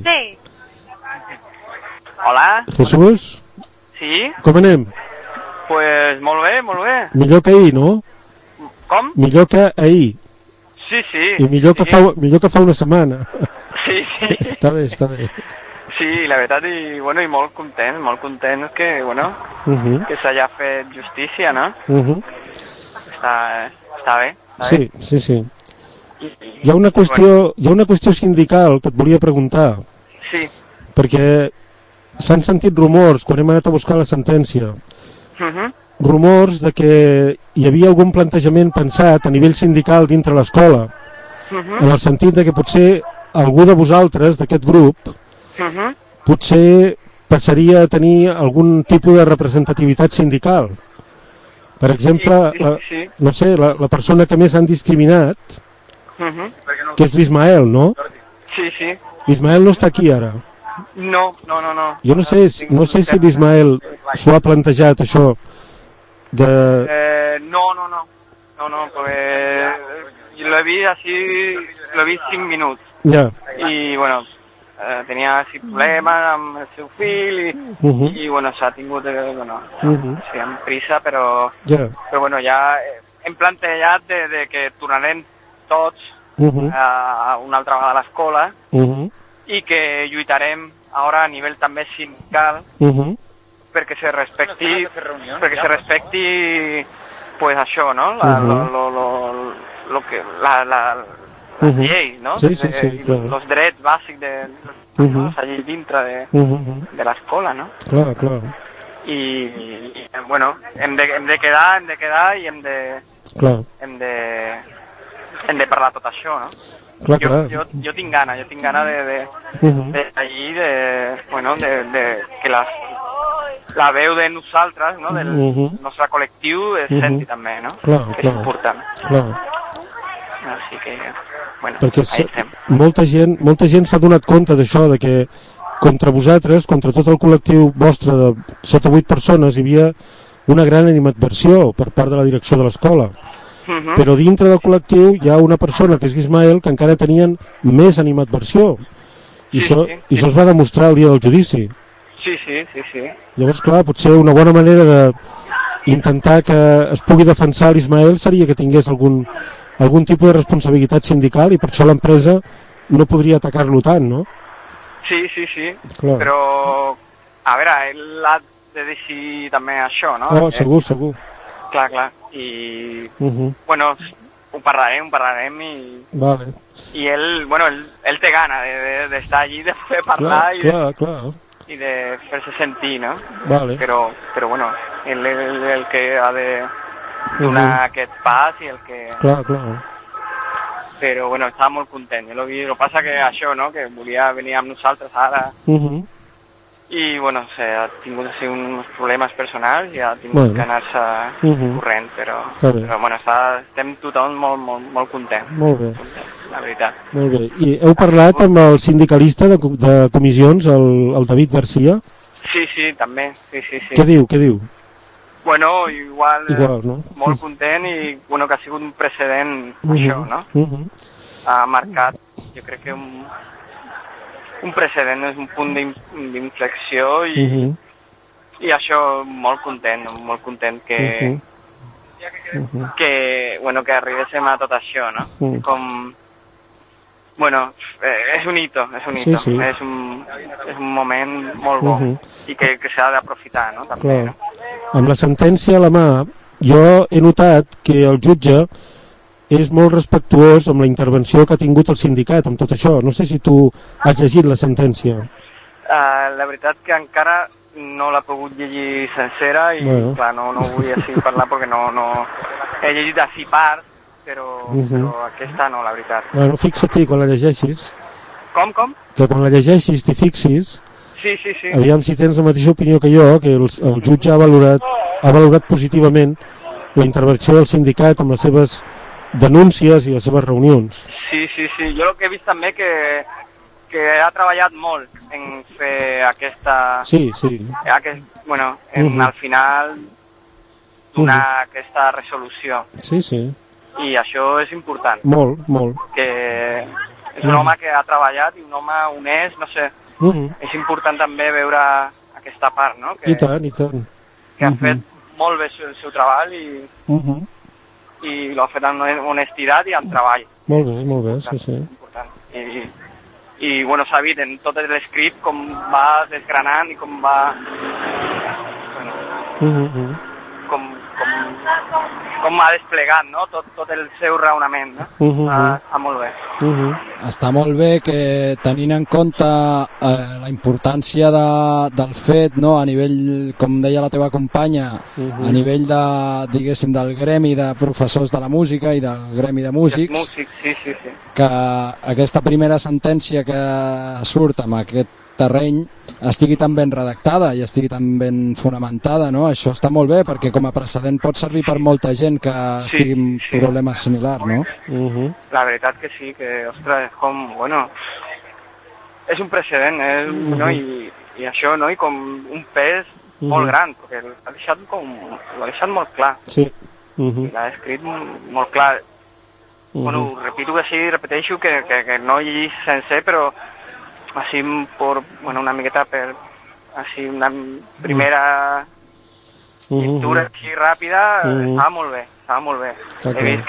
Hola, Jesús, sí? com anem? Pues molt bé. Millor que ahir, no? Com? Millor que ahir. Sí. I millor que fa una setmana. Sí. Està bé. Sí, la veritat, i molt contents que, que s'hagi fet justícia, no? Està bé. Sí. Hi ha una qüestió sindical que et volia preguntar. Sí. Perquè s'han sentit rumors, quan hem anat a buscar la sentència, rumors de que hi havia algun plantejament pensat a nivell sindical dintre l'escola, en el sentit de que potser algú de vosaltres, d'aquest grup, potser passaria a tenir algun tipus de representativitat sindical. Per exemple, la persona que més han discriminat, que és l'Ismael, no? Sí. L'Ismael no està aquí ara. No. Jo no sé si l'Ismael s'ho ha plantejat, això, de... No, pues lo he visto así, lo he visto 5 minutos. Ja. Y tenia así problemes amb el seu fill i s'ha tingut amb prisa, però ja hem plantejat de que tornarem tots una altra vegada a l'escola i que lluitarem ara a nivell també sindical perquè se respecti pues això, no? Les lleis, no? Sí, clar. Els drets bàsics allí dintre de l'escola, no? Clar. I hem de quedar i hem de parlar tot això, no? Clar. Jo tinc gana de que la veu de nosaltres, no? Del nostre col·lectiu es senti també, no? Que és important. Així que, perquè molta gent s'ha donat compte d'això, de que contra vosaltres, contra tot el col·lectiu vostre de 7 o 8 persones, hi havia una gran animadversió per part de la direcció de l'escola. Però dintre del col·lectiu hi ha una persona, que és Ismael, que encara tenien més animadversió. I això es va demostrar el dia del judici. Sí. Llavors, clar, potser una bona manera d'intentar que es pugui defensar l'Ismael seria que tingués algun tipus de responsabilitat sindical, i per això l'empresa no podria atacar-lo tant, no? Sí. Clar. Però, a veure, ell ha de decidir també això, no? Segur. Clar. I, bueno, ho parlarem i ell té gana d'estar allí, de fer parlar i de fer-se sentir, no? Vale. Però bueno, ell és el que ha de donar aquest pas i el que... Clar. Però bueno, estava molt content. El que passa que això, no?, que volia venir amb nosaltres ara i bueno, ha tingut uns problemes personals i ha tingut que anar-se corrent, però bueno, estem tothom molt content. Molt bé. La veritat. Molt bé. I heu parlat amb el sindicalista de comissions, el David Garcia? Sí, també. Sí. Què diu? Bueno, igual no? Molt content i bueno, que ha sigut un precedent això, no? Ha marcat, jo crec que un precedent, és un punt d'inflexió i això molt content que arribéssim a tot això, no? Com, bueno, és un hito, sí. és un moment molt bo i que s'ha d'aprofitar, no? També, no? Amb la sentència a la mà, jo he notat que el jutge és molt respectuós amb la intervenció que ha tingut el sindicat, amb tot això. No sé si tu has llegit la sentència. La veritat que encara no l'he pogut llegir sencera i clar, no vull així parlar perquè no he llegit així parts, però aquesta no, la veritat. Bueno, fixa't-hi quan la llegeixis. Com? Que quan la llegeixis t'hi fixis. Sí. Aviam si tens la mateixa opinió que jo, que el jutge ha valorat positivament la intervenció del sindicat amb les seves denúncies i les seves reunions. Sí. Jo el que he vist també que ha treballat molt en fer aquesta... Sí. Al final donar aquesta resolució. Sí. I això és important. Molt. Que és un home que ha treballat i un home honest, no sé. És important també veure aquesta part, no? I tant. Que ha fet molt bé el seu treball i l'ha fet amb honestitat i amb treball. Molt bé, sí. I bueno, s'ha vist en tot l'escrit com va desgranant i com va... com ha desplegat, no? Tot el seu raonament, no? Està molt bé. Està molt bé que tenint en compte la importància del fet, no? A nivell, com deia la teva companya, a nivell de, diguéssim, del gremi de professors de la música i del gremi de músics, sí. Que aquesta primera sentència que surt amb aquest terreny estigui tan ben redactada i estigui tan ben fonamentada, no? Això està molt bé perquè com a precedent pot servir per molta gent que estigui en problemes similars, no? La veritat que sí, que, ostres, com, bueno, és un precedent, no? I això, no? I com un pes molt gran, perquè l'ha deixat molt clar. Sí. I l'ha escrit molt clar. Bueno, repeteixo que no he llegit sencer, però així una miqueta per així una primera lectura així ràpida, estava molt bé. He vist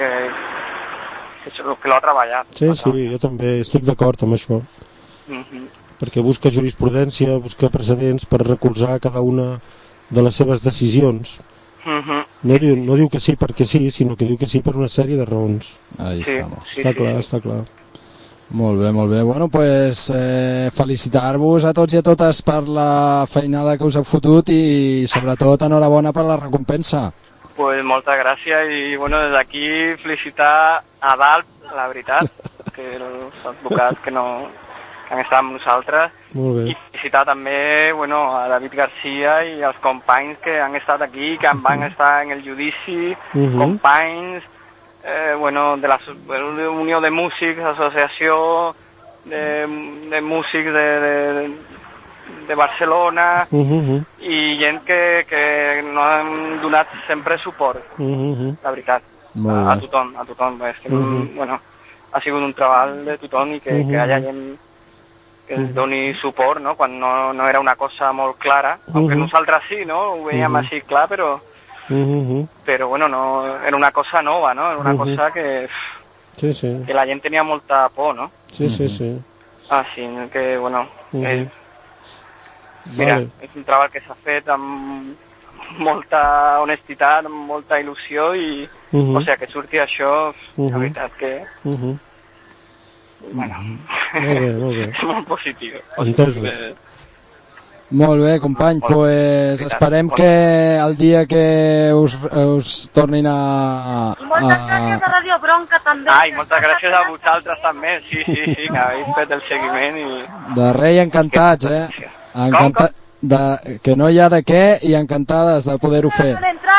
que l'ha treballat. Sí, jo també estic d'acord amb això. Perquè busca jurisprudència, busca precedents per recolzar cada una de les seves decisions. No diu que sí perquè sí, sinó que diu que sí per una sèrie de raons. Està clar. Molt bé. Bueno, pues felicitar-vos a tots i a totes per la feinada que us heu fotut i sobretot enhorabona per la recompensa. Pues moltes gràcies i bueno, des d'aquí felicitar a Dalp, la veritat, que els advocats que han estat amb nosaltres, i felicitar també a David Garcia i als companys que han estat aquí, que van estar en el judici, companys de la Unió de Músics, Associació de Músics de Barcelona, i gent que no han donat sempre suport, la veritat, a tothom. Ha sigut un treball de tothom i que hi hagi gent que ens doni suport, no? Quan no era una cosa molt clara, aunque nosaltres sí, no? Ho veiem així clar, però bueno, no, era una cosa nova, no? Era una cosa que la gent tenia molta por, no? Sí. Així que, bueno, mira, és un treball que s'ha fet amb molta honestitat, molta il·lusió i o sigui, que surti això, la veritat que bueno, molt bé. és molt positiu. Entesos. Molt bé, company, pues esperem que el dia que us tornin a... Moltes gràcies a Radio Bronca també. Ai, moltes gràcies a vosaltres també, sí, que habéis fet el seguiment i... De rei encantats, Encantat... que no hi ha de què i encantades de poder-ho fer.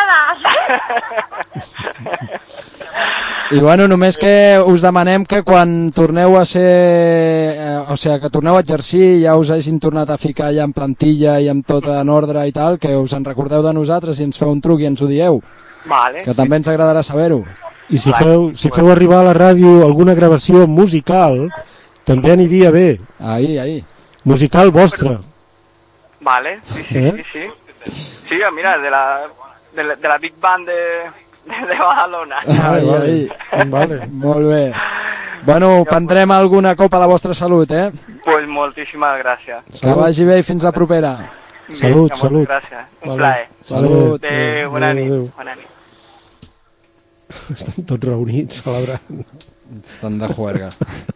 I bueno, només que us demanem que quan torneu a ser... o sigui, que torneu a exercir, ja us hagin tornat a ficar ja en plantilla i amb tot en ordre i tal, que us en recordeu de nosaltres i ens feu un truc i ens ho dieu. Vale. Que també ens agradarà saber-ho. I si feu arribar a la ràdio alguna gravació musical, també aniria bé. Ahí. Musical vostra. Vale, sí. Sí, mira, de la Big Band de Badalona. Vale. Molt bé. Bueno, prendrem alguna copa a la vostra salut, Pues moltíssimes gràcies. Que vagi bé i fins la propera. Salut. Gràcies. Un plaer. Salut. Adéu, bona nit. Estan tots reunits celebrant. Estan de juerga.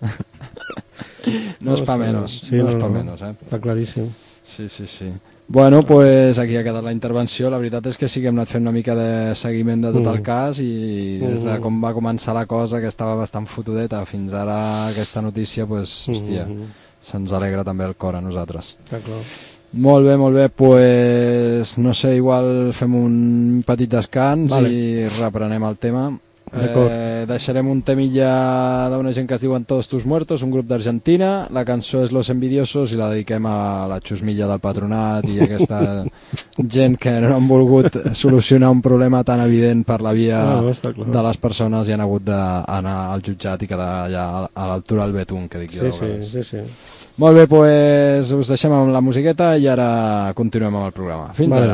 No és pa menos. Sí, no és pa menos, Està claríssim. Sí. Bueno, pues aquí ha quedat la intervenció. La veritat és que sí que hem anat fent una mica de seguiment de tot el cas i des de com va començar la cosa, que estava bastant fotudeta, fins ara aquesta notícia, pues, hòstia, se'ns alegra també el cor a nosaltres. Clar. Molt bé, pues no sé, igual fem un petit descans i reprenem el tema. Deixarem un temilla d'una gent que es diuen Todos tus muertos, un grup d'Argentina. La cançó és Los envidiosos i la dediquem a la xusmilla del patronat i aquesta gent que no han volgut solucionar un problema tan evident per la via de les persones i han hagut d'anar al jutjat i quedar allà a l'altura del betún, que dic jo. Sí. Molt bé, pues us deixem amb la musiqueta i ara continuem amb el programa. Fins ara.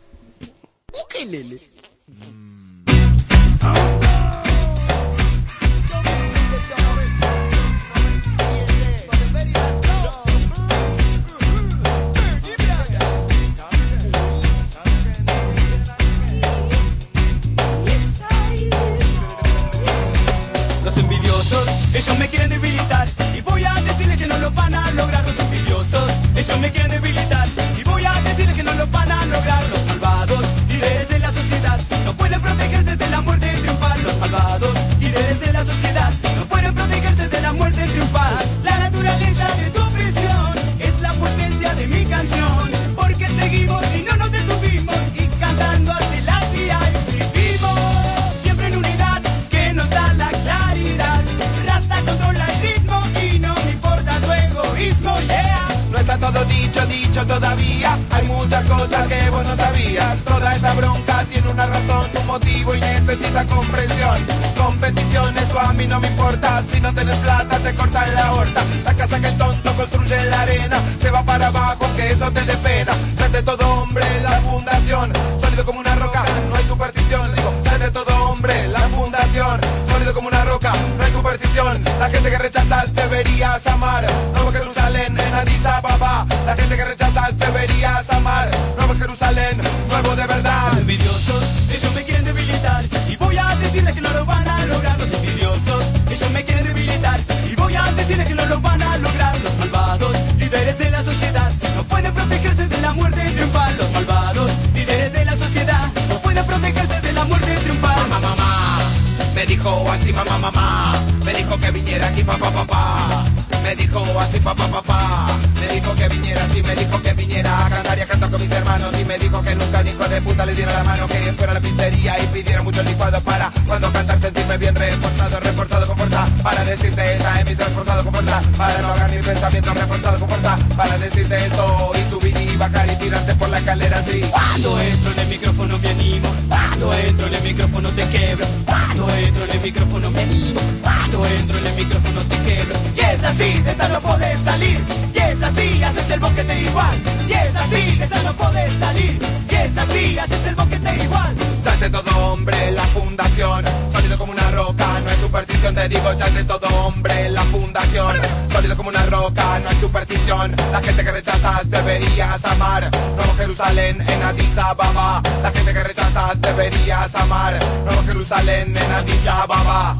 Ellos me quieren debilitar y voy a decirles que no lo van a lograr. Los envidiosos, ellos me quieren debilitar y voy a decirles que no lo van a lograr. Los malvados, líderes de la sociedad, no pueden protegerse de la muerte triunfal. Los malvados, líderes de la sociedad, no pueden protegerse de la muerte triunfal. La naturaleza de tu prisión es la potencia de mi canción, porque seguimos y no nos detuvimos y cantando hacia la CIA vivimos siempre en unidad que nos da la claridad. Controla el ritmo y no me importa tu egoísmo, yeah. No está todo dicho todavía. Hay muchas cosas que vos no sabías. Toda esta bronca tiene una razón, un motivo y necesita comprensión. Competición, eso a mí no me importa. Si no tenés plata te cortan la horta. La casa que el tonto construye en la arena se va para abajo, que eso te dé pena. Ya de todo hombre la fundación, sólido como una roca, no hay superstición. Digo, ya de todo hombre la fundación, sólido como una roca, no hay superstición. La gente que rechazas deberías amar. Nuevo Jerusalén en Addis Ababa. La gente que rechazas deberías amar. Nuevo Jerusalén, nuevo de verdad. Los envidiosos, ellos me quieren debilitar y voy a decirles que no lo van a lograr. Los envidiosos, ellos me quieren debilitar y voy a decirles que no lo van a lograr. Los malvados, líderes de la sociedad, no pueden protegerse de la muerte triunfal. Los malvados, líderes de la sociedad, no pueden protegerse de la muerte triunfal. Mamá, me dijo así mamá, me dijo que viniera aquí papá. Me dijo así papá, me dijo que viniera así, me dijo que viniera a cantar y a cantar con mis hermanos. Y me dijo que nunca un hijo de puta le diera la mano, que fuera a la pizzería y pidiera mucho licuado para cuando cantar sentirme bien reforzado con fuerza. Para decirte esta emisión reforzado con fuerza, para no hacer mi pensamiento reforzado con fuerza. Para decirte esto y subir y bajar y tirarte por la escalera así. Cuando entro en el micrófono me animo, cuando entro en el micrófono te quebro, cuando entro en el micrófono me animo, cuando entro en el micrófono te quebro. Y es así, de esta no podés salir, y es así, haces el boquete igual, y es así, de esta no podés salir, y es así, haces el boquete igual. Ya de todo hombre la fundación, sólido como una roca, no es superstición de te digo, ya es de todo hombre la fundación. Sólido como una roca, no hay superstición. La gente que rechazas deberías amar. Nuevo Jerusalén en Addis Ababa. La gente que rechazas deberías amar. Nuevo Jerusalén en Addis Ababa.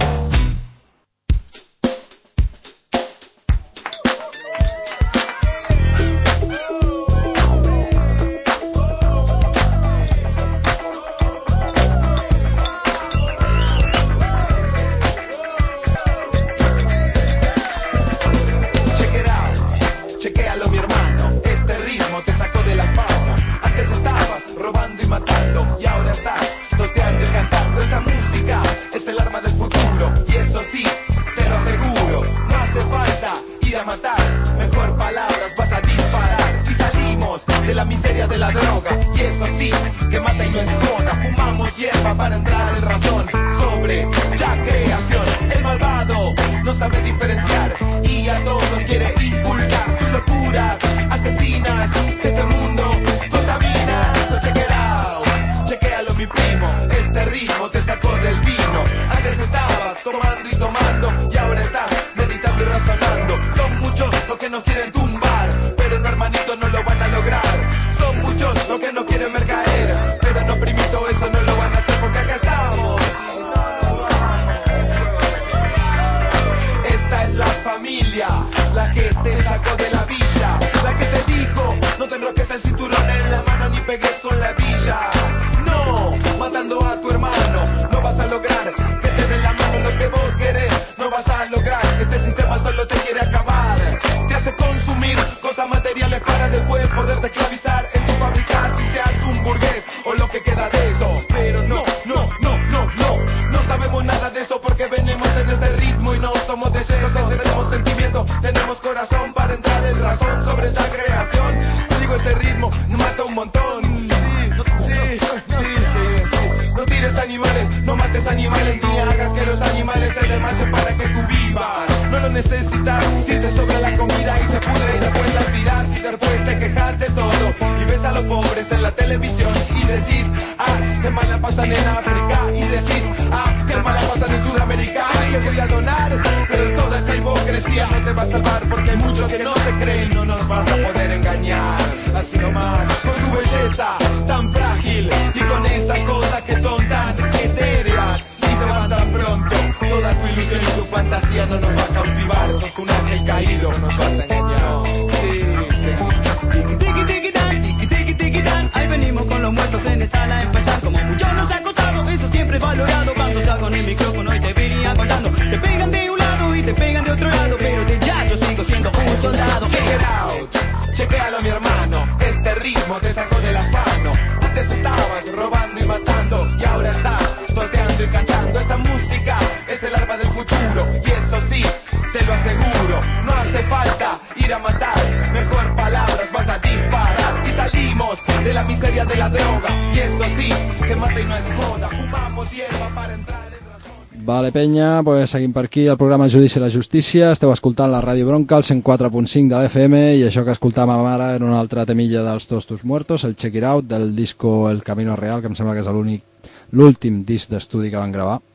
Vale, penya, pues seguim per aquí el programa Judici i la Justícia. Esteu escoltant la Ràdio Bronca, el 104.5 de l'FM, i això que escoltàvem ara era una altra temilla dels Tostos Muertos, el Check It Out, del disco El Camino Real, que em sembla que és l'últim disc d'estudi que van gravar.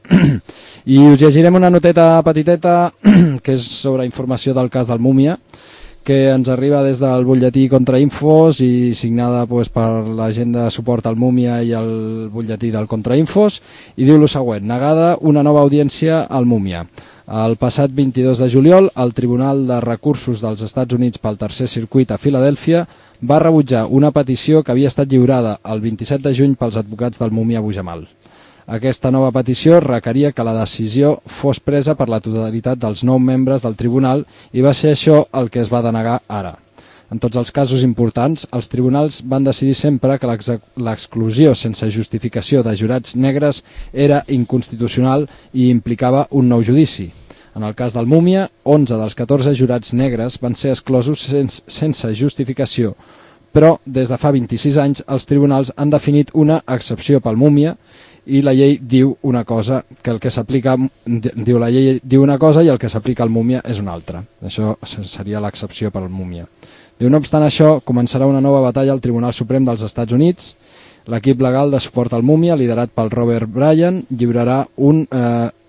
I us llegirem una noteta petiteta que és sobre informació del cas del Múmia, que ens arriba des del butlletí Contrainfos i signada pues, per la gent de suport al Múmia i el butlletí del Contrainfos, i diu el següent: negada una nova audiència al Múmia. El passat 22 de juliol, el Tribunal de Recursos dels Estats Units pel Tercer Circuit a Filadèlfia va rebutjar una petició que havia estat lliurada el 27 de juny pels advocats del Múmia Bujamal. Aquesta nova petició requeria que la decisió fos presa per la totalitat dels 9 membres del tribunal i va ser això el que es va denegar ara. En tots els casos importants, els tribunals van decidir sempre que l'exclusió sense justificació de jurats negres era inconstitucional i implicava un nou judici. En el cas del Múmia, 11 dels 14 jurats negres van ser exclosos sense justificació, però des de fa 26 anys els tribunals han definit una excepció pel Múmia i la llei diu una cosa, que el que s'aplica la llei diu una cosa i el que s'aplica al Múmia és una altra. Això seria l'excepció per al Múmia. Diu, no obstant això, començarà una nova batalla al Tribunal Suprem dels Estats Units. L'equip legal de suport al Múmia, liderat pel Robert Bryan, lliurarà un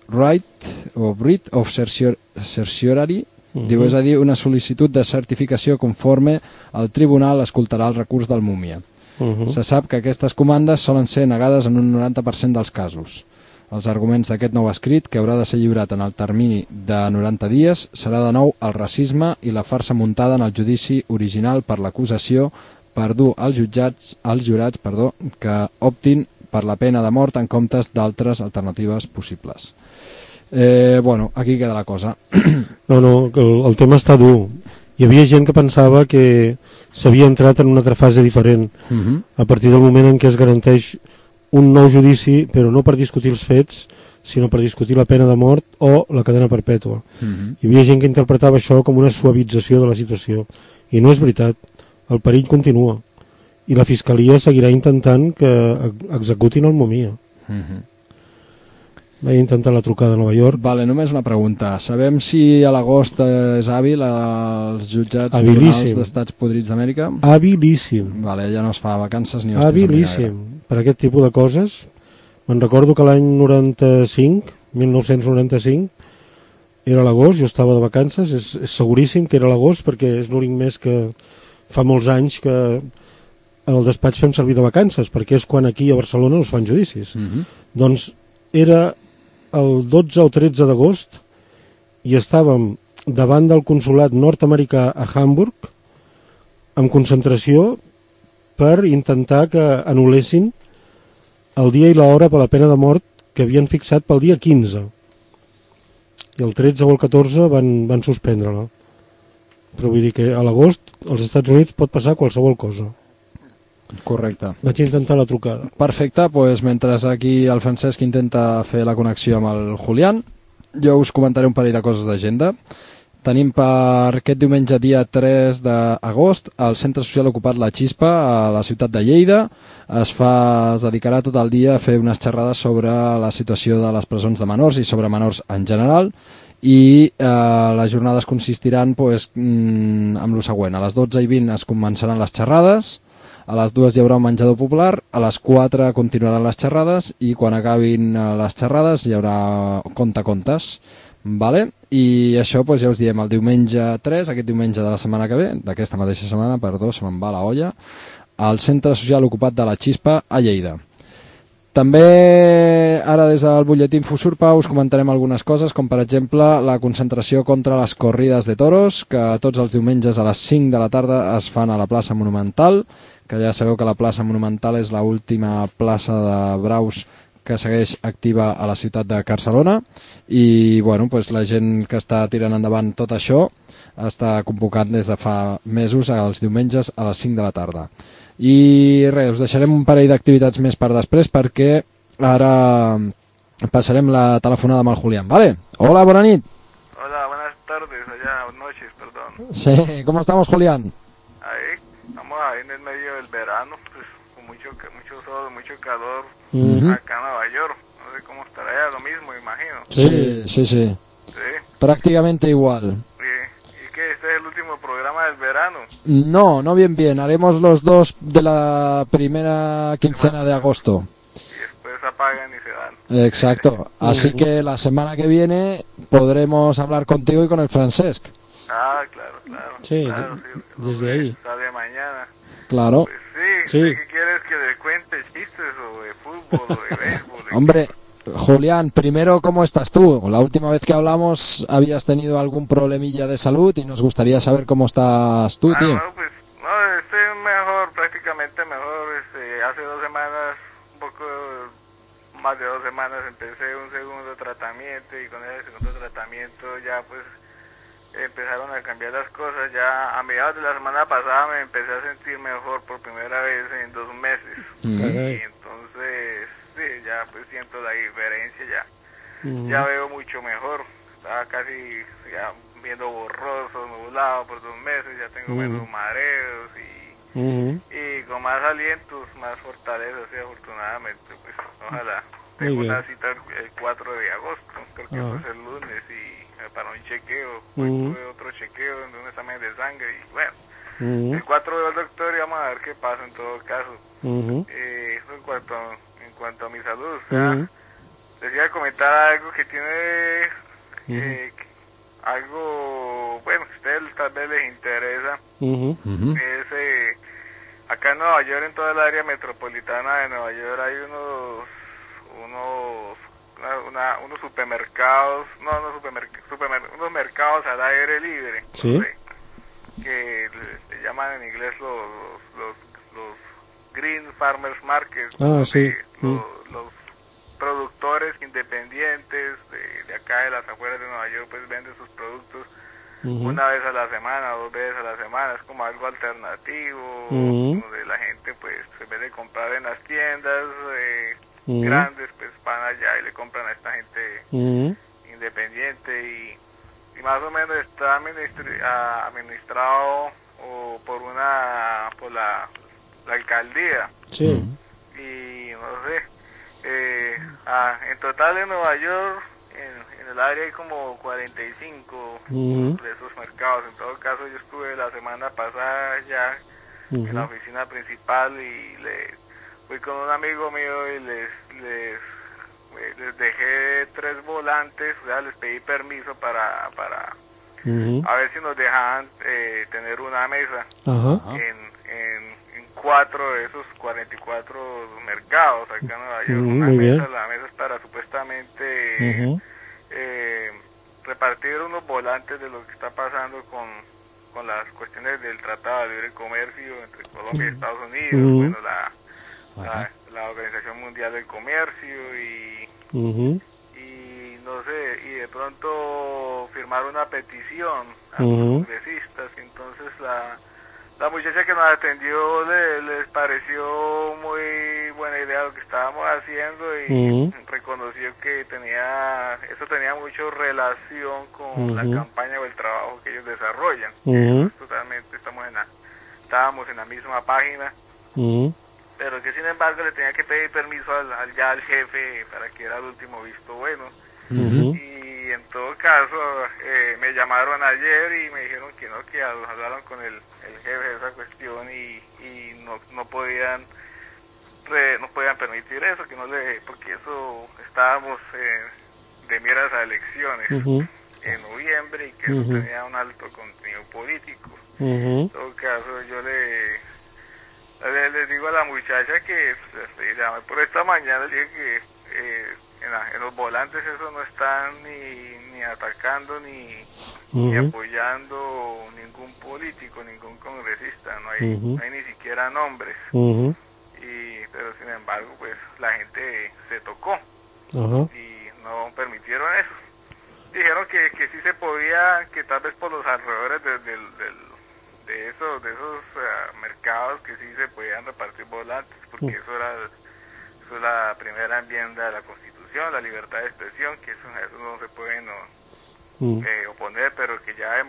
Right o Writ of Certiorari, diu, és a dir, una sol·licitud de certificació conforme el tribunal escoltarà el recurs del múmia. Se sap que aquestes comandes solen ser negades en un 90% dels casos. Els arguments d'aquest nou escrit, que haurà de ser lliurat en el termini de 90 dies, serà de nou el racisme i la farsa muntada en el judici original per l'acusació per dur als jurats que optin per la pena de mort en comptes d'altres alternatives possibles. Bueno, aquí queda la cosa. No, el tema està dur. Hi havia gent que pensava que s'havia entrat en una altra fase diferent a partir del moment en què es garanteix un nou judici, però no per discutir els fets, sinó per discutir la pena de mort o la cadena perpètua. Hi havia gent que interpretava això com una suavització de la situació, i no és veritat. El perill continua, i la Fiscalia seguirà intentant que executin el Mumia. Vaig intentar la trucada a Nova York. Vale, només una pregunta. Sabem si a l'agost és hàbil els jutjats tribunals d'estats podrits d'Amèrica? Habilíssim. Vale, ja no es fa vacances ni hostes. Habilíssim. Per aquest tipus de coses. Me'n recordo que l'any 1995, era l'agost, jo estava de vacances, és seguríssim que era l'agost, perquè és l'únic mes que fa molts anys que en el despatx fem servir de vacances, perquè és quan aquí a Barcelona no es fan judicis. Doncs era el 12 o 13 d'agost i estàvem davant del consolat nord-americà a Hamburg amb concentració per intentar que anul·lessin el dia i l'hora per la pena de mort que havien fixat pel dia 15. I el 13 o el 14 van suspendre-la. Però vull dir que a l'agost als Estats Units pot passar qualsevol cosa. Correcte. Vaig intentar la trucada. Perfecte, doncs mentre aquí el Francesc intenta fer la connexió amb el Julián, jo us comentaré un parell de coses d'agenda. Tenim per aquest diumenge dia 3 d'agost el Centre Social Ocupat La Xispa a la ciutat de Lleida. Es dedicarà tot el dia a fer unes xerrades sobre la situació de les presons de menors i sobre menors en general, i les jornades consistiran amb el següent. A les 12:20 es començaran les xerrades, a les 2 hi haurà un menjador popular, a les 4 continuaran les xerrades i quan acabin les xerrades hi haurà contes. Vale? I això ja us diem el diumenge 3, aquest diumenge de la setmana que ve, d'aquesta mateixa setmana, perdó, se me'n va la olla, al Centre Social Ocupat de La Xispa a Lleida. També ara des del butlletí Infosurpa us comentarem algunes coses, com per exemple la concentració contra les corrides de toros, que tots els diumenges a les 5 de la tarda es fan a la plaça Monumental, que ja sabeu que la plaça Monumental és l'última plaça de braus que segueix activa a la ciutat de Barcelona, i la gent que està tirant endavant tot això està convocant des de fa mesos els diumenges a les 5 de la tarda. I res, us deixarem un parell d'activitats més per després, perquè ara passarem la telefonada amb el Julián, ¿vale? Hola, bona nit. Hola, buenas tardes, allá, noches, perdón. Sí, ¿cómo estamos, Julián? Ahí, estamos ahí en el medio del verano, pues con mucho sol, mucho calor, acá en Nueva York. No sé cómo estará allá, lo mismo, imagino. Sí. Prácticamente igual. ¿Y qué? ¿Este es el último programa del verano? No bien. Haremos los dos de la primera quincena de agosto. Y después apagan y se dan. Exacto. Así que la semana que viene podremos hablar contigo y con el Francesc. Ah, claro. Sí, claro, desde ahí. Sale mañana. Claro. Pues sí. ¿Qué quieres que le cuente? ¿Chistes o de fútbol o de béisbol? Hombre, Julián, primero, ¿cómo estás tú? La última vez que hablamos habías tenido algún problemilla de salud y nos gustaría saber cómo estás tú, tío. Estoy mejor, prácticamente mejor. Hace 2 semanas, un poco más de 2 semanas, empecé un segundo tratamiento, y con ese segundo tratamiento ya pues empezaron a cambiar las cosas. Ya a mediados de la semana pasada me empecé a sentir mejor por primera vez en 2 meses. Y entonces sí, ya pues siento la diferencia, ya veo mucho mejor. Estaba casi ya viendo borroso, nublado por 2 meses, ya tengo menos mareos y con más alientos, más fortaleza, sí, afortunadamente, pues ojalá. Tengo una cita el 4 de agosto, creo que es el lunes, y para un chequeo, tuve otro chequeo, un examen de sangre, y bueno, el 4 veo al doctor y vamos a ver qué pasa en todo caso. Eso en cuanto a mi salud, o sea, decía a comentar algo que tiene algo, bueno, a ustedes tal vez les interesa. Es acá en Nueva York, en toda el área metropolitana de Nueva York, hay unos supermercados, unos mercados al aire libre, sí, que se llaman en inglés los Green Farmers Markets, sí, los productores independientes de acá de las afueras de Nueva York pues venden sus productos una vez a la semana, 2 veces a la semana. Es como algo alternativo, donde la gente pues en vez de comprar en las tiendas grandes, pues van allá y le compran a esta gente independiente, y más o menos está administrado por la alcaldía. Sí. Y no sé, en total en Nueva York, en el área hay como 45 de esos mercados. En todo caso, yo estuve la semana pasada ya en la oficina principal y fui con un amigo mío y les dejé 3 volantes, o sea, les pedí permiso para a ver si nos dejaban tener una mesa en 4 de esos 44 mercados acá en Nueva York. La mesa es para supuestamente repartir unos volantes de lo que está pasando con las cuestiones del Tratado de Libre Comercio entre Colombia y Estados Unidos, bueno, la Organización Mundial del Comercio y no sé, y de pronto firmar una petición a los congresistas. Entonces la muchacha que nos atendió les pareció muy buena idea lo que estábamos haciendo y reconoció que eso tenía mucho relación con la campaña o el trabajo que ellos desarrollan. Totalmente estábamos en la misma página, pero que sin embargo le tenía que pedir permiso al jefe para que era el último visto bueno. Y en todo caso me llamaron ayer y me dijeron que no, que hablaron con el jefe de esa cuestión y no podían permitir eso, porque eso estábamos de miras a elecciones en noviembre y que eso tenía un alto contenido político. En todo caso yo les digo a la muchacha que llamé por esta mañana, le dije que en los volantes eso no están ni atacando ni apoyando ningún político, ningún congresista, no hay ni siquiera nombres. Pero sin embargo pues la gente se tocó y no permitieron eso. Dijeron que sí se podía, que tal vez por los alrededores de esos mercados que sí se podían repartir volantes, porque eso es la primera enmienda de la Constitución, la libertad de expresión, que eso no se puede oponer, pero que ya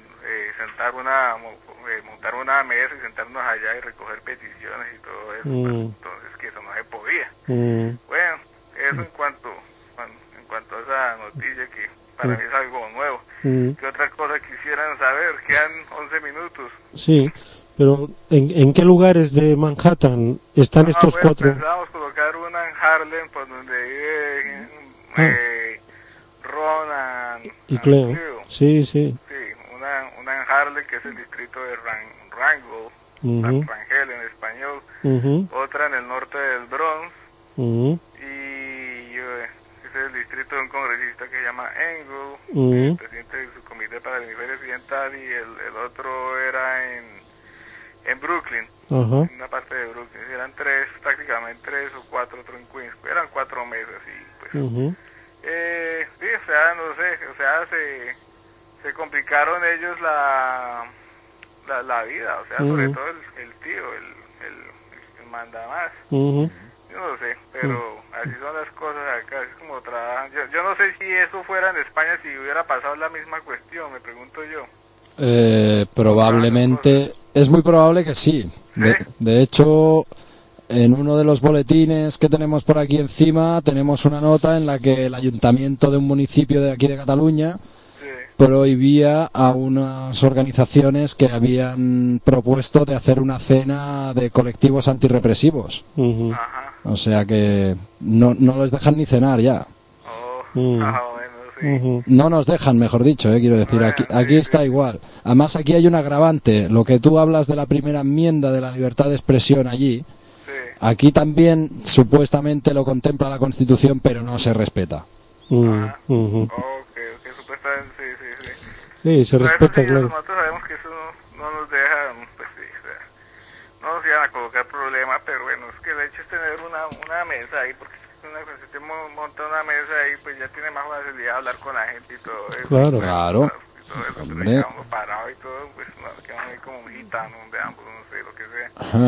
montar una mesa y sentarnos allá y recoger peticiones y todo eso, pues, entonces que eso no se podía. Bueno, eso en cuanto a esa noticia que para mí es algo nuevo. ¿Qué otra cosa quisieran saber? Quedan 11 minutos. Sí, pero ¿en qué lugares de Manhattan están estos 4? Pensábamos colocar una en Harlem, por donde vive Ronan y Cleo. Sí. Sí, una en Harlem, que es el distrito de Rangel en español. Otra en el norte del Bronx. Y ese es el distrito de un congresista que se llama Engle, el presidente de su comité para el hemisferio occidental, y el otro era en Brooklyn, en una parte de Brooklyn. Eran prácticamente 3 o 4 otros en Queens. Eran 4 mesas y pues sí, o sea, no sé, o sea, se complicaron ellos la vida, o sea, sobre todo el tío, el manda más. Yo no sé, pero así son las cosas acá, es como trabajan. Yo no sé si eso fuera en España, si hubiera pasado la misma cuestión, me pregunto yo. Probablemente, es muy probable que sí. De hecho, en uno de los boletines que tenemos por aquí encima, tenemos una nota en la que el ayuntamiento de un municipio de aquí de Cataluña prohibía a unas organizaciones que habían propuesto de hacer una cena de colectivos antirrepresivos. O sea que no les dejan ni cenar ya. No nos dejan, mejor dicho, quiero decir, aquí está igual. Además, aquí hay un agravante. Lo que tú hablas de la primera enmienda de la libertad de expresión allí, aquí también supuestamente lo contempla la Constitución, pero no se respeta. Sí, se respeta, claro. Nosotros sabemos que eso no nos deja, pues sí, o sea, no nos iban a colocar problemas, pero bueno, es que el hecho es tener una mesa ahí, porque si usted monta una mesa ahí, pues ya tiene más facilidad de hablar con la gente y todo eso. Claro. Y todo eso, pero ya uno parado y todo, pues no, quedamos ahí como un gitano, de ambos, no sé, lo que sea.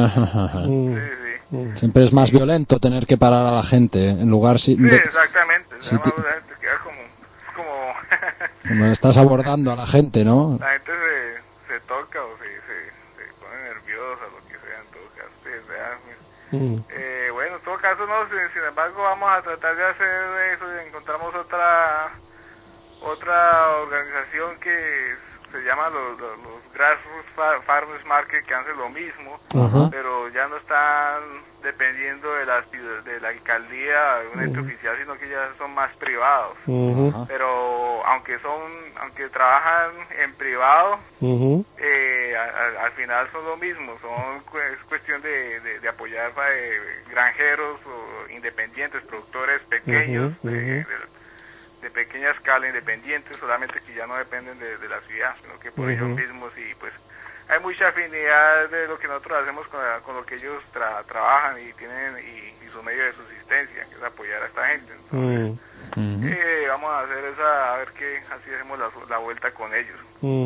Sí. Siempre es más violento tener que parar a la gente, en lugar Sí, exactamente, te queda como como estás abordando a la gente, ¿no? La gente se toca o se pone nerviosa, lo que sea, en todo caso. Bueno, en todo caso, no, sin embargo, vamos a tratar de hacer eso y encontramos otra organización que se llama los Grassroots Farmers Market, que hacen lo mismo, pero ya no están dependiendo de la alcaldía, de un ente oficial, sino que ya son más privados. Pero aunque trabajan en privado, al final son lo mismo, es cuestión de apoyar granjeros o independientes, productores pequeños, de pequeña escala, independientes, solamente que ya no dependen de la ciudad, sino que por ellos mismos, y pues hay mucha afinidad de lo que nosotros hacemos con lo que ellos trabajan y tienen y su medio de subsistencia, que es apoyar a esta gente. Entonces, vamos a hacer a ver que así hacemos la vuelta con ellos.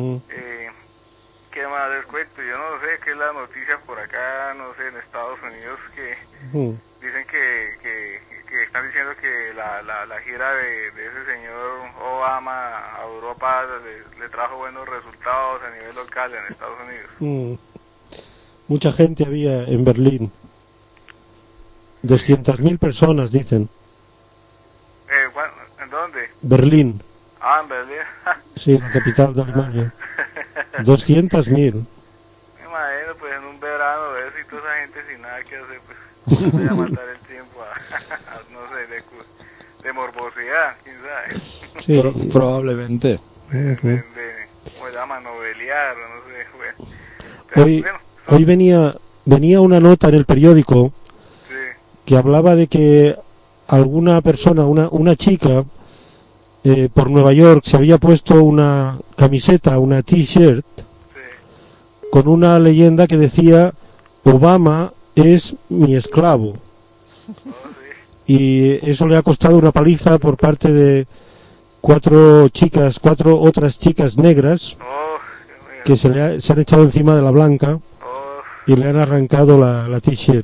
¿Qué más les cuento? Yo no sé qué es la noticia por acá, no sé, en Estados Unidos, que dicen que están diciendo que la gira de ese señor Obama a Europa le trajo buenos resultados a nivel local en Estados Unidos. Mucha gente había en Berlín. 200.000 personas, dicen. ¿En dónde? Berlín. Ah, en Berlín. Sí, la capital de Alemania. 200.000. Me imagino, pues en un verano de eso y toda esa gente sin nada que hacer, pues voy a matar el tiempo a no sé, de morbosidad, quién sabe. Sí, probablemente. ¿Cómo se llama? Novelear, no sé, bueno. Hoy venía una nota en el periódico que hablaba de que alguna persona, una chica, por Nueva York se había puesto una camiseta, una t-shirt, con una leyenda que decía: Obama es mi esclavo. Y eso le ha costado una paliza por parte de cuatro otras chicas negras que se han echado encima de la blanca y le han arrancado la t-shirt.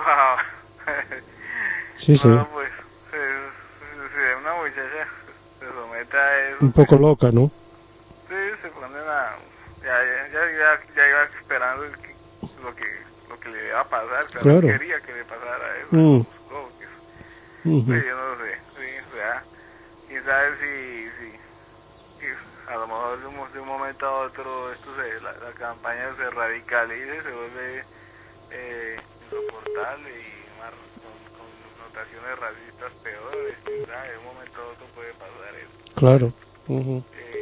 Sí. Bueno, pues, una muchacha se somete a eso. Un poco loca, ¿no? Sí, se ponen ya iba esperando lo que le iba a pasar, claro. Quería que le pasara eso. Yo no sé, o sea, quién sabe si a lo mejor de un momento a otro la campaña se radicalice, se vuelve insoportable y con notaciones racistas peores, quién sabe, de un momento a otro puede pasar eso. Claro. No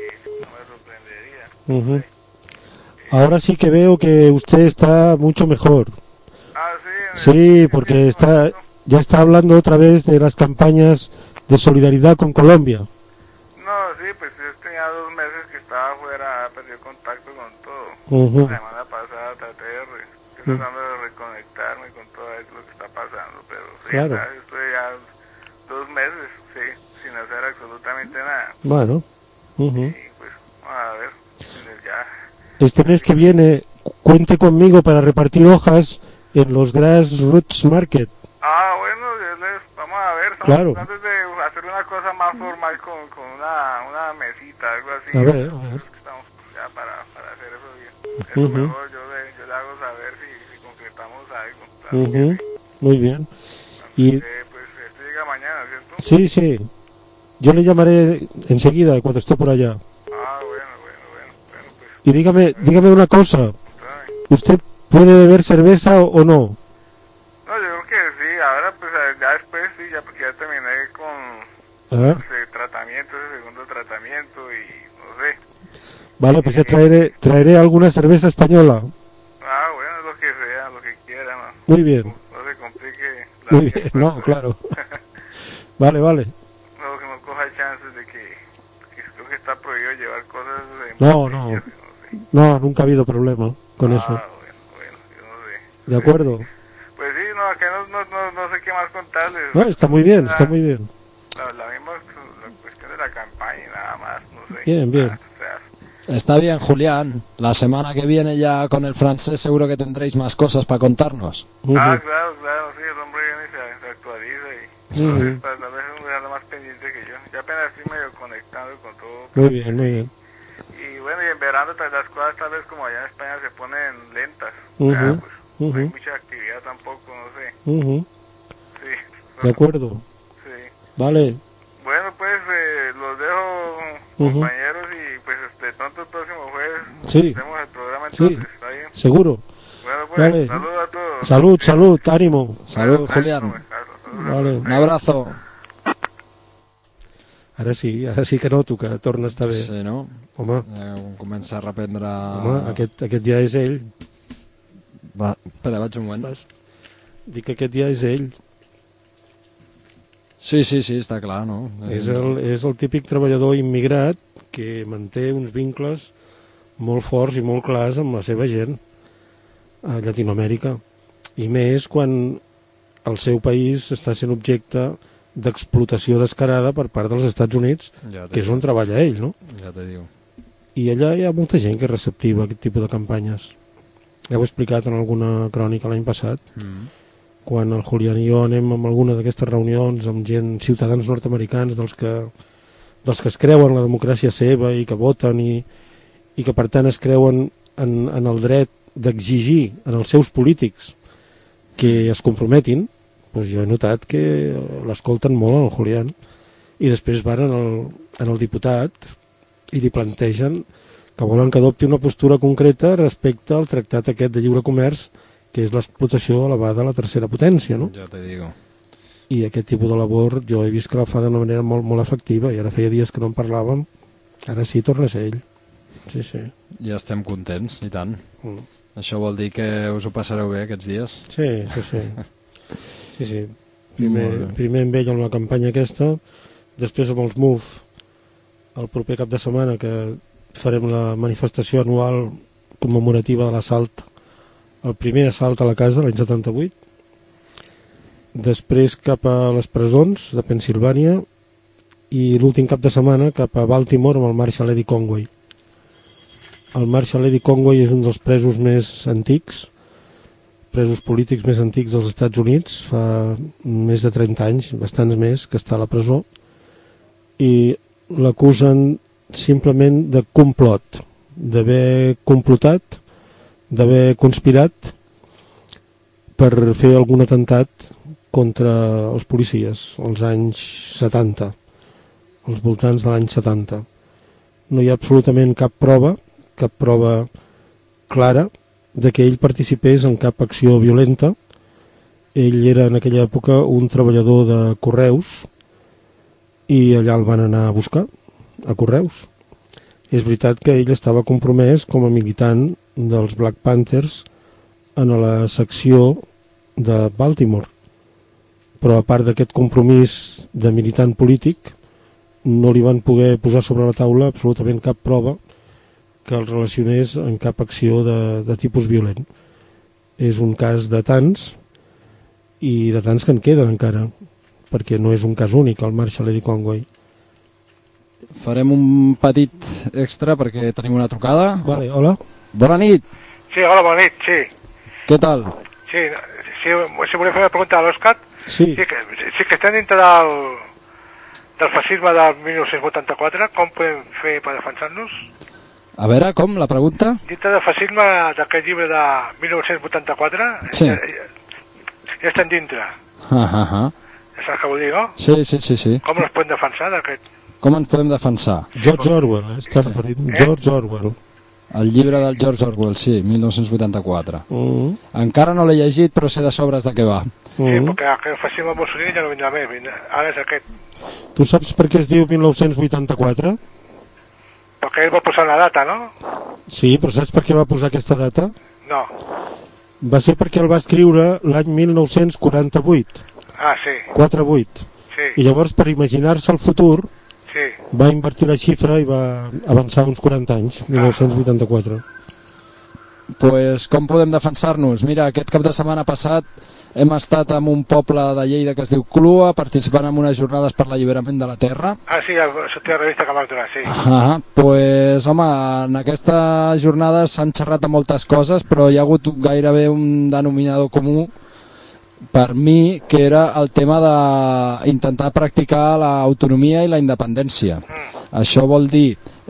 me sorprendería. Ahora sí que veo que usted está mucho mejor. Sí, porque ya está hablando otra vez de las campañas de solidaridad con Colombia. No, sí, pues yo tenía 2 meses que estaba afuera, perdí contacto con todo. La semana pasada traté tratando de reconectarme con todo eso lo que está pasando, pero sí, claro. Estoy ya 2 meses, sin hacer absolutamente nada. Bueno. Y pues, a ver, ya. Este mes que viene, cuente conmigo para repartir hojas en los Grassroots Market. Bueno, vamos a ver, claro. Antes de hacer una cosa más formal con una mesita, algo así. A ver. Estamos ya para hacer eso bien. Eso mejor yo le hago saber si concretamos algo. Claro. Muy bien. Y pues llega mañana, ¿cierto? Sí. Yo le llamaré enseguida cuando esté por allá. Bueno, pues. Y dígame una cosa. ¿Usted puede beber cerveza o no? No, yo creo que sí. Ahora, pues ya después sí, ya porque ya terminé tratamiento, ese segundo tratamiento y no sé. Vale, pues ya traeré alguna cerveza española. Bueno, lo que sea, lo que quiera, ¿no? Muy bien. No se complique. Muy bien, no, claro. Vale. No, que no coja chances de que creo que está prohibido llevar cosas No, nunca ha habido problema con eso. Bueno, yo no sé. ¿De acuerdo? Pues sí, no, que no sé qué más contarles. No, está muy bien, está muy bien. La misma cuestión de la campaña y nada más, no sé. Bien. Está bien, Julián. La semana que viene ya con el francés seguro que tendréis más cosas para contarnos. Claro, sí, el hombre viene y se actualiza y tal vez es un grado más pendiente que yo. Ya apenas estoy medio conectado con todo. Muy bien. Y bueno, y en verano las cosas tal vez como allá en España se ponen lentas. No hay mucha actividad tampoco, no sé. Sí. De acuerdo. Sí. Vale. Bueno, pues los dejo, compañeros, y pues pronto el próximo jueves hacemos el programa, entonces, ¿está bien? Seguro. Bueno, pues, vale. saludos a todos. Salud, ánimo. Salud, Julián. Vale. Un abrazo. Ara sí que noto que torna a estar bé. Sí, no? Home. Comença a reprendre... Home, aquest ja és ell. Espera, vaig un moment. Dic que aquest ja és ell. Sí, està clar, no? És el típic treballador immigrat que manté uns vincles molt forts i molt clars amb la seva gent a Llatinoamèrica. I més quan el seu país està sent objecte d'explotació descarada per part dels Estats Units, que és on treballa ell, no? Ja te digo. I allà hi ha molta gent que és receptiva a aquest tipus de campanyes. Ja ho he explicat en alguna crònica l'any passat. Quan el Julián i jo anem a alguna d'aquestes reunions amb gent, ciutadans nord-americans dels que es creuen la democràcia seva i que voten i que per tant es creuen en el dret d'exigir en els seus polítics que es comprometin, doncs jo he notat que l'escolten molt al Julián i després van en el diputat i li plantegen que volen que adopti una postura concreta respecte al tractat aquest de lliure comerç, que és l'explotació elevada a la tercera potència, no? Ja te digo. I aquest tipus de labor jo he vist que la fa d'una manera molt, molt efectiva, i ara feia dies que no en parlàvem, ara sí torna a ser ell. Sí. Ja estem contents, i tant. Això vol dir que us ho passareu bé aquests dies? Sí. Primer amb ell amb la campanya aquesta, després amb els MUF, el proper cap de setmana, que farem la manifestació anual commemorativa de l'assalt, el primer assalt a la casa l'any 78, després cap a les presons de Pennsilvània i l'últim cap de setmana cap a Baltimore amb el Marshall Eddie Conway. El Marshall Eddie Conway és un dels presos més antics, presos polítics més antics dels Estats Units, fa més de 30 anys, bastants més, que està a la presó, i l'acusen simplement de complot, d'haver complotat, d'haver conspirat per fer algun atemptat contra els policies als anys 70, als voltants de l'any 70. No hi ha absolutament cap prova clara de que ell participés en cap acció violenta. Ell era en aquella època un treballador de Correus i allà el van anar a buscar, a Correus. És veritat que ell estava compromès com a militant dels Black Panthers en la secció de Baltimore, però a part d'aquest compromís de militant polític no li van poder posar sobre la taula absolutament cap prova que el relacionés en cap acció de tipus violent. És un cas de tants i de tants que en queden encara, perquè no és un cas únic el Marshall Eddie Conway. Farem un petit extra perquè tenim una trucada. Vale, hola. Bona nit. Sí, hola, bona nit, sí. Què tal? Sí, si volia fer una pregunta a l'Òscar. Sí. Sí que estem dintre del fascisme del 1984, com podem fer per defensar-nos? A veure, com, la pregunta? Dintre del fascisme d'aquest llibre de 1984, sí. Ja estem dintre. És el que vull dir, no? Sí. Com ens podem defensar d'aquest? Com ens podem defensar? George Orwell, està referint. George Orwell. El llibre del George Orwell, sí, 1984. Encara no l'he llegit, però sé de sobres de què va. Sí, perquè el fascisme Mussolini ja no vindrà més, ara és aquest. Tu saps per què es diu 1984? Perquè ell va posar una data, no? Sí, però saps per què va posar aquesta data? No. Va ser perquè el va escriure l'any 1948. Ah, sí. 4-8. Sí. I llavors, per imaginar-se el futur, sí, va invertir la xifra i va avançar uns 40 anys, 1984. Pues com podem defensar-nos? Mira, aquest cap de setmana passat hem estat en un poble de Lleida que es diu Clua, participant en unes jornades per l'alliberament de la terra. Ah, sí, sortia la revista que m'has donat, sí. Pues, home, en aquestes jornades s'han xerrat de moltes coses, però hi ha hagut gairebé un denominador comú per mi, que era el tema d'intentar practicar l'autonomia i la independència. Això vol dir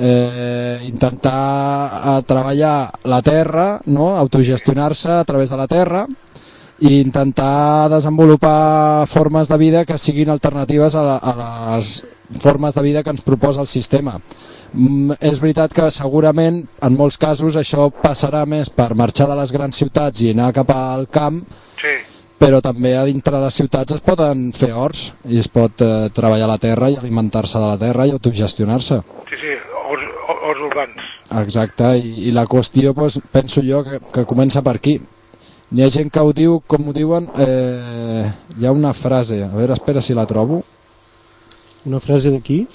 intentar treballar la terra, no? Autogestionar-se a través de la terra i intentar desenvolupar formes de vida que siguin alternatives a les formes de vida que ens proposa el sistema. És veritat que segurament en molts casos això passarà més per marxar de les grans ciutats i anar cap al camp, sí, però també a dintre de les ciutats es poden fer horts i es pot treballar la terra i alimentar-se de la terra i autogestionar-se. Sí, sí, horts urbans. Exacte, i la qüestió doncs, penso jo que comença per aquí. N'hi ha gent que ho diu, com ho diuen, hi ha una frase, a veure, espera si la trobo. Una frase d'aquí?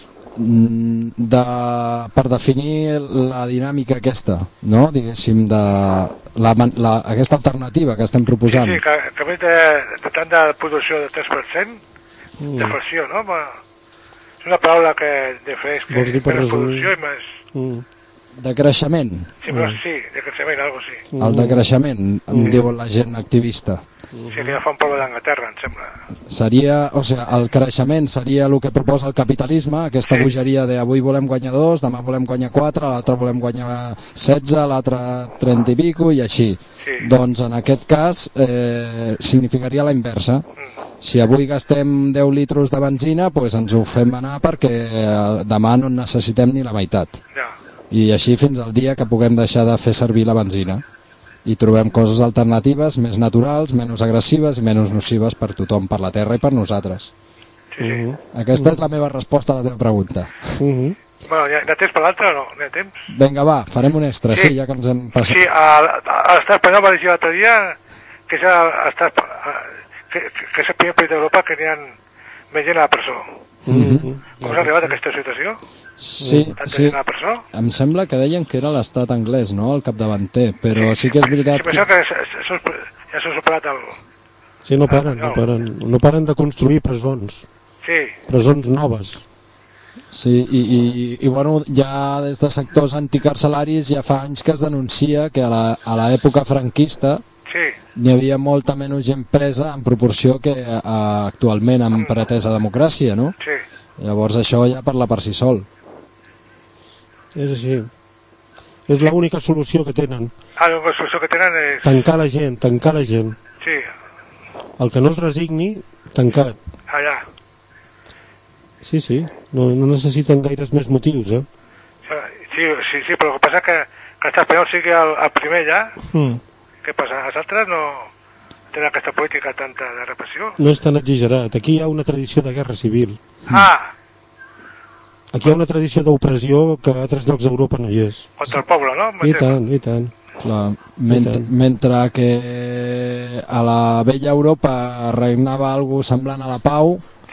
Per definir la dinàmica aquesta, no? Diguéssim, aquesta alternativa que estem proposant. Sí, sí, que més de tant de producció de 3%, de pressió, no? És una paraula que defineix que és producció i més... De creixement. Sí, però sí, de creixement, algo sí. El de creixement, em diuen la gent activista. Sí, que ja fa un poble d'Anglaterra, em sembla. Seria, o sigui, el creixement seria el que proposa el capitalisme, aquesta bogeria de avui volem guanyar 2, demà volem guanyar 4, l'altre volem guanyar 16, l'altre 30 i pico i així. Doncs en aquest cas significaria la inversa. Si avui gastem 10 litres de benzina, doncs ens ho fem anar perquè demà no en necessitem ni la meitat. I així fins al dia que puguem deixar de fer servir la benzina i trobem coses alternatives, més naturals, menys agressives i menys nocives per tothom, per la terra i per nosaltres. Aquesta és la meva resposta a la teva pregunta. Bueno, hi ha temps per l'altre o no? Hi ha temps? Vinga, va, farem un extra, sí, ja que ens hem passat. Sí, l'Estat espanyol va dir l'altre dia que és el primer país d'Europa que n'hi ha més gent a la presó. Com s'ha arribat a aquesta situació? Sí, em sembla que deien que era l'estat anglès, no?, el capdavanter, però sí que és veritat que... Ja s'ha superat el... Sí, no paren de construir presons. Sí. Presons noves. Sí, i bueno, ja des de sectors anticarcelaris ja fa anys que es denuncia que a l'època franquista n'hi havia molta menys gent presa en proporció que actualment en pretesa democràcia, no? Sí. Llavors això ja parla per si sol. És així. És l'única solució que tenen. L'única solució que tenen és... Tancar la gent. Sí. El que no es resigni, tancat. Allà. Sí, no necessiten gaires més motius, eh? Sí, però el que passa que l'estat espanyol sigui el primer ja. Què passa? Els altres no tenen aquesta política tanta de repressió? No és tan exagerat. Aquí hi ha una tradició de guerra civil. Aquí hi ha una tradició d'opressió que a altres llocs d'Europa no hi és. Contra el poble, no? I tant. Clar, mentre que a la vella Europa regnava algo semblant a la pau,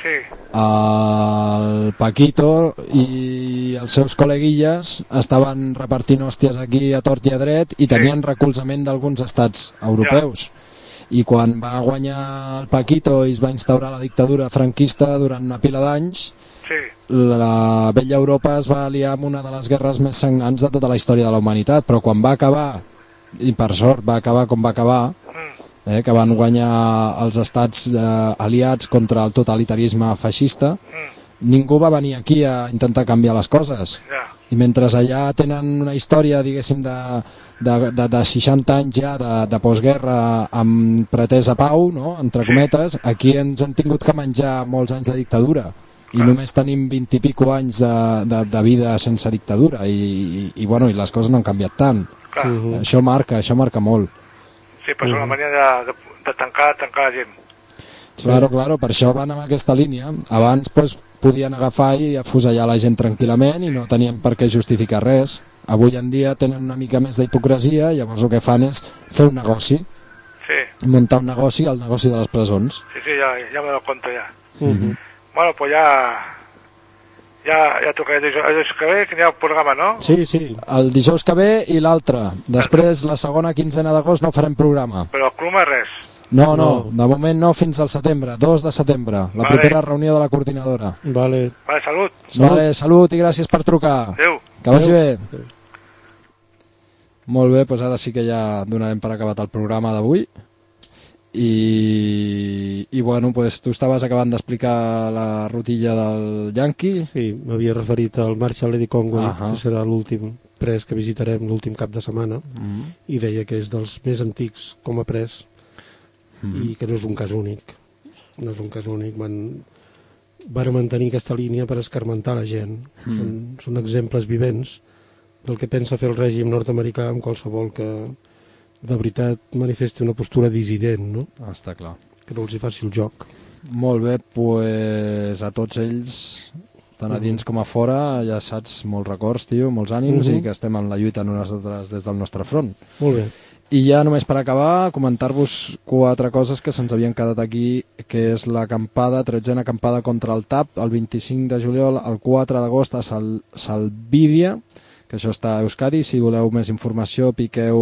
el Paquito i els seus col·leguilles estaven repartint hòsties aquí a tort i a dret i tenien recolzament d'alguns estats europeus. I quan va guanyar el Paquito i es va instaurar la dictadura franquista durant una pila d'anys, la vella Europa es va aliar amb una de les guerres més sagnants de tota la història de la humanitat, però quan va acabar, i per sort va acabar com va acabar, que van guanyar els estats aliats contra el totalitarisme feixista, ningú va venir aquí a intentar canviar les coses. I mentre allà tenen una història, diguéssim, de 60 anys ja de postguerra amb pretesa pau, no?, entre cometes, aquí ens han tingut que menjar molts anys de dictadura i només tenim 20 i pico anys de vida sense dictadura i les coses no han canviat tant. Això marca molt. Sí, però és una manera de tancar la gent. Claro, per això van amb aquesta línia. Abans podien agafar i afusellar la gent tranquil·lament i no tenien per què justificar res. Avui en dia tenen una mica més d'hipocresia, llavors el que fan és fer un negoci. Sí. Montar un negoci, el negoci de les presons. Sí, ya me doy cuenta ya. Bueno, pues ya toca el dijous que ve, que hi ha un programa, no? Sí. El dijous que ve i l'altre. Després, la segona quinzena d'agost no farem programa. Però el club res. No, de moment no, fins al setembre, 2 de setembre, la propera reunió de la coordinadora. Vale, salut. Vale, salut i gràcies per trucar. Adéu. Que vagi bé. Molt bé, doncs ara sí que ja donarem per acabat el programa d'avui. I bueno, pues tu estaves acabant d'explicar la rutilla del Yankee. Sí, m'havia referit al Marshall Lady Conway, que serà l'últim pres que visitarem l'últim cap de setmana, i deia que és dels més antics com a pres, i que no és un cas únic. No és un cas únic. Van mantenir aquesta línia per escarmentar la gent. Són exemples vivents del que pensa fer el règim nord-americà amb qualsevol que de veritat manifesti una postura dissident, no? Està clar. Que no els hi faci el joc. Molt bé, doncs a tots ells, tant a dins com a fora, ja saps, molts records, tio, molts ànims, i que estem en la lluita nosaltres des del nostre front. Molt bé. I ja només per acabar, comentar-vos 4 coses que se'ns havien quedat aquí, que és l'acampada, 13a acampada contra el TAP, el 25 de juliol, el 4 d'agost a Salvídia, que això està a Euskadi. Si voleu més informació, piqueu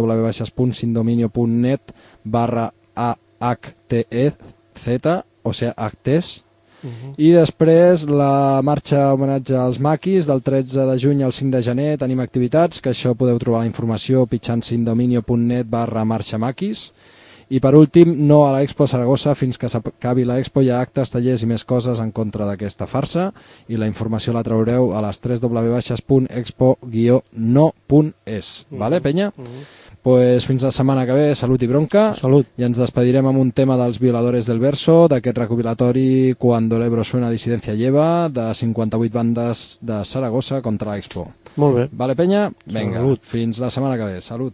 www.sindominio.net/AHTEZ, o sigui, actes. I després la marxa homenatge als maquis del 13 de juny al 5 de gener. Tenim activitats, que això podeu trobar la informació pitjant sindominio.net/marxamaquis. I per últim, no a l'Expo Saragossa, fins que s'acabi l'Expo hi ha actes, tallers i més coses en contra d'aquesta farsa, i la informació la traureu a les www.expo-no.es. Vale, penya? Pues fins la setmana que ve, salut i bronca. Salut. I ens despedirem amb un tema dels Violadores del Verso, d'aquest recopilatori Cuando el Ebro suena, Disidencia lleva, de 58 bandes de Saragossa contra l'Expo. Molt bé. Vale, penya? Vinga, salut. Fins la setmana que ve, salut.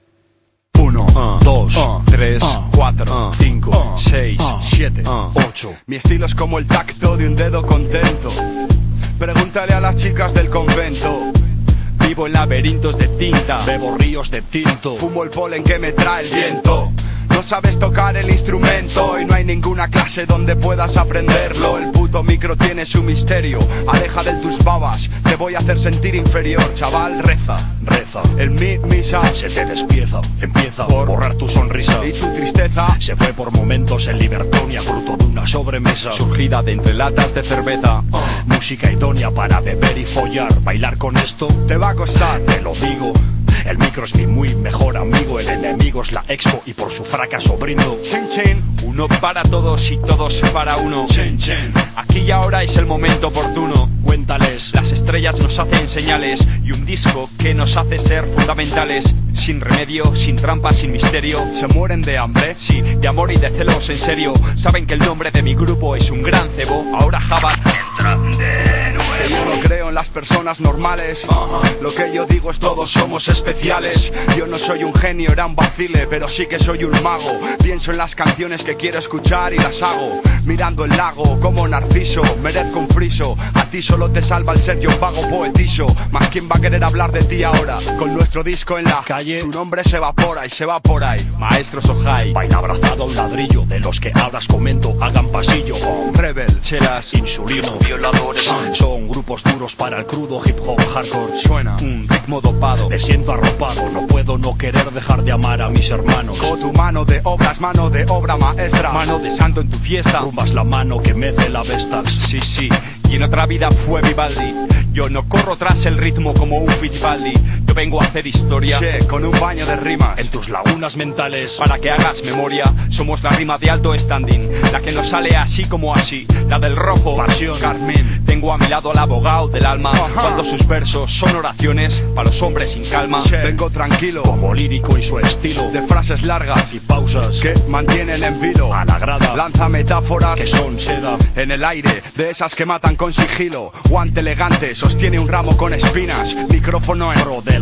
1, 2, 3, 4, 5, 6, 7, 8. Mi estilo es como el tacto de un dedo contento. Pregúntale a las chicas del convento. Vivo en laberintos de tinta, bebo ríos de tinto, fumo el polen que me trae el viento. No sabes tocar el instrumento y no hay ninguna clase donde puedas aprenderlo. El puto micro tiene su misterio. Aleja de tus babas, te voy a hacer sentir inferior. Chaval, reza, reza. El misa se te despieza. Empieza por borrar tu sonrisa. Y tu tristeza se fue por momentos en Libertonia, fruto de una sobremesa surgida de entre latas de cerveza. Música idónea para beber y follar. Bailar con esto te va a costar, te lo digo. El micro es mi muy mejor amigo, el enemigo es la Expo y por su fracaso brindo. Chin chin, uno para todos y todos para uno. Chin chin, aquí y ahora es el momento oportuno. Cuéntales, las estrellas nos hacen señales y un disco que nos hace ser fundamentales. Sin remedio, sin trampa, sin misterio. ¿Se mueren de hambre? Sí, de amor y de celos, en serio. Saben que el nombre de mi grupo es un gran cebo. Ahora Jabat entra de nuevo. Que yo no creo en las personas normales. Lo que yo digo es todos somos especiales. Yo no soy un genio, era un vacile, pero sí que soy un mago. Pienso en las canciones que quiero escuchar y las hago. Mirando el lago como Narciso, merezco un friso. A ti solo te salva el ser yo vago poetizo. Más quién va a querer hablar de ti ahora. Con nuestro disco en la calle, tu nombre se evapora y se va por ahí. Maestro Sohai, baila abrazado a un ladrillo. De los que ahora os comento, hagan pasillo. Rebel, chelas, insulino, violadores. Son grupos duros para el crudo hip hop hardcore. Suena un ritmo dopado, te siento arropado. No puedo no querer dejar de amar a mis hermanos. Con tu mano de obras, mano de obra maestra. Mano de santo en tu fiesta, rumbas la mano que mece la Vestax. Sí, sí, y en otra vida fue Vivaldi. Yo no corro tras el ritmo como un Fittipaldi. Yo vengo a hacer historia, che, con un baño de rimas en tus lagunas mentales, para que hagas memoria. Somos la rima de alto standing, la que nos sale así como así. La del rojo, pasión, Carmen. Tengo a mi lado al abogado del alma. Cuando sus versos son oraciones para los hombres sin calma. Che, vengo tranquilo, como lírico y su estilo de frases largas y pausas que mantienen en vilo a la grada. Lanza metáforas que son seda en el aire, de esas que matan con sigilo. Guante elegante, sostiene un ramo con espinas. Micrófono en pro del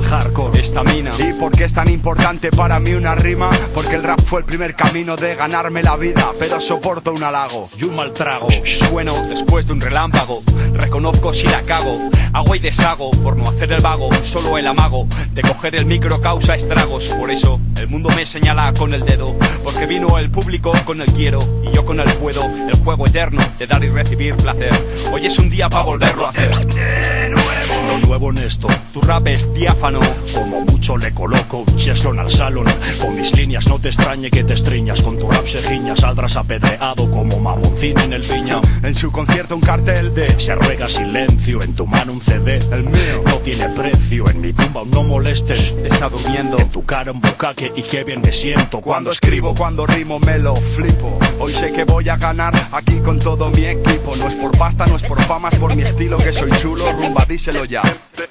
hardcore, estamina. ¿Y por qué es tan importante para mí una rima? Porque el rap fue el primer camino de ganarme la vida, pero soporto un halago y un mal trago. Sueno después de un relámpago, reconozco si la cago, hago y deshago por no hacer el vago. Solo el amago de coger el micro causa estragos. Por eso el mundo me señala con el dedo, porque vino el público con el quiero y yo con el puedo. El juego eterno de dar y recibir placer. Hoy es un día para volverlo a hacer. De nuevo. Lo nuevo en esto, tu rap es diáfano. Como mucho le coloco un cheslón al salón. Con mis líneas no te extrañe que te estriñas. Con tu rap sejiña saldrás apedreado como mamoncín en el Viña. En su concierto un cartel de se ruega silencio. En tu mano un CD, el mío no tiene precio. En mi tumba no molestes, está durmiendo. En tu cara un bucaque y qué bien me siento. Cuando escribo, cuando rimo me lo flipo. Hoy sé que voy a ganar aquí con todo mi equipo. No es por pasta, no es por fama, es por mi estilo que soy chulo. Rumba, díselo ya.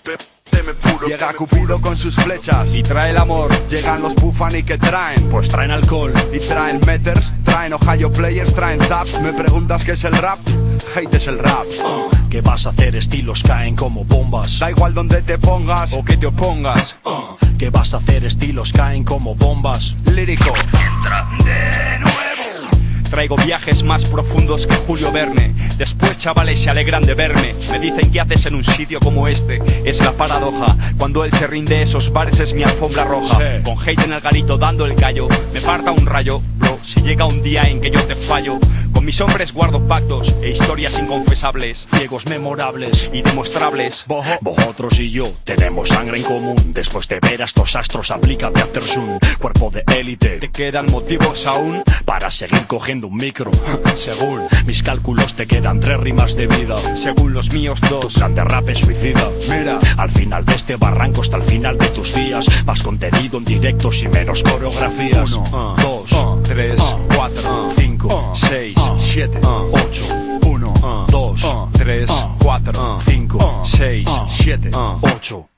Llega Cupido con sus flechas y trae el amor. Llegan los bufan y que traen, pues traen alcohol y traen meters, traen Ohio players, traen tap. Me preguntas qué es el rap, hate es el rap. ¿Qué vas a hacer? Estilos caen como bombas. Da igual donde te pongas o que te opongas. ¿Qué vas a hacer? Estilos caen como bombas. Lírico. De nuevo. Traigo viajes más profundos que Julio Verne. Después chavales se alegran de verme. Me dicen qué haces en un sitio como este. Es la paradoja. Cuando él se rinde esos bares es mi alfombra roja. Sí. Con hate en el garito dando el callo. Me parta un rayo, bro, si llega un día en que yo te fallo. Con mis hombres guardo pactos e historias inconfesables. Ciegos memorables y demostrables. Vosotros y yo tenemos sangre en común. Después de ver a estos astros aplícate a Tersun. Cuerpo de élite. ¿Te quedan motivos aún para seguir cogiendo un micro? Según mis cálculos te quedan 3 rimas de vida. Según los míos 2. Tu plan de rap es suicida. Mira, al final de este barranco hasta el final de tus días. Más contenido en directos y menos coreografías. 1, 2, 3, 4, 5, 6, 7, 8. 1, 2, 3, 4, 5, 6, 7, 8.